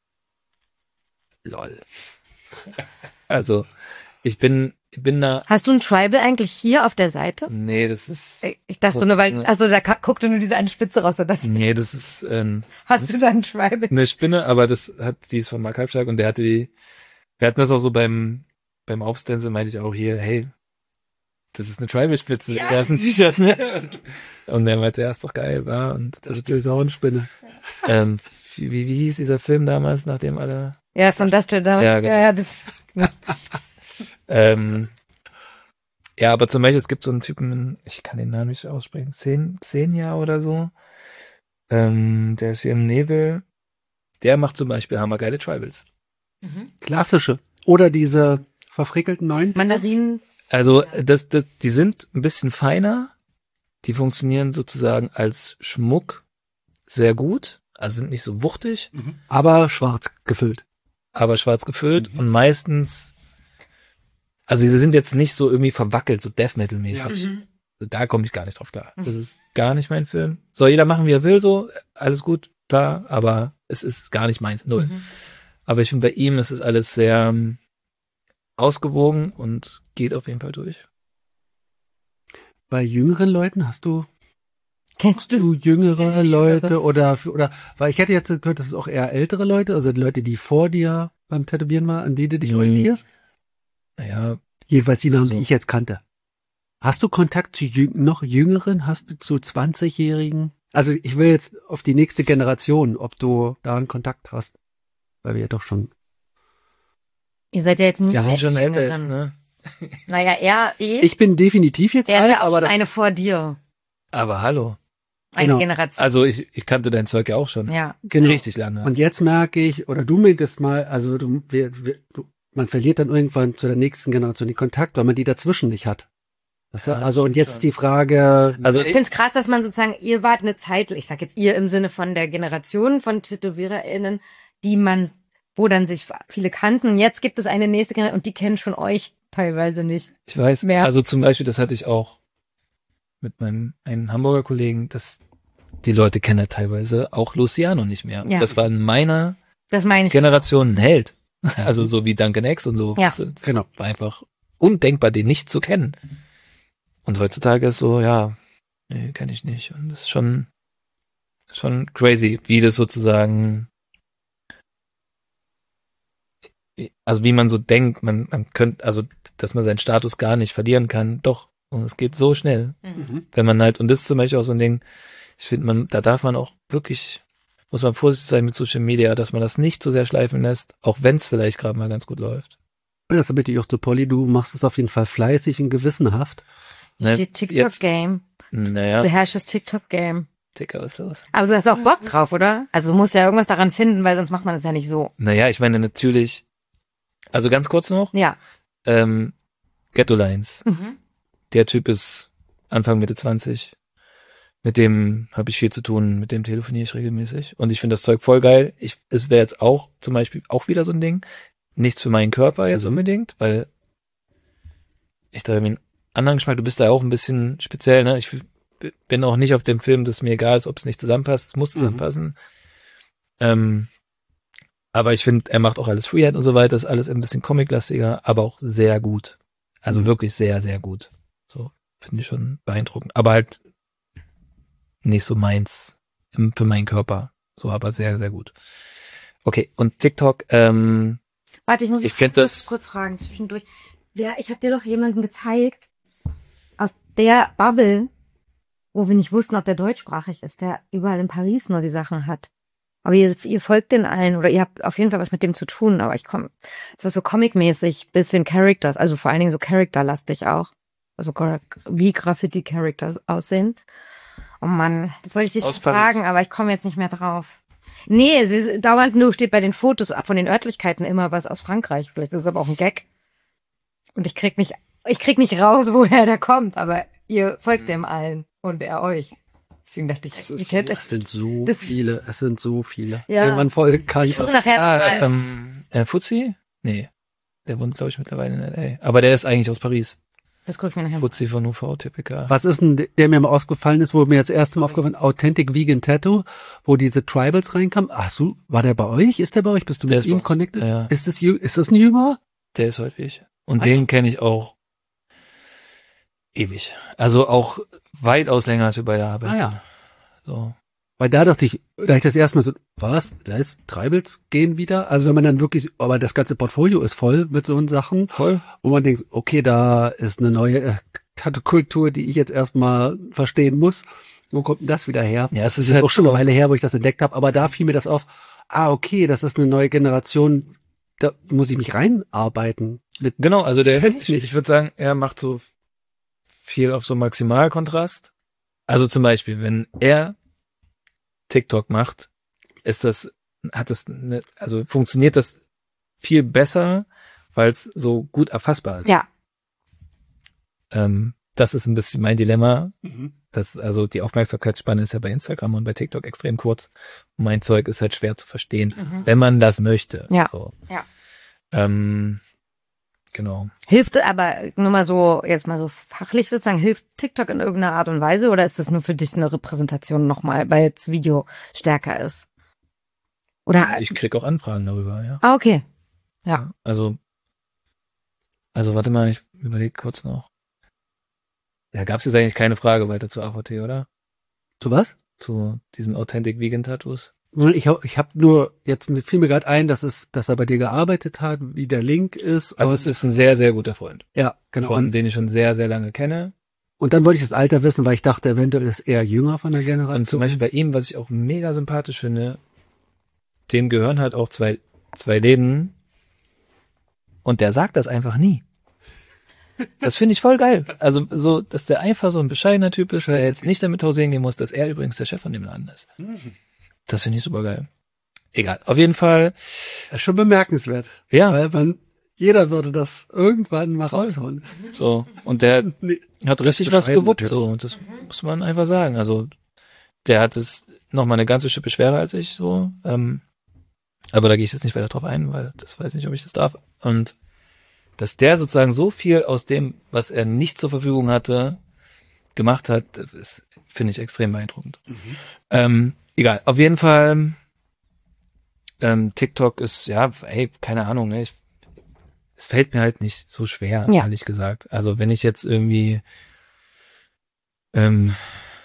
Lol. Also ich bin, ich bin da, Hast du ein Tribal eigentlich hier auf der Seite? nee, das ist, Ich dachte so nur, weil, also da ka- guckte nur diese eine Spitze raus. Und das, nee, das ist, ähm, hast du da ein Tribal? eine Spinne, aber das hat, die ist von Mark Halbstark und der hatte die, wir hatten das auch so beim, beim Aufstencil, meinte ich auch hier, hey, das ist eine Tribal-Spitze, Ja. da ist ein T-Shirt, ne? Und der meinte, ja, ist doch geil, war, und Das ist natürlich auch eine Spinne. ähm, wie, wie, wie hieß dieser Film damals, nachdem alle, Ja, von Dustin Down. Ja, genau. ja, ja, das. ähm, ja, aber zum Beispiel, es gibt so einen Typen, ich kann den Namen nicht aussprechen, Xen, Xenia oder so, ähm, der ist hier im Nebel, der macht zum Beispiel hammergeile Tribals. Klassische. Oder diese verfrickelten neuen. Mandarinen. Also das, das, die sind ein bisschen feiner, die funktionieren sozusagen als Schmuck sehr gut, also sind nicht so wuchtig, Aber schwarz gefüllt. aber schwarz gefüllt und meistens, also sie sind jetzt nicht so irgendwie verwackelt, so Death Metal mäßig. Mhm. Da komme ich gar nicht drauf klar. Das ist gar nicht mein Film. Soll jeder machen, wie er will, so, alles gut, klar, aber es ist gar nicht meins, null. Mhm. Aber ich finde, bei ihm ist es alles sehr ähm, ausgewogen und geht auf jeden Fall durch. Bei jüngeren Leuten hast du, Kennst du jüngere Kennst du Leute jüngere? oder, oder, weil ich hätte jetzt gehört, das ist auch eher ältere Leute, also die Leute, die vor dir beim Tätowieren waren, an die du dich Mhm. orientierst? Naja, Jedenfalls die Namen, So. die ich jetzt kannte. Hast du Kontakt zu jüng noch Jüngeren? Hast du zu zwanzigjährigen? Also ich will jetzt auf die nächste Generation, ob du da einen Kontakt hast. Weil wir ja doch schon, Ihr seid ja jetzt nicht wir sind echt schon älter Jüngeren. jetzt, ne? Naja, er eh. ich bin definitiv jetzt er ist alt, ja auch aber schon das, eine vor dir. Aber hallo. Eine Genau. Generation. Also ich, ich kannte dein Zeug ja auch schon. ja. genau. Richtig lange. Und jetzt merke ich, oder du meintest mal, also du, wir, wir, du, man verliert dann irgendwann zu der nächsten Generation den Kontakt, weil man die dazwischen nicht hat. Das, Ja, also und stimmt jetzt schon. die Frage, Also Ich finde es krass, dass man sozusagen, ihr wart eine Zeit, ich sag jetzt ihr im Sinne von der Generation von TätowiererInnen, die man, wo dann sich viele kannten. Und jetzt gibt es eine nächste Generation und die kennen schon euch teilweise nicht. ich weiß, mehr. also zum Beispiel, das hatte ich auch mit meinem einen Hamburger Kollegen, dass die Leute kennen ja teilweise auch Luciano nicht mehr. Ja. Das war in meiner Das meine ich. Generation ein Held. Also so wie Duncan X und so. Ja. Das, das Genau. war einfach undenkbar, den nicht zu kennen. Und heutzutage ist so, ja, nee, kenne ich nicht. Und das ist schon, schon crazy, wie das sozusagen, also wie man so denkt, man, man könnte, also, dass man seinen Status gar nicht verlieren kann. Doch. Und es geht so schnell. Mhm. Wenn man halt, und das ist zum Beispiel auch so ein Ding, ich finde, man, da darf man auch wirklich, muss man vorsichtig sein mit Social Media, dass man das nicht so sehr schleifen lässt, auch wenn es vielleicht gerade mal ganz gut läuft. das bitte ich auch zu Polly, du machst es auf jeden Fall fleißig und gewissenhaft. Ne? Die Jetzt, TikTok-Game. naja, Beherrschst das TikTok-Game. Ticker, was ist los? Aber du hast auch Bock drauf, oder? Also du musst ja irgendwas daran finden, weil sonst macht man das ja nicht so. Naja, ich meine natürlich, also ganz kurz noch, Ja. ähm, Ghetto Lines. Mhm. Der Typ ist Anfang, Mitte zwanzig. Mit dem habe ich viel zu tun, mit dem telefoniere ich regelmäßig. Und ich finde das Zeug voll geil. Ich, es wäre jetzt auch zum Beispiel auch wieder so ein Ding. Nichts für meinen Körper jetzt unbedingt, weil ich da irgendwie einen anderen Geschmack, du bist da auch ein bisschen speziell, ne? Ich b- bin auch nicht auf dem Film, dass mir egal ist, ob es nicht zusammenpasst. Es muss zusammenpassen. Ähm, aber ich finde, er macht auch alles Freehand und so weiter. Ist alles ein bisschen comiclastiger, aber auch sehr gut. Also Mhm. wirklich sehr, sehr gut. So, finde ich schon beeindruckend. Aber halt nicht so meins im- für meinen Körper. So, aber sehr, sehr gut. Okay, und TikTok, ähm, Warte, ich muss Ich mich find kurz, das- kurz fragen zwischendurch. Ja, ich habe dir doch jemanden gezeigt aus der Bubble, wo wir nicht wussten, ob der deutschsprachig ist, der überall in Paris nur die Sachen hat. Aber ihr, ihr folgt den allen oder ihr habt auf jeden Fall was mit dem zu tun, aber ich komme, es ist so comic-mäßig, bisschen Characters, also vor allen Dingen so Charakterlastig auch. Also gra- wie Graffiti-Characters aussehen. Oh Mann, das wollte ich dich Aus schon fragen, aber ich komme jetzt nicht mehr drauf. Nee, es ist dauernd nur steht bei den Fotos von den Örtlichkeiten immer was aus Frankreich. Vielleicht ist es aber auch ein Gag. Und ich krieg nicht, ich krieg nicht raus, woher der kommt, aber ihr folgt dem allen und er euch. Deswegen dachte ich, Es, ihr ist, kennt euch. es sind so das- viele, es sind so viele. Ja. Irgendwann voll kann ich Ich suche das. nachher ah, mal. ähm, äh, Fuzzi? Nee. Der wohnt, glaube ich, mittlerweile in L A. Aber der ist eigentlich aus Paris. Das guck ich mir nachher mal. Fuzzi von U V, typiker. Was ist denn, der mir mal aufgefallen ist, wo mir jetzt erst mal aufgefallen ist, Authentic Vegan Tattoo, wo diese Tribals reinkamen. Ach so, war der bei euch? Ist der bei euch? Bist du Der mit ist bei ihm uns. connected? Ja. Ist das, jü- ist das ein Jünger? Der ist halt wie ich. Und Ah, den kenne ich auch ewig. Also auch weitaus länger als wir beide arbeiten. Ah ja. So. Weil da dachte ich, da ich das erste Mal so, was? Da ist Tribals gehen wieder? Also wenn man dann wirklich, aber das ganze Portfolio ist voll mit so Sachen, Voll. wo man denkt, okay, da ist eine neue äh, Tattoo-Kultur, die ich jetzt erstmal verstehen muss. Wo kommt denn das wieder her? Ja, es ist Das ist halt auch schon eine Weile her, wo ich das entdeckt habe, aber da fiel mir das auf, ah, okay, das ist eine neue Generation, da muss ich mich reinarbeiten. Mit, Genau, also der, Kenn ich ich, nicht. ich würde sagen, er macht so viel auf so Maximalkontrast. Also zum Beispiel, wenn er TikTok macht, ist das, hat das, eine, also funktioniert das viel besser, weil es so gut erfassbar ist. Ja, Ähm, das ist ein bisschen mein Dilemma. Mhm. Das, also die Aufmerksamkeitsspanne ist ja bei Instagram und bei TikTok extrem kurz. Und mein Zeug ist halt schwer zu verstehen, Mhm. wenn man das möchte. Ja. So. Ja. Ähm, genau. hilft aber nur mal so, jetzt mal so fachlich sozusagen, hilft TikTok in irgendeiner Art und Weise oder ist das nur für dich eine Repräsentation nochmal, weil jetzt Video stärker ist? Oder, Ich krieg auch Anfragen darüber, ja. ah, okay. Ja. Also, also warte mal, ich überlege kurz noch. Ja, gab es jetzt eigentlich keine Frage weiter zu A V T, oder? Zu was? Zu diesem Authentic Vegan Tattoos? Ich habe ich hab nur, jetzt fiel mir gerade ein, dass es, dass er bei dir gearbeitet hat, wie der Link ist. Also aber- es ist ein sehr, sehr guter Freund. ja, genau. Von Und, den ich schon sehr, sehr lange kenne. und dann wollte ich das Alter wissen, weil ich dachte, eventuell ist er jünger von der Und Generation. zum Beispiel bei ihm, was ich auch mega sympathisch finde, dem gehören halt auch zwei, zwei Läden. Und der sagt das einfach nie. Das finde ich voll geil. Also so, dass der einfach so ein bescheidener Typ ist, der jetzt nicht damit hausieren gehen muss, dass er übrigens der Chef von dem Laden ist. Das finde ich super geil. Egal. Auf jeden Fall, Das ist schon bemerkenswert. ja, Weil man, jeder würde das irgendwann mal Voll. raushauen. so. Und der Nee. hat richtig was Bescheiden gewuppt, natürlich. so. Und das muss man einfach sagen. Also, der hat es noch mal eine ganze Schippe schwerer als ich, so. Ähm, aber da gehe ich jetzt nicht weiter drauf ein, weil das weiß nicht, ob ich das darf. Und dass der sozusagen so viel aus dem, was er nicht zur Verfügung hatte, gemacht hat, ist, finde ich extrem beeindruckend. Ähm, egal, auf jeden Fall, ähm, TikTok ist, ja, hey, keine Ahnung, ne, ich, es fällt mir halt nicht so schwer, Ja. ehrlich gesagt. Also wenn ich jetzt irgendwie ähm,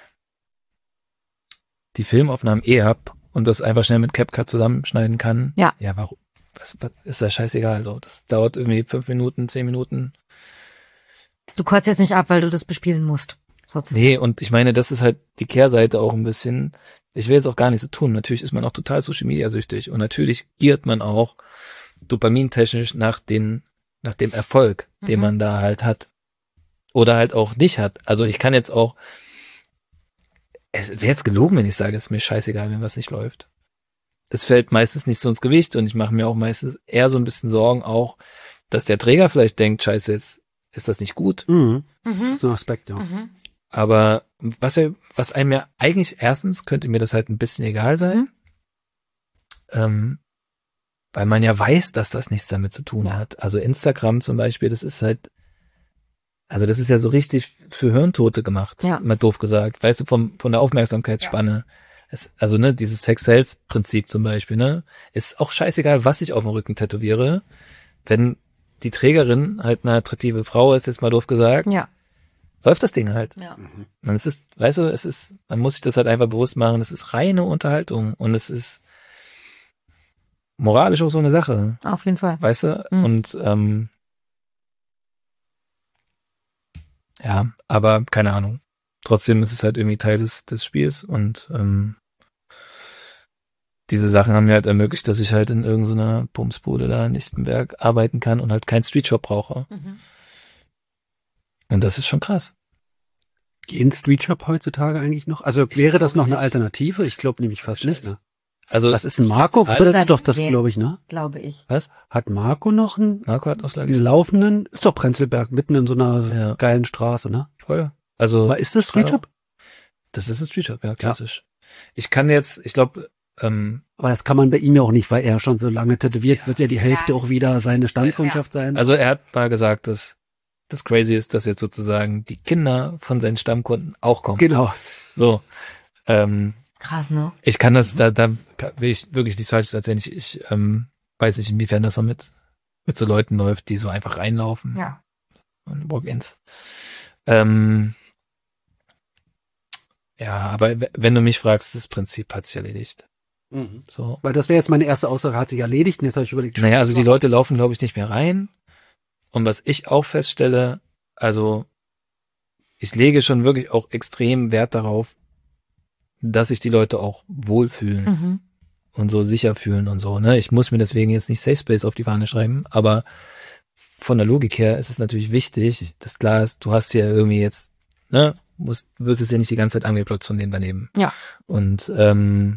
die Filmaufnahmen eh hab und das einfach schnell mit CapCut zusammenschneiden kann, Ja. ja, warum? Was, was ist das scheißegal, so. Das dauert irgendwie fünf Minuten, zehn Minuten. Du kotzt jetzt nicht ab, weil du das bespielen musst. Sozusagen. Nee, und ich meine, das ist halt die Kehrseite auch ein bisschen. Ich will jetzt auch gar nicht so tun. Natürlich ist man auch total Social Media süchtig und natürlich giert man auch dopamintechnisch nach den, nach dem Erfolg, den Mhm. man da halt hat. Oder halt auch nicht hat. Also ich kann jetzt auch, es wäre jetzt gelogen, wenn ich sage, es ist mir scheißegal, wenn was nicht läuft. Es fällt meistens nicht so ins Gewicht und ich mache mir auch meistens eher so ein bisschen Sorgen auch, dass der Träger vielleicht denkt, scheiße, jetzt ist das nicht gut. Mhm. Mhm. So ein Aspekt, ja. Mhm. Aber was er, was einem ja eigentlich erstens könnte mir das halt ein bisschen egal sein, Mhm. ähm, weil man ja weiß, dass das nichts damit zu tun Ja. hat. Also Instagram zum Beispiel, das ist halt, also das ist ja so richtig für Hirntote gemacht, Ja. mal doof gesagt, weißt du, vom, von der Aufmerksamkeitsspanne. Es, also ne, dieses Sex-Sales-Prinzip zum Beispiel, ne, ist auch scheißegal, was ich auf dem Rücken tätowiere, wenn die Trägerin halt eine attraktive Frau ist, jetzt mal doof gesagt, Ja. läuft das Ding halt. Ja. Und es ist, weißt du, es ist, man muss sich das halt einfach bewusst machen, es ist reine Unterhaltung und es ist, moralisch auch so eine Sache, Auf jeden Fall. weißt du? Mhm. Und ähm, ja, aber keine Ahnung. Trotzdem ist es halt irgendwie Teil des, des Spiels und ähm, diese Sachen haben mir halt ermöglicht, dass ich halt in irgendeiner Bumsbude da in Lichtenberg arbeiten kann und halt keinen Streetshop brauche. Mhm. Und das ist schon krass. Gehen Streetshop heutzutage eigentlich noch? Also Ich wäre das glaube noch eine nicht. Alternative? Ich glaube nämlich fast nicht, ne? Also, Was ist ein Marco? Alles- Das ist doch das, Nee. glaube ich, ne? Glaube ich. was? Hat Marco noch einen, Marco hat einen Auslage. laufenden? Ist doch Prenzlberg, mitten in so einer Ja. geilen Straße, ne? Voll. Also, Aber ist das Streetshop? das ist ein Streetshop, ja, klassisch. Ich kann jetzt, ich glaube, ähm, Aber das kann man bei ihm ja auch nicht, weil er schon so lange tätowiert, wird ja die Hälfte Ja. auch wieder seine Stammkundschaft sein. also er hat mal gesagt, dass das crazy ist, dass jetzt sozusagen die Kinder von seinen Stammkunden auch kommen. Genau. So. Ähm, Krass, ne? ich kann das, da, da will ich wirklich nichts Falsches erzählen. Ich, ich ähm, weiß nicht, inwiefern das so mit, mit so Leuten läuft, die so einfach reinlaufen. Ja. Und Walk-ins. Ähm, ja, aber w- wenn du mich fragst, das Prinzip hat sich erledigt. Mhm. So. Weil das wäre jetzt meine erste Aussage, hat sich erledigt und jetzt habe ich überlegt, Naja, also die Leute laufen, glaube ich, nicht mehr rein. Und was ich auch feststelle, also ich lege schon wirklich auch extrem Wert darauf, dass sich die Leute auch wohlfühlen Mhm. und so sicher fühlen und so. Ne, ich muss mir deswegen jetzt nicht Safe Space auf die Fahne schreiben, aber von der Logik her ist es natürlich wichtig, dass klar ist, du hast ja irgendwie jetzt, ne, musst, wirst jetzt ja nicht die ganze Zeit angeplotzt von denen daneben. Ja. Und ähm,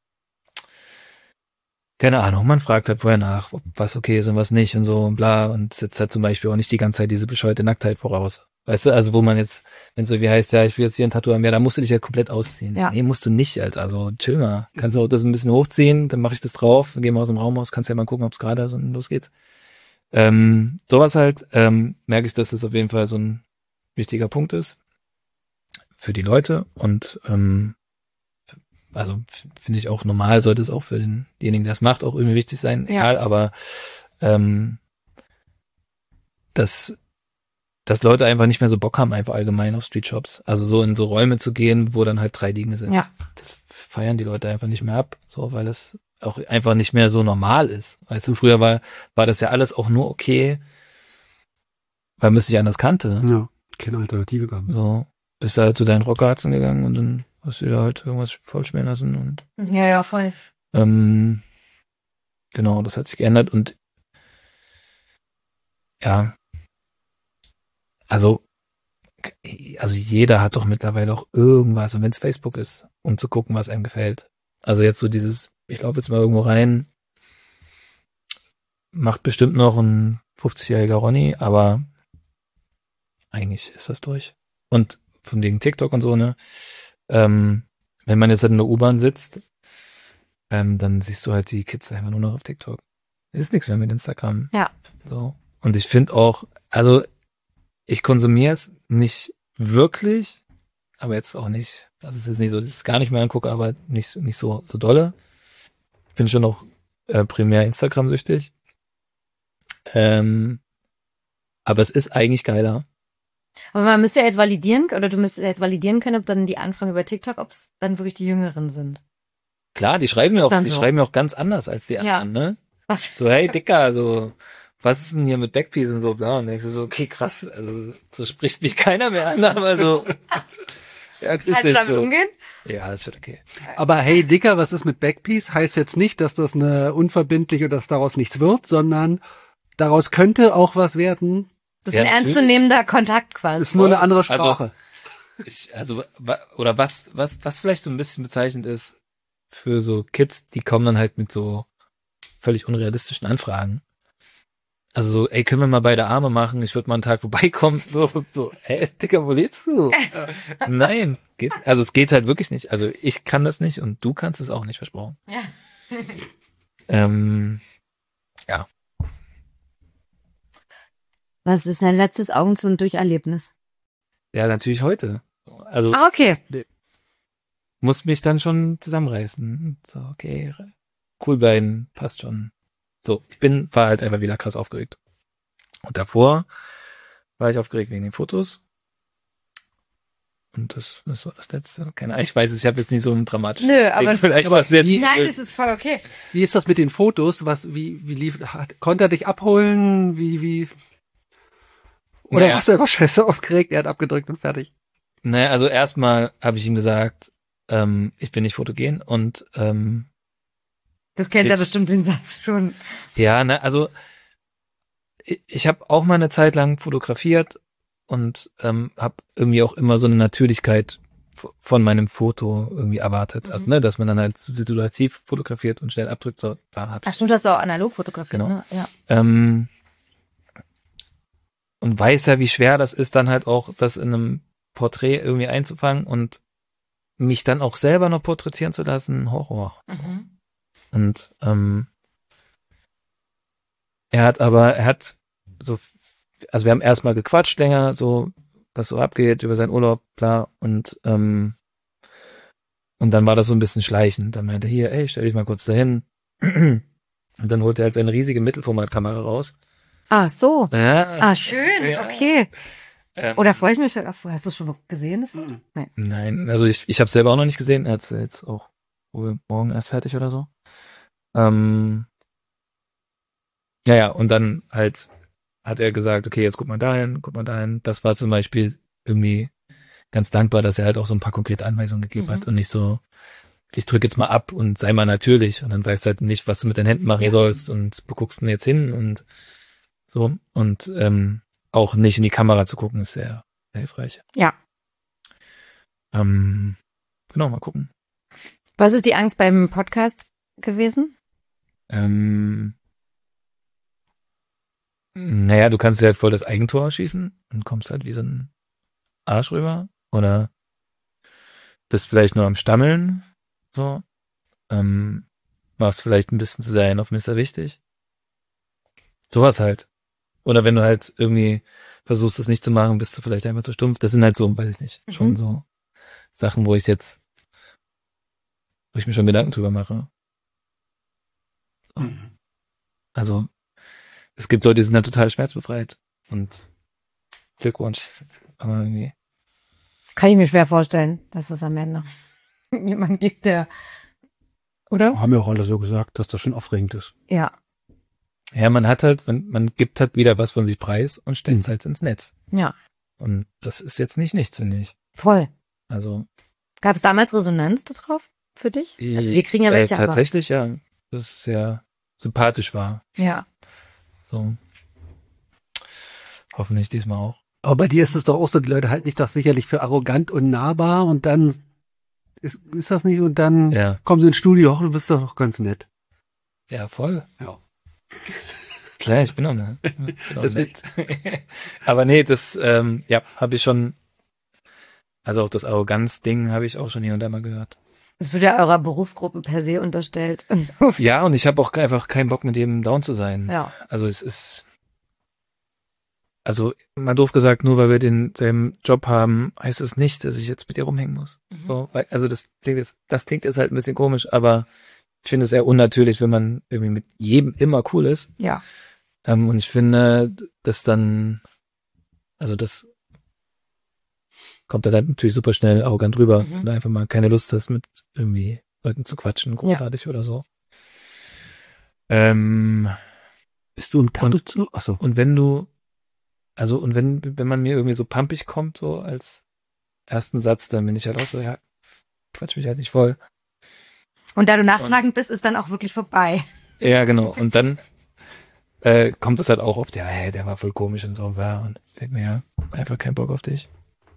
keine Ahnung, man fragt halt vorher nach, ob was okay ist und was nicht und so und bla und setzt halt zum Beispiel auch nicht die ganze Zeit diese bescheuerte Nacktheit voraus. Weißt du, also wo man jetzt, wenn es so wie heißt, ja, ich will jetzt hier ein Tattoo haben, ja, da musst du dich ja komplett ausziehen. Ja. Nee, musst du nicht, Alter. Also chill mal. Kannst du auch das ein bisschen hochziehen, dann mache ich das drauf, dann gehen wir aus dem Raum aus, kannst ja mal gucken, ob es gerade ist und los geht's. Ähm, sowas halt, ähm, merke ich, dass das auf jeden Fall so ein wichtiger Punkt ist für die Leute und ähm, also f- finde ich auch normal, sollte es auch für denjenigen, der es macht, auch irgendwie wichtig sein, Ja. egal, aber ähm, dass dass Leute einfach nicht mehr so Bock haben, einfach allgemein auf Streetshops. Also so in so Räume zu gehen, wo dann halt drei Liegen sind. Ja. Das feiern die Leute einfach nicht mehr ab, so, weil das auch einfach nicht mehr so normal ist. Weißt du, früher war, war das ja alles auch nur okay, weil man es nicht anders kannte. Ja, keine Alternative gab. So, bist du halt zu deinen Rockerarzen gegangen und dann hast du dir halt irgendwas vollschmieren lassen und Ja, ja, voll. ähm, genau, das hat sich geändert und ja, also also jeder hat doch mittlerweile auch irgendwas, und wenn es Facebook ist, um zu gucken, was einem gefällt. Also jetzt so dieses, ich laufe jetzt mal irgendwo rein, macht bestimmt noch ein fünfzigjähriger Ronny, aber eigentlich ist das durch. Und von wegen TikTok und so, ne, ähm, wenn man jetzt halt in der U-Bahn sitzt, ähm, dann siehst du halt die Kids einfach nur noch auf TikTok. Ist nichts mehr mit Instagram. Ja. So. Und ich finde auch, also ich konsumiere es nicht wirklich, aber jetzt auch nicht. Also es ist nicht so, dass ich es gar nicht mehr angucke, aber nicht, nicht so, so dolle. Ich bin schon noch äh, primär Instagram-süchtig. Ähm, aber es ist eigentlich geiler. Aber man müsste ja jetzt validieren, oder du müsstest ja jetzt validieren können, ob dann die Anfragen über TikTok, ob es dann wirklich die Jüngeren sind. Klar, die schreiben Ist mir das auch, dann die so? schreiben mir auch ganz anders als die Ja. anderen, ne? Was? So, hey Dicker, so, was ist denn hier mit Backpiece und so, bla. Und denkst du so, okay, krass, also so spricht mich keiner mehr an, aber so, ja, grüß Kannst du dich, damit so. umgehen? Ja, das wird okay. Aber hey Dicker, was ist mit Backpiece? Heißt jetzt nicht, dass das eine unverbindliche oder dass daraus nichts wird, sondern daraus könnte auch was werden. Das ist Ja, ein natürlich. ernstzunehmender Kontakt quasi. Ist nur eine andere Also- Sprache. Ich, also, wa- oder was, was, was vielleicht so ein bisschen bezeichnend ist für so Kids, die kommen dann halt mit so völlig unrealistischen Anfragen. Also so, ey, können wir mal beide Arme machen? Ich würde mal einen Tag vorbeikommen. So, so, ey, Dicker, wo lebst du? Nein, geht, also es geht halt wirklich nicht. Also ich kann das nicht und du kannst es auch nicht, versprochen. Ja. Ähm, Was ist dein letztes Augen zu und durch Erlebnis? ja, natürlich heute. Also Ah, okay. muss mich dann schon zusammenreißen. So, okay, cool Bein, passt schon. So, ich bin, war halt einfach wieder krass aufgeregt. Und davor war ich aufgeregt wegen den Fotos. Und das, das war das Letzte. Keine Ahnung, ich weiß es, ich habe jetzt nicht so ein dramatisches Nö, aber das- Vielleicht aber was jetzt. wie- Nein, das ist voll okay. Wie ist das mit den Fotos? Was, wie, wie lief, hat, konnte er dich abholen? Wie, wie? Oder Naja. hast du einfach Scheiße aufgeregt? Er hat abgedrückt und fertig. Naja, also erstmal habe ich ihm gesagt, ähm, ich bin nicht fotogen und ähm, Das kennt er Jetzt- bestimmt den Satz schon. ja, ne, also ich, ich habe auch mal eine Zeit lang fotografiert und ähm, habe irgendwie auch immer so eine Natürlichkeit v- von meinem Foto irgendwie erwartet. Mhm. Also, ne, dass man dann halt situativ fotografiert und schnell abdrückt. So, da hab Ach ich. stimmt, du hast auch analog fotografiert, Genau. ne? Ja. Ähm, und weiß ja, wie schwer das ist, dann halt auch das in einem Porträt irgendwie einzufangen und mich dann auch selber noch porträtieren zu lassen. Horror. So. Mhm. Und ähm, er hat aber, er hat so, also wir haben erstmal gequatscht länger, so was so abgeht über seinen Urlaub, bla, und ähm, und dann war das so ein bisschen schleichend. Dann meinte er, hier, ey, stell dich mal kurz dahin. Und dann holte er halt seine riesige Mittelformatkamera raus. Ah, so. Ja. Ah, schön. Ja. Okay. Ähm, Oder freue ich mich schon auf. Hast du es schon gesehen? Das Foto? Nee. Nein, also ich, ich habe selber auch noch nicht gesehen. Er hat jetzt auch wohl morgen erst fertig oder so. Ähm, ja, ja, und dann halt hat er gesagt, okay, jetzt guck mal dahin, guck mal dahin. Das war zum Beispiel irgendwie ganz dankbar, dass er halt auch so ein paar konkrete Anweisungen gegeben Mhm. hat und nicht so, ich drücke jetzt mal ab und sei mal natürlich und dann weißt du halt nicht, was du mit deinen Händen machen Ja. sollst und wo guckst du denn jetzt hin und so. Und ähm, auch nicht in die Kamera zu gucken, ist sehr, sehr hilfreich. Ja. Ähm, genau, mal gucken. Was ist die Angst beim Podcast gewesen? Ähm, naja, du kannst dir halt voll das Eigentor schießen und kommst halt wie so ein Arsch rüber oder bist vielleicht nur am Stammeln, so, ähm, machst vielleicht ein bisschen zu sein auf Mister Wichtig. Sowas halt. Oder wenn du halt irgendwie versuchst, das nicht zu machen, bist du vielleicht einfach zu stumpf. Das sind halt so, weiß ich nicht, Mhm. schon so Sachen, wo ich jetzt, wo ich mir schon Gedanken drüber mache. So. Also, es gibt Leute, die sind halt total schmerzbefreit und Glückwunsch. Aber irgendwie, Kann ich mir schwer vorstellen, dass es am Ende jemand gibt, der, oder? Haben ja auch alle so gesagt, dass das schon aufregend ist. Ja. ja, man hat halt, man, man gibt halt wieder was von sich preis und stellt es Mhm. halt ins Netz. Ja. Und das ist jetzt nicht nichts, finde ich. Voll. Also, Gab es damals Resonanz darauf für dich? Also wir kriegen ja äh, welche, tatsächlich, ja, das ist sehr sympathisch war. aber. Ja. So. Hoffentlich diesmal auch. Aber bei dir ist es doch auch so, die Leute halten dich doch sicherlich für arrogant und nahbar und dann ist, ist das nicht und dann Ja. kommen sie ins Studio, ach, du bist doch ganz nett. Ja, voll. Ja. Klar, ich bin auch nett. Ich bin auch Das nett. Aber nee, das, ähm, ja, habe ich schon, also auch das Arroganz-Ding habe ich auch schon hier und da mal gehört. Das wird ja eurer Berufsgruppe per se unterstellt. Insofern. Ja, und ich habe auch einfach keinen Bock, mit jedem down zu sein. Ja. Also es ist, also mal doof gesagt, nur weil wir denselben Job haben, heißt es nicht, dass ich jetzt mit dir rumhängen muss. Mhm. So, weil, also das klingt jetzt, das klingt jetzt halt ein bisschen komisch, aber ich finde es sehr unnatürlich, wenn man irgendwie mit jedem immer cool ist. Ja. Ähm, und ich finde, dass dann, also das kommt dann halt natürlich super schnell arrogant rüber, Mhm. wenn du einfach mal keine Lust hast, mit irgendwie Leuten zu quatschen, großartig oder so. Ähm, Bist du im Tattoo zu? Achso. und wenn du, also und wenn, wenn man mir irgendwie so pampig kommt, so als ersten Satz, dann bin ich halt auch so, ja, quatsch mich halt nicht voll. Und da du nachtragend bist, ist dann auch wirklich vorbei. Ja, genau. Und dann äh, kommt es halt auch oft, ja, hey, der war voll komisch und so war. Und ich denke mir, ja, einfach keinen Bock auf dich.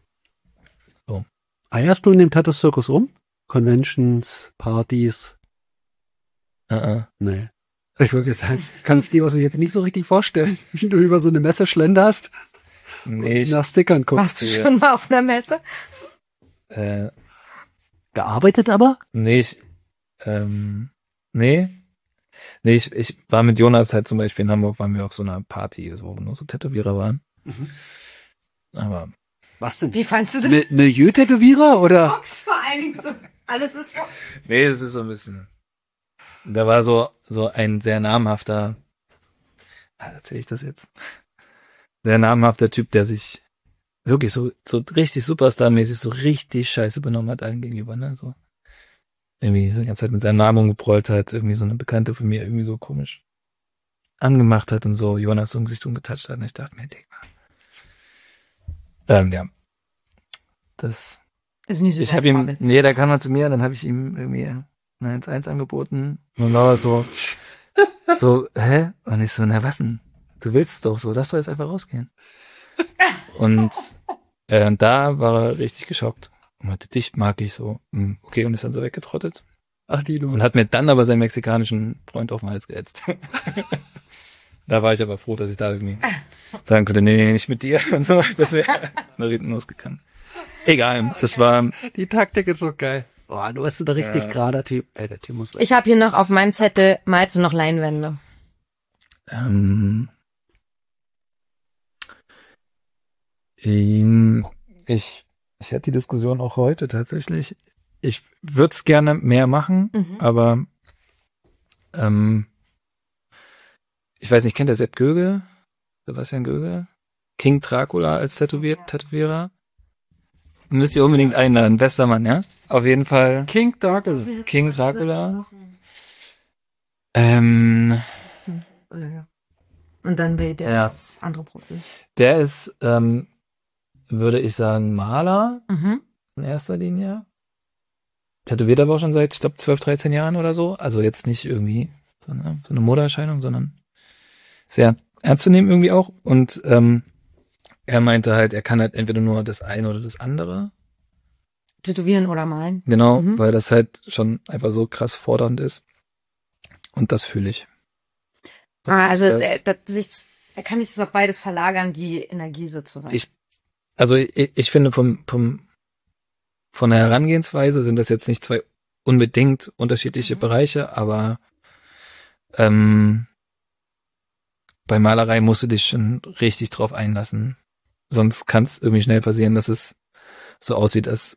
Eierst du in dem Tattoo-Zirkus rum? Conventions, Partys? Uh -uh. Nee. Ich würde sagen, kannst dir was jetzt nicht so richtig vorstellen, wie du über so eine Messe schlenderst Nee, ich, nach Stickern guckst. Warst du Ja. schon mal auf einer Messe? äh, Gearbeitet aber? nee, ich, ähm, nee. Nee, ich, ich war mit Jonas halt zum Beispiel in Hamburg, waren wir auf so einer Party, so, wo nur so Tätowierer waren. Mhm. Aber, Was denn? Wie fandst du das? Ne, Milieu-Tätowierer oder? Box vor allen Dingen so. Alles ist so. nee, es ist so ein bisschen, da war so, so ein sehr namhafter, ah, erzähle ich das jetzt? Sehr namhafter Typ, der sich wirklich so, so richtig Superstar-mäßig so richtig scheiße benommen hat allen gegenüber, ne, so. Irgendwie so die ganze Zeit mit seinem Namen rumgeprollt hat, irgendwie so eine Bekannte von mir irgendwie so komisch angemacht hat und so Jonas so im Gesicht umgetatscht hat und ich dachte mir, Digga. Ähm, ja. Das, Ist nicht so ich habe ihm, nee, da kam er zu mir, dann habe ich ihm irgendwie eine eins eins angeboten und war so, so, hä? Und ich so, na was denn? Du willst es doch so, lass doch jetzt einfach rausgehen. Und äh, da war er richtig geschockt und meinte, dich mag ich so. Hm, okay, und ist dann so weggetrottet. Ach, die Und hat mir dann aber seinen mexikanischen Freund auf den Hals geätzt. Da war ich aber froh, dass ich da irgendwie sagen konnte, nee, nee, nicht mit dir und so. Das wäre nach hinten losgegangen. Egal, das war... Die Taktik ist so geil. Boah, du bist ein richtig Ja. gerader Typ. Ey, der Typ muss weg. Ich habe hier noch auf meinem Zettel, malst du noch Leinwände? Ähm, ähm, ich, ich hatte die Diskussion auch heute tatsächlich. Ich würde es gerne mehr machen, Mhm. aber ähm, ich weiß nicht, kennt ihr Sepp Göge? Sebastian Göge? King Dracula als Tätowier Tätowierer? Müsst ihr unbedingt einladen. Bester Mann, ja? Auf jeden Fall King Darkle. King Dracula. Ähm, Und dann bei der Ja. das andere Profil. der ist, ähm, würde ich sagen, Maler Mhm. in erster Linie. Tätowiert aber auch schon seit, ich glaube, zwölf, dreizehn Jahren oder so. Also jetzt nicht irgendwie so eine, so eine Modeerscheinung, sondern sehr ernst zu nehmen irgendwie auch. Und ähm, er meinte halt, er kann halt entweder nur das eine oder das andere. Tätowieren oder malen. Genau, Mhm. weil das halt schon einfach so krass fordernd ist. Und das fühle ich. Ah, also das- äh, das, sich, er kann nicht das auf beides verlagern, die Energie sozusagen. Ich, also ich, ich finde vom, vom, von der Herangehensweise sind das jetzt nicht zwei unbedingt unterschiedliche Mhm. Bereiche, aber ähm, bei Malerei musst du dich schon richtig drauf einlassen. Sonst kann es irgendwie schnell passieren, dass es so aussieht, als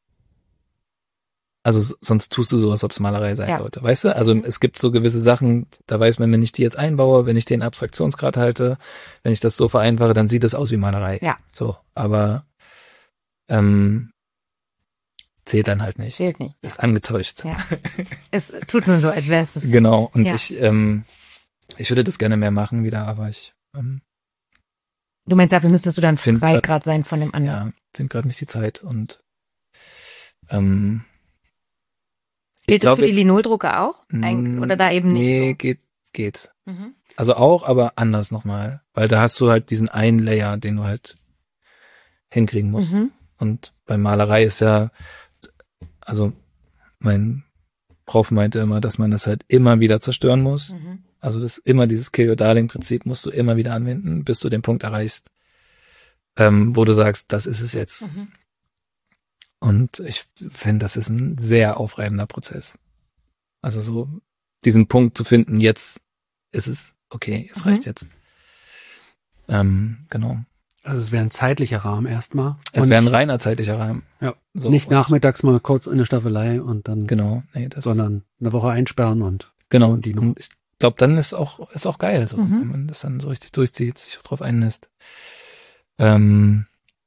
also s- sonst tust du so, als ob es Malerei sein Ja. sollte. Weißt du? Also es gibt so gewisse Sachen, da weiß man, wenn ich die jetzt einbaue, wenn ich den Abstraktionsgrad halte, wenn ich das so vereinfache, dann sieht es aus wie Malerei. Ja. So, aber ähm, zählt dann halt nicht. Zählt nicht. Ist angetäuscht. Ja. Es tut nur so, als wäre es das. Genau. Und Ja. ich, ähm, ich würde das gerne mehr machen wieder, aber ich ähm, Du meinst, dafür müsstest du dann Find frei grad- gerade sein von dem anderen. ja, finde gerade nicht die Zeit und ähm, Gilt das für die jetzt- Linoldrucke auch? Eig- Mm, Oder da eben nicht nee, so? geht, geht. Mhm. Also auch, aber anders nochmal. Weil da hast du halt diesen einen Layer, den du halt hinkriegen musst. Mhm. Und bei Malerei ist ja, also mein Prof meinte immer, dass man das halt immer wieder zerstören muss. Mhm. Also das immer dieses Kill Your Darling Prinzip musst du immer wieder anwenden, bis du den Punkt erreichst, ähm, wo du sagst, das ist es jetzt. Mhm. Und ich finde, das ist ein sehr aufreibender Prozess. Also so diesen Punkt zu finden, jetzt ist es okay, es Mhm. reicht jetzt. Ähm, genau. Also es wäre ein zeitlicher Rahmen erstmal. Es Und wäre ein reiner zeitlicher Rahmen. ja, So, nicht und- nachmittags mal kurz in eine Staffelei und dann, Genau, nee, das sondern eine Woche einsperren und genau. und die noch. Und ich glaube, dann ist auch ist auch geil, so, Mhm. wenn man das dann so richtig durchzieht, sich auch drauf einlässt. Ähm,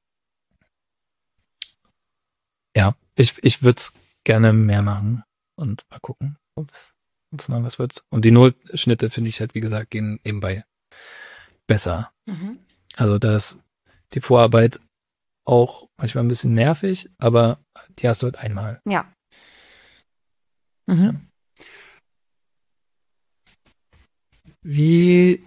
ja, ich ich würde es gerne mehr machen und mal gucken, ob es mal was wird. Und die Nullschnitte finde ich halt, wie gesagt, gehen nebenbei besser. Mhm. Also da ist die Vorarbeit auch manchmal ein bisschen nervig, aber die hast du halt einmal. Ja. Mhm. Wie,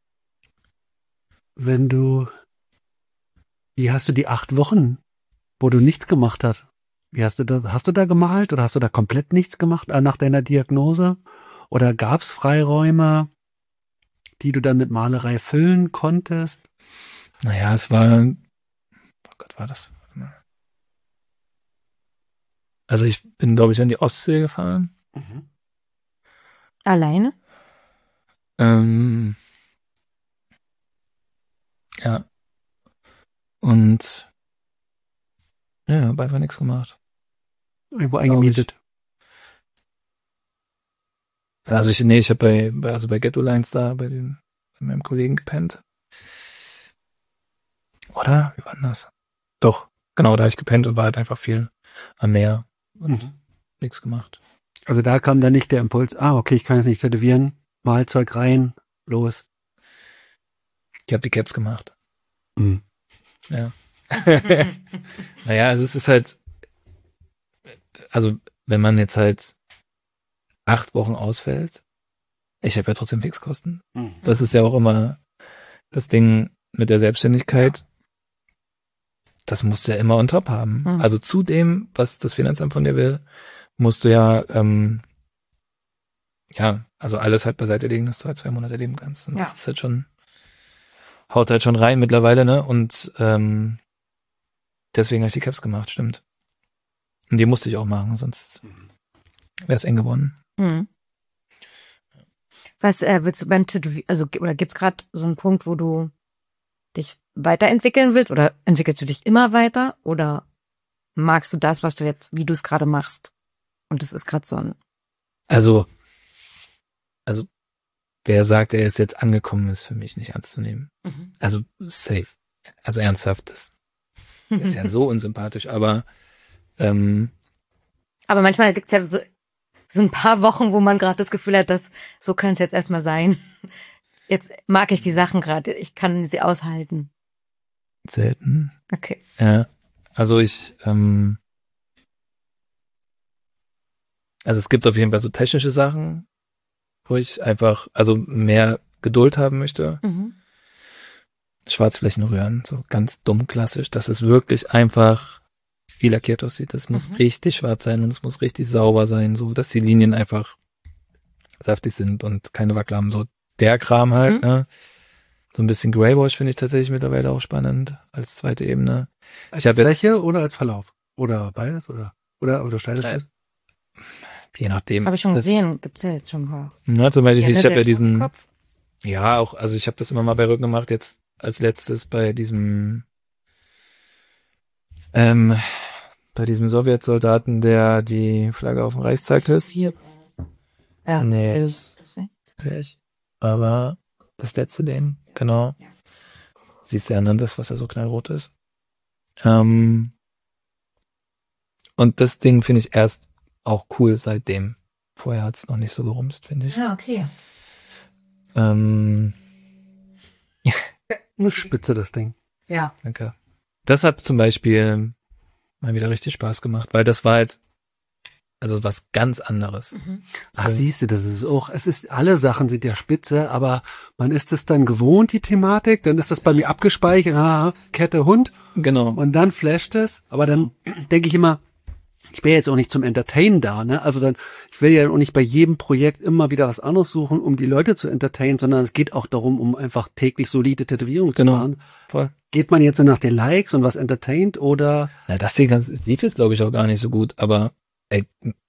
wenn du, wie hast du die acht Wochen, wo du nichts gemacht hast? Wie hast du da, hast du da gemalt oder hast du da komplett nichts gemacht äh, nach deiner Diagnose? Oder gab's Freiräume, die du dann mit Malerei füllen konntest? Naja, es war, oh Gott, war das? Warte mal. Also ich bin, glaube ich, an die Ostsee gefahren. Alleine? Ähm, ja. Und ja, habe einfach nichts gemacht. Irgendwo Glaub eingemietet. Also ich, nee, ich habe bei, bei, also bei Ghetto Lines da, bei dem, bei meinem Kollegen gepennt. Oder? Wie war denn das? Doch, genau, da habe ich gepennt und war halt einfach viel am Meer und Mhm. nichts gemacht. Also da kam dann nicht der Impuls, ah, okay, ich kann jetzt nicht tätowieren, Malzeug rein, los. Ich habe die Caps gemacht. Mhm. Ja. Naja, also es ist halt, also wenn man jetzt halt acht Wochen ausfällt, ich habe ja trotzdem Fixkosten. Mhm. Das ist ja auch immer das Ding mit der Selbstständigkeit. Das musst du ja immer on top haben. Mhm. Also zu dem, was das Finanzamt von dir will, musst du ja, ähm, ja, also alles halt beiseite legen, dass du halt zwei Monate leben kannst. Und Ja. das ist halt schon, haut halt schon rein mittlerweile, ne? Und ähm, deswegen habe ich die Caps gemacht, stimmt. Und die musste ich auch machen, sonst wäre es eng geworden. Mhm. Was äh, willst du beim Tätowieren, also gi- oder gibt's gerade so einen Punkt, wo du dich weiterentwickeln willst oder entwickelst du dich immer weiter oder magst du das, was du jetzt, wie du es gerade machst? Und das ist gerade so ein Also, also wer sagt, er ist jetzt angekommen, ist für mich nicht ernst zu nehmen. Also safe. Also ernsthaft, das ist ja so unsympathisch, aber ähm, Aber manchmal gibt's ja so, so ein paar Wochen, wo man gerade das Gefühl hat, dass so kann es jetzt erstmal sein. Jetzt mag ich die Sachen gerade, ich kann sie aushalten. selten. Okay. Ja, also ich, ähm, also es gibt auf jeden Fall so technische Sachen, wo ich einfach, also mehr Geduld haben möchte. Mhm. Schwarzflächen rühren, so ganz dumm klassisch, dass es wirklich einfach wie lackiert aussieht. Das muss Mhm. richtig schwarz sein und es muss richtig sauber sein, so dass die Linien einfach saftig sind und keine Wackler haben. So der Kram halt, Mhm. ne? So ein bisschen Greywash finde ich tatsächlich mittlerweile auch spannend als zweite Ebene. Als Ich hab jetzt- Fläche oder als Verlauf? Oder beides? Oder oder oder schneidet Äh, das? Je nachdem. Habe ich schon Das- gesehen, gibt's ja jetzt schon ein paar. Na, zum Beispiel, Ja, ich ne, habe ja der diesen, Kopf. ja auch, also ich habe das immer mal bei Rücken gemacht, jetzt als letztes bei diesem ähm, bei diesem Sowjetsoldaten, der die Flagge auf dem Reichstag ist. Hier. Ja. Nee. Das- das- Sehe ich. Aber das letzte Ding, genau. Ja. Siehst du ja dann das, was ja so knallrot ist. Ähm, und das Ding finde ich erst auch cool seitdem. Vorher hat's noch nicht so gerumst, finde ich. Ja, okay. Ähm, Eine Spitze, das Ding. Ja. danke. Das hat zum Beispiel mal wieder richtig Spaß gemacht, weil das war halt, also was ganz anderes. Mhm. Ach, siehst du, das ist auch, es ist, alle Sachen sind ja spitze, aber man ist es dann gewohnt, die Thematik, dann ist das bei mir abgespeichert, ah, Kette, Hund, Genau. und dann flasht es, aber dann denke ich immer, ich bin jetzt auch nicht zum Entertainen da, ne? Also dann, ich will ja auch nicht bei jedem Projekt immer wieder was anderes suchen, um die Leute zu entertainen, sondern es geht auch darum, um einfach täglich solide Tätowierungen Genau. zu machen. Voll. Geht man jetzt nach den Likes und was entertaint oder? Na, das Ding ganz, sieht jetzt, glaube ich, auch gar nicht so gut, aber ey,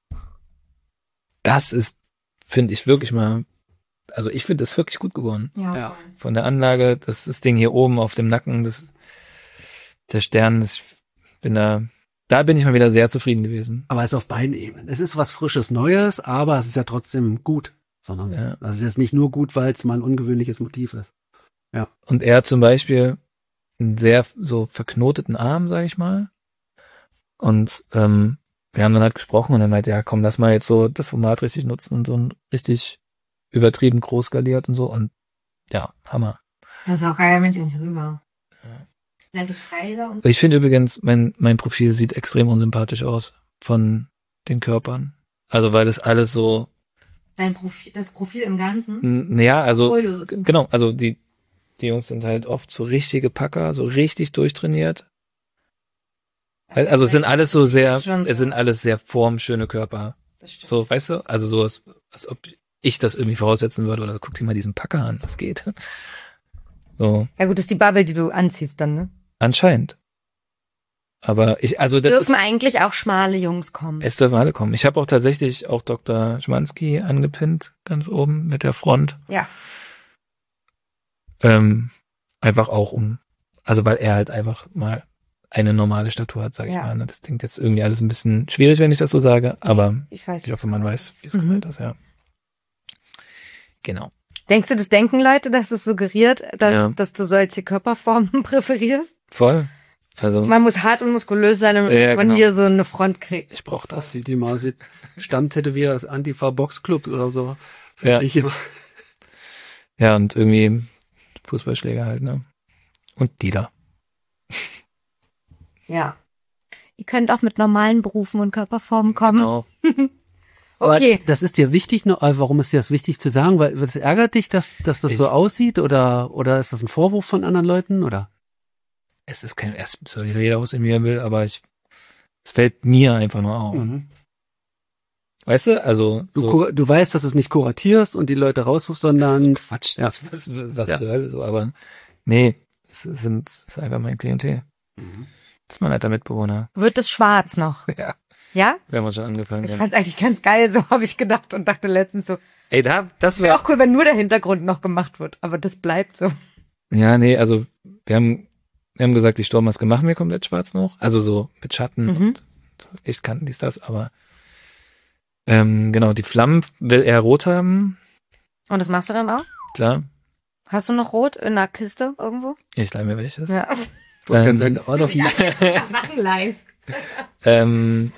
das ist, finde ich, wirklich mal, also ich finde das wirklich gut geworden. Ja. Ja. Von der Anlage, das, das Ding hier oben auf dem Nacken, das, der Stern, das, ich bin da, da bin ich mal wieder sehr zufrieden gewesen. Aber es ist auf beiden Ebenen. Es ist was Frisches, Neues, aber es ist ja trotzdem gut. Sondern Ja. es ist jetzt nicht nur gut, weil es mal ein ungewöhnliches Motiv ist. Und er hat zum Beispiel einen sehr so verknoteten Arm, sag ich mal. Und ähm, wir haben dann halt gesprochen und er meinte, ja komm, lass mal jetzt so das Format richtig nutzen und so ein richtig übertrieben groß skaliert und so. Und ja, Hammer. Das ist auch geil mit dem rüber. Nennt es Pfeile und Ich finde übrigens, mein, mein Profil sieht extrem unsympathisch aus von den Körpern. Also weil das alles so, dein Profil, das Profil im Ganzen. n- ja, also Portfolio. g- genau, also die die Jungs sind halt oft so richtige Packer, so richtig durchtrainiert. Also es sind alles so sehr, Schon so. es sind alles sehr formschöne Körper. Das stimmt. So, weißt du? Also so, als, als ob ich das irgendwie voraussetzen würde oder guck dir mal diesen Packer an, das geht. So, Ja gut, das ist die Bubble, die du anziehst dann, ne? anscheinend. Aber ich, also das Dürfen ist, eigentlich auch schmale Jungs kommen. es dürfen alle kommen. Ich habe auch tatsächlich auch Doktor Schmanski angepinnt, ganz oben mit der Front. Ja. Ähm, einfach auch um, also weil er halt einfach mal eine normale Statur hat, sag ich Ja. mal. ne? Das klingt jetzt irgendwie alles ein bisschen schwierig, wenn ich das so sage, aber Ich weiß. ich hoffe, man weiß, wie es Mhm. gemeint ist, ja. Genau. Denkst du, das denken Leute, dass es suggeriert, dass, Ja. dass du solche Körperformen präferierst? Voll. Also, Man muss hart und muskulös sein, damit Ja, man genau. hier so eine Front kriegt. Ich brauche das. Sieht die mal aussieht. Stammtätowierer als Antifa-Boxclub oder so. Ja. Ich immer. ja, und irgendwie Fußballschläger halt, ne? Und Dieter. Ja. Ihr könnt auch mit normalen Berufen und Körperformen kommen. Genau. Aber Okay. das ist dir wichtig, noch, äh, warum ist dir das wichtig zu sagen? Weil es ärgert dich, dass, dass das Ich- so aussieht? Oder, oder ist das ein Vorwurf von anderen Leuten? Oder? Es ist kein, es soll jeder aussehen, wie er will, aber ich, es fällt mir einfach nur auf. Mhm. Weißt du? Also, Du, so, kur- du weißt, dass es nicht kuratierst und die Leute rausrufst, sondern Quatsch, Ja. was, was, was Ja. zur Hölle, so, aber nee, es sind, es ist einfach mein Klientel. Das ist mein alter Mitbewohner. Wird es schwarz noch? Ja. Ja? Wir haben uns schon angefangen. Ich Ja. fand's eigentlich ganz geil, so habe ich gedacht und dachte letztens so, Ey, da, das wäre wäre, auch cool, wenn nur der Hintergrund noch gemacht wird, aber das bleibt so. ja, nee, also, wir haben, wir haben gesagt, die Sturmmaske machen wir komplett schwarz noch. Also so mit Schatten Mhm. und Lichtkanten, dies, das, aber, ähm, genau, die Flammen will er rot haben, Und das machst du dann auch? klar. Hast du noch Rot in der Kiste irgendwo? Ich leih mir welches. Ja. ich wollte Ähm, gerade sagen, da war doch Sachen live. Ähm,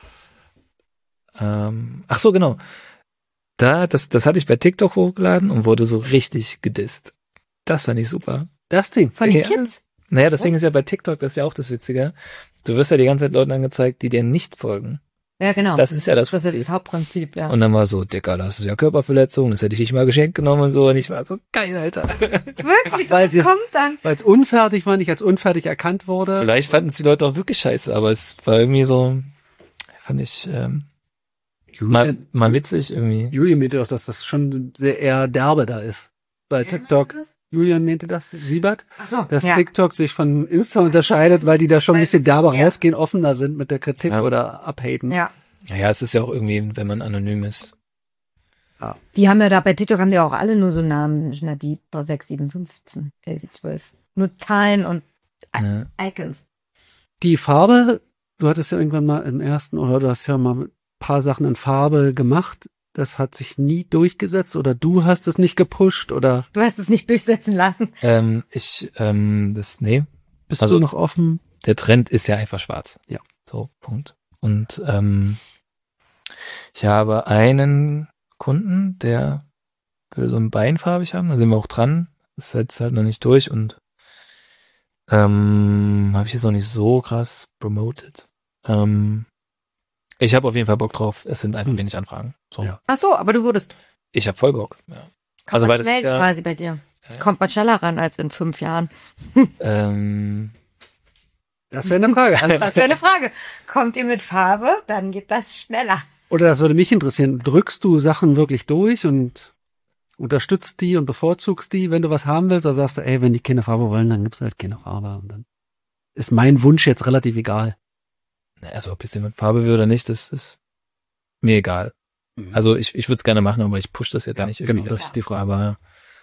ähm, ach so, genau. Da, das, das hatte ich bei TikTok hochgeladen und wurde so richtig gedisst. Das fand ich super. das Ding. Von den Ja. Kids? Naja, das Ding ist ja bei TikTok, das ist ja auch das Witzige. Du wirst ja die ganze Zeit Leuten angezeigt, die dir nicht folgen. Ja, genau. Das ist ja das Das ist Prinzip. das Hauptprinzip, ja. Und dann war so, Dicker, das ist ja Körperverletzung, das hätte ich dich mal geschenkt genommen und so. Und ich war so, geil, Alter. Wirklich, so Weil sie- was kommt dann. Weil es unfertig war, nicht als unfertig erkannt wurde. Vielleicht fanden es die Leute auch wirklich scheiße, aber es war irgendwie so, fand ich ähm, mal, Julian, mal witzig irgendwie. Julian meinte doch, dass das schon sehr eher derbe da ist. Bei TikTok. Julian meinte das, Siebert, Ach so, dass ja. TikTok sich von Insta unterscheidet, weil die da schon ein bisschen derber Ja. rausgehen, offener sind mit der Kritik Ja. oder abhaten. Ja. Naja, es ist ja auch irgendwie, wenn man anonym ist. Die haben ja da, bei TikTok haben die auch alle nur so Namen, Nadib, sechs, sieben, fünfzehn, elf, zwölf. Nur Zahlen und Ne? Icons. Die Farbe, du hattest ja irgendwann mal im ersten, oder du hast ja mal ein paar Sachen in Farbe gemacht. Das hat sich nie durchgesetzt oder du hast es nicht gepusht oder Du hast es nicht durchsetzen lassen. Ähm, ich, ähm, das, nee, bist Also- du noch offen? der Trend ist ja einfach schwarz. Ja. So, Punkt. Und ähm, ich habe einen Kunden, der will so ein Bein farbig haben, da sind wir auch dran. Das ist jetzt halt noch nicht durch und ähm, habe ich jetzt noch nicht so krass promoted. Ähm, ich habe auf jeden Fall Bock drauf. Es sind einfach Hm. wenig Anfragen. So. Ja. Ach so, aber du wurdest. Ich habe voll Bock. Ja. Kommt Also, man weil das schnell ist ja- quasi bei dir. Ja. Kommt man schneller ran als in fünf Jahren. Ähm, Das wäre eine Frage. Das wäre eine Frage. Kommt ihr mit Farbe, dann geht das schneller. Oder das würde mich interessieren. Drückst du Sachen wirklich durch und unterstützt die und bevorzugst die, wenn du was haben willst? Oder sagst du, ey, wenn die keine Farbe wollen, dann gibt's halt keine Farbe. Und dann ist mein Wunsch jetzt relativ egal. also ob es mit Farbe will oder nicht, das ist mir egal. Also ich, ich würde es gerne machen, aber ich push das jetzt Ja, nicht genau, irgendwie. das ist die Frage. Aber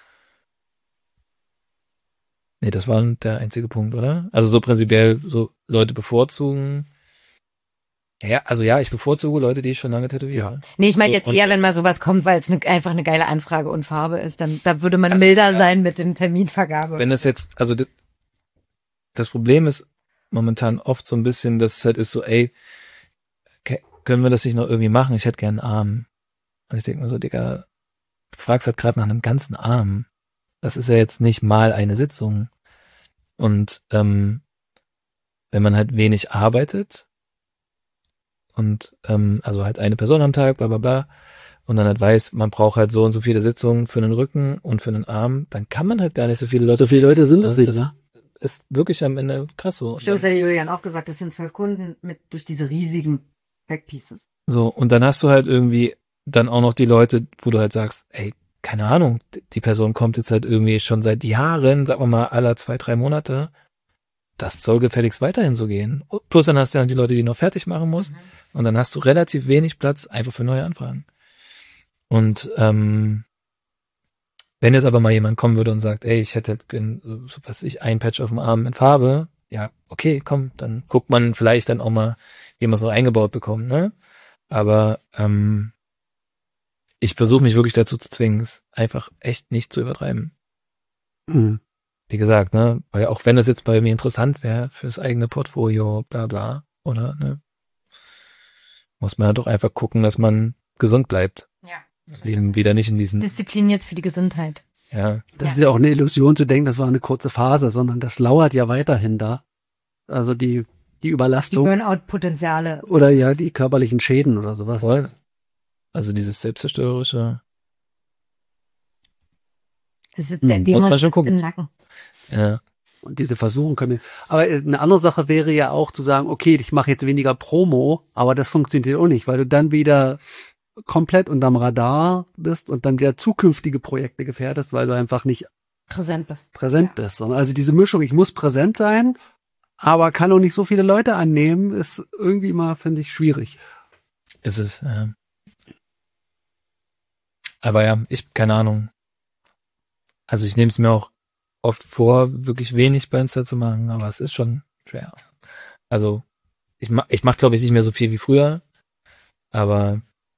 nee, das war der einzige Punkt, oder? Also so prinzipiell so Leute bevorzugen. Ja, also ja, ich bevorzuge Leute, die ich schon lange tätowiere. Nee, ich meine So, jetzt und- eher, wenn mal sowas kommt, weil es ne, einfach eine geile Anfrage und Farbe ist, dann da würde man Also, milder ja. sein mit dem Terminvergabe. Wenn das jetzt, also das, das Problem ist momentan oft so ein bisschen, dass es halt ist so, ey, okay, können wir das nicht noch irgendwie machen? Ich hätte gern einen Arm. Und ich denke mir so, Digga, du fragst halt gerade nach einem ganzen Arm. Das ist ja jetzt nicht mal eine Sitzung. Und ähm, wenn man halt wenig arbeitet und ähm, also halt eine Person am Tag, bla bla bla, und dann halt weiß, man braucht halt so und so viele Sitzungen für den Rücken und für den Arm, dann kann man halt gar nicht so viele Leute. So viele Leute sind das Also nicht, das- ne? Ist wirklich am Ende krass so. Stimmt, das hat Julian auch gesagt, das sind zwölf Kunden mit durch diese riesigen Backpieces. So, und dann hast du halt irgendwie dann auch noch die Leute, wo du halt sagst, ey, keine Ahnung, die Person kommt jetzt halt irgendwie schon seit Jahren, sagen wir mal, alle zwei, drei Monate. Das soll gefälligst weiterhin so gehen. Plus dann hast du dann die Leute, die noch fertig machen musst. Und dann hast du relativ wenig Platz einfach für neue Anfragen. Und ähm, wenn jetzt aber mal jemand kommen würde und sagt, ey, ich hätte halt gern, so, so was weiß ich, ein Patch auf dem Arm in Farbe, ja, okay, komm, dann guckt man vielleicht dann auch mal, wie man es so eingebaut bekommt, ne? Aber ähm, ich versuche mich wirklich dazu zu zwingen, es einfach echt nicht zu übertreiben. Mhm. wie gesagt, ne, weil auch wenn das jetzt bei mir interessant wäre fürs eigene Portfolio, bla bla, oder, ne, muss man doch einfach gucken, dass man gesund bleibt. Ja. Leben wieder nicht in diesen, Diszipliniert für die Gesundheit. ja, Das Ja. ist ja auch eine Illusion zu denken, das war eine kurze Phase, sondern das lauert ja weiterhin da. Also die, die Die Überlastung Burnout-Potenziale. oder ja die körperlichen Schäden oder sowas. voll. Also dieses selbstzerstörerische, Das ist Hm, der muss Dämon man schon gucken. im Nacken. ja, Und diese Versuchung können wir. Aber äh, eine andere Sache wäre ja auch zu sagen, okay, ich mache jetzt weniger Promo, aber das funktioniert auch nicht, weil du dann wieder komplett unterm Radar bist und dann wieder zukünftige Projekte gefährdest, weil du einfach nicht Präsent bist. präsent bist. Sondern also diese Mischung, ich muss präsent sein, aber kann auch nicht so viele Leute annehmen, ist irgendwie mal, finde ich, schwierig. ist es, ja. Aber ja, ich, keine Ahnung. Also ich nehme es mir auch oft vor, wirklich wenig bei Insta zu machen, aber es ist schon schwer. Also ich mach, ich mach glaube ich nicht mehr so viel wie früher, aber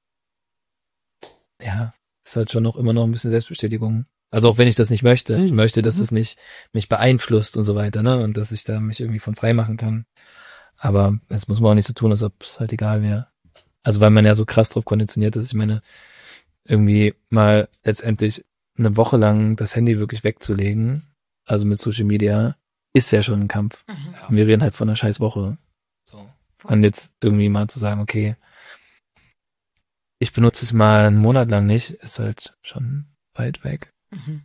ja, ist halt schon noch immer noch ein bisschen Selbstbestätigung. Also auch wenn ich das nicht möchte, ich möchte, dass es nicht mich beeinflusst und so weiter, ne, und dass ich da mich irgendwie von frei machen kann. Aber es muss man auch nicht so tun, als ob es halt egal wäre. Also weil man ja so krass drauf konditioniert ist. Ich meine, irgendwie mal letztendlich eine Woche lang das Handy wirklich wegzulegen, also mit Social Media, ist ja schon ein Kampf. Und wir reden halt von einer scheiß Woche. So. Und jetzt irgendwie mal zu sagen, okay, ich benutze es mal einen Monat lang nicht, ist halt schon weit weg. Mhm.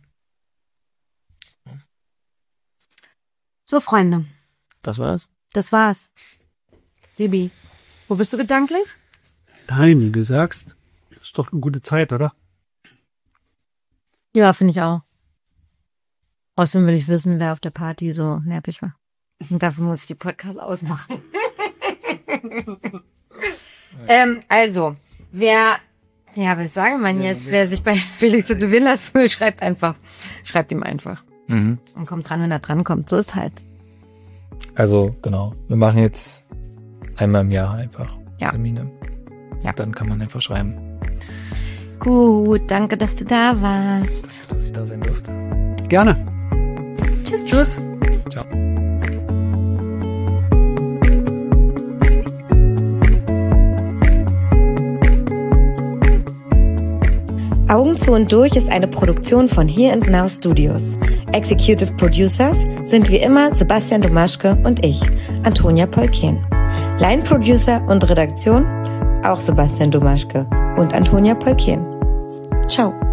So, Freunde, Das war's. das war's. Sibi, wo bist du gedanklich? Nein, wie du sagst, ist doch eine gute Zeit, oder? Ja, finde ich auch. Außerdem will ich wissen, wer auf der Party so nervig war. Und dafür muss ich die Podcast ausmachen. ähm, also, wer, ja, was sagen man jetzt, wer sich bei Felix und de Villas fühlt, schreibt einfach. Schreibt ihm einfach. Mhm. Und kommt dran, wenn er dran kommt. So ist halt. Also, genau. Wir machen jetzt einmal im Jahr einfach Ja. Termine. Ja. Dann kann man einfach schreiben, Gut, danke, dass du da warst. dass ich da sein durfte. Gerne. Tschüss. Tschüss. Ciao. Augen zu und durch ist eine Produktion von Here and Now Studios. Executive Producers sind wie immer Sebastian Domaschke und ich, Antonia Polken. Line Producer und Redaktion auch Sebastian Domaschke und Antonia Polken. Ciao.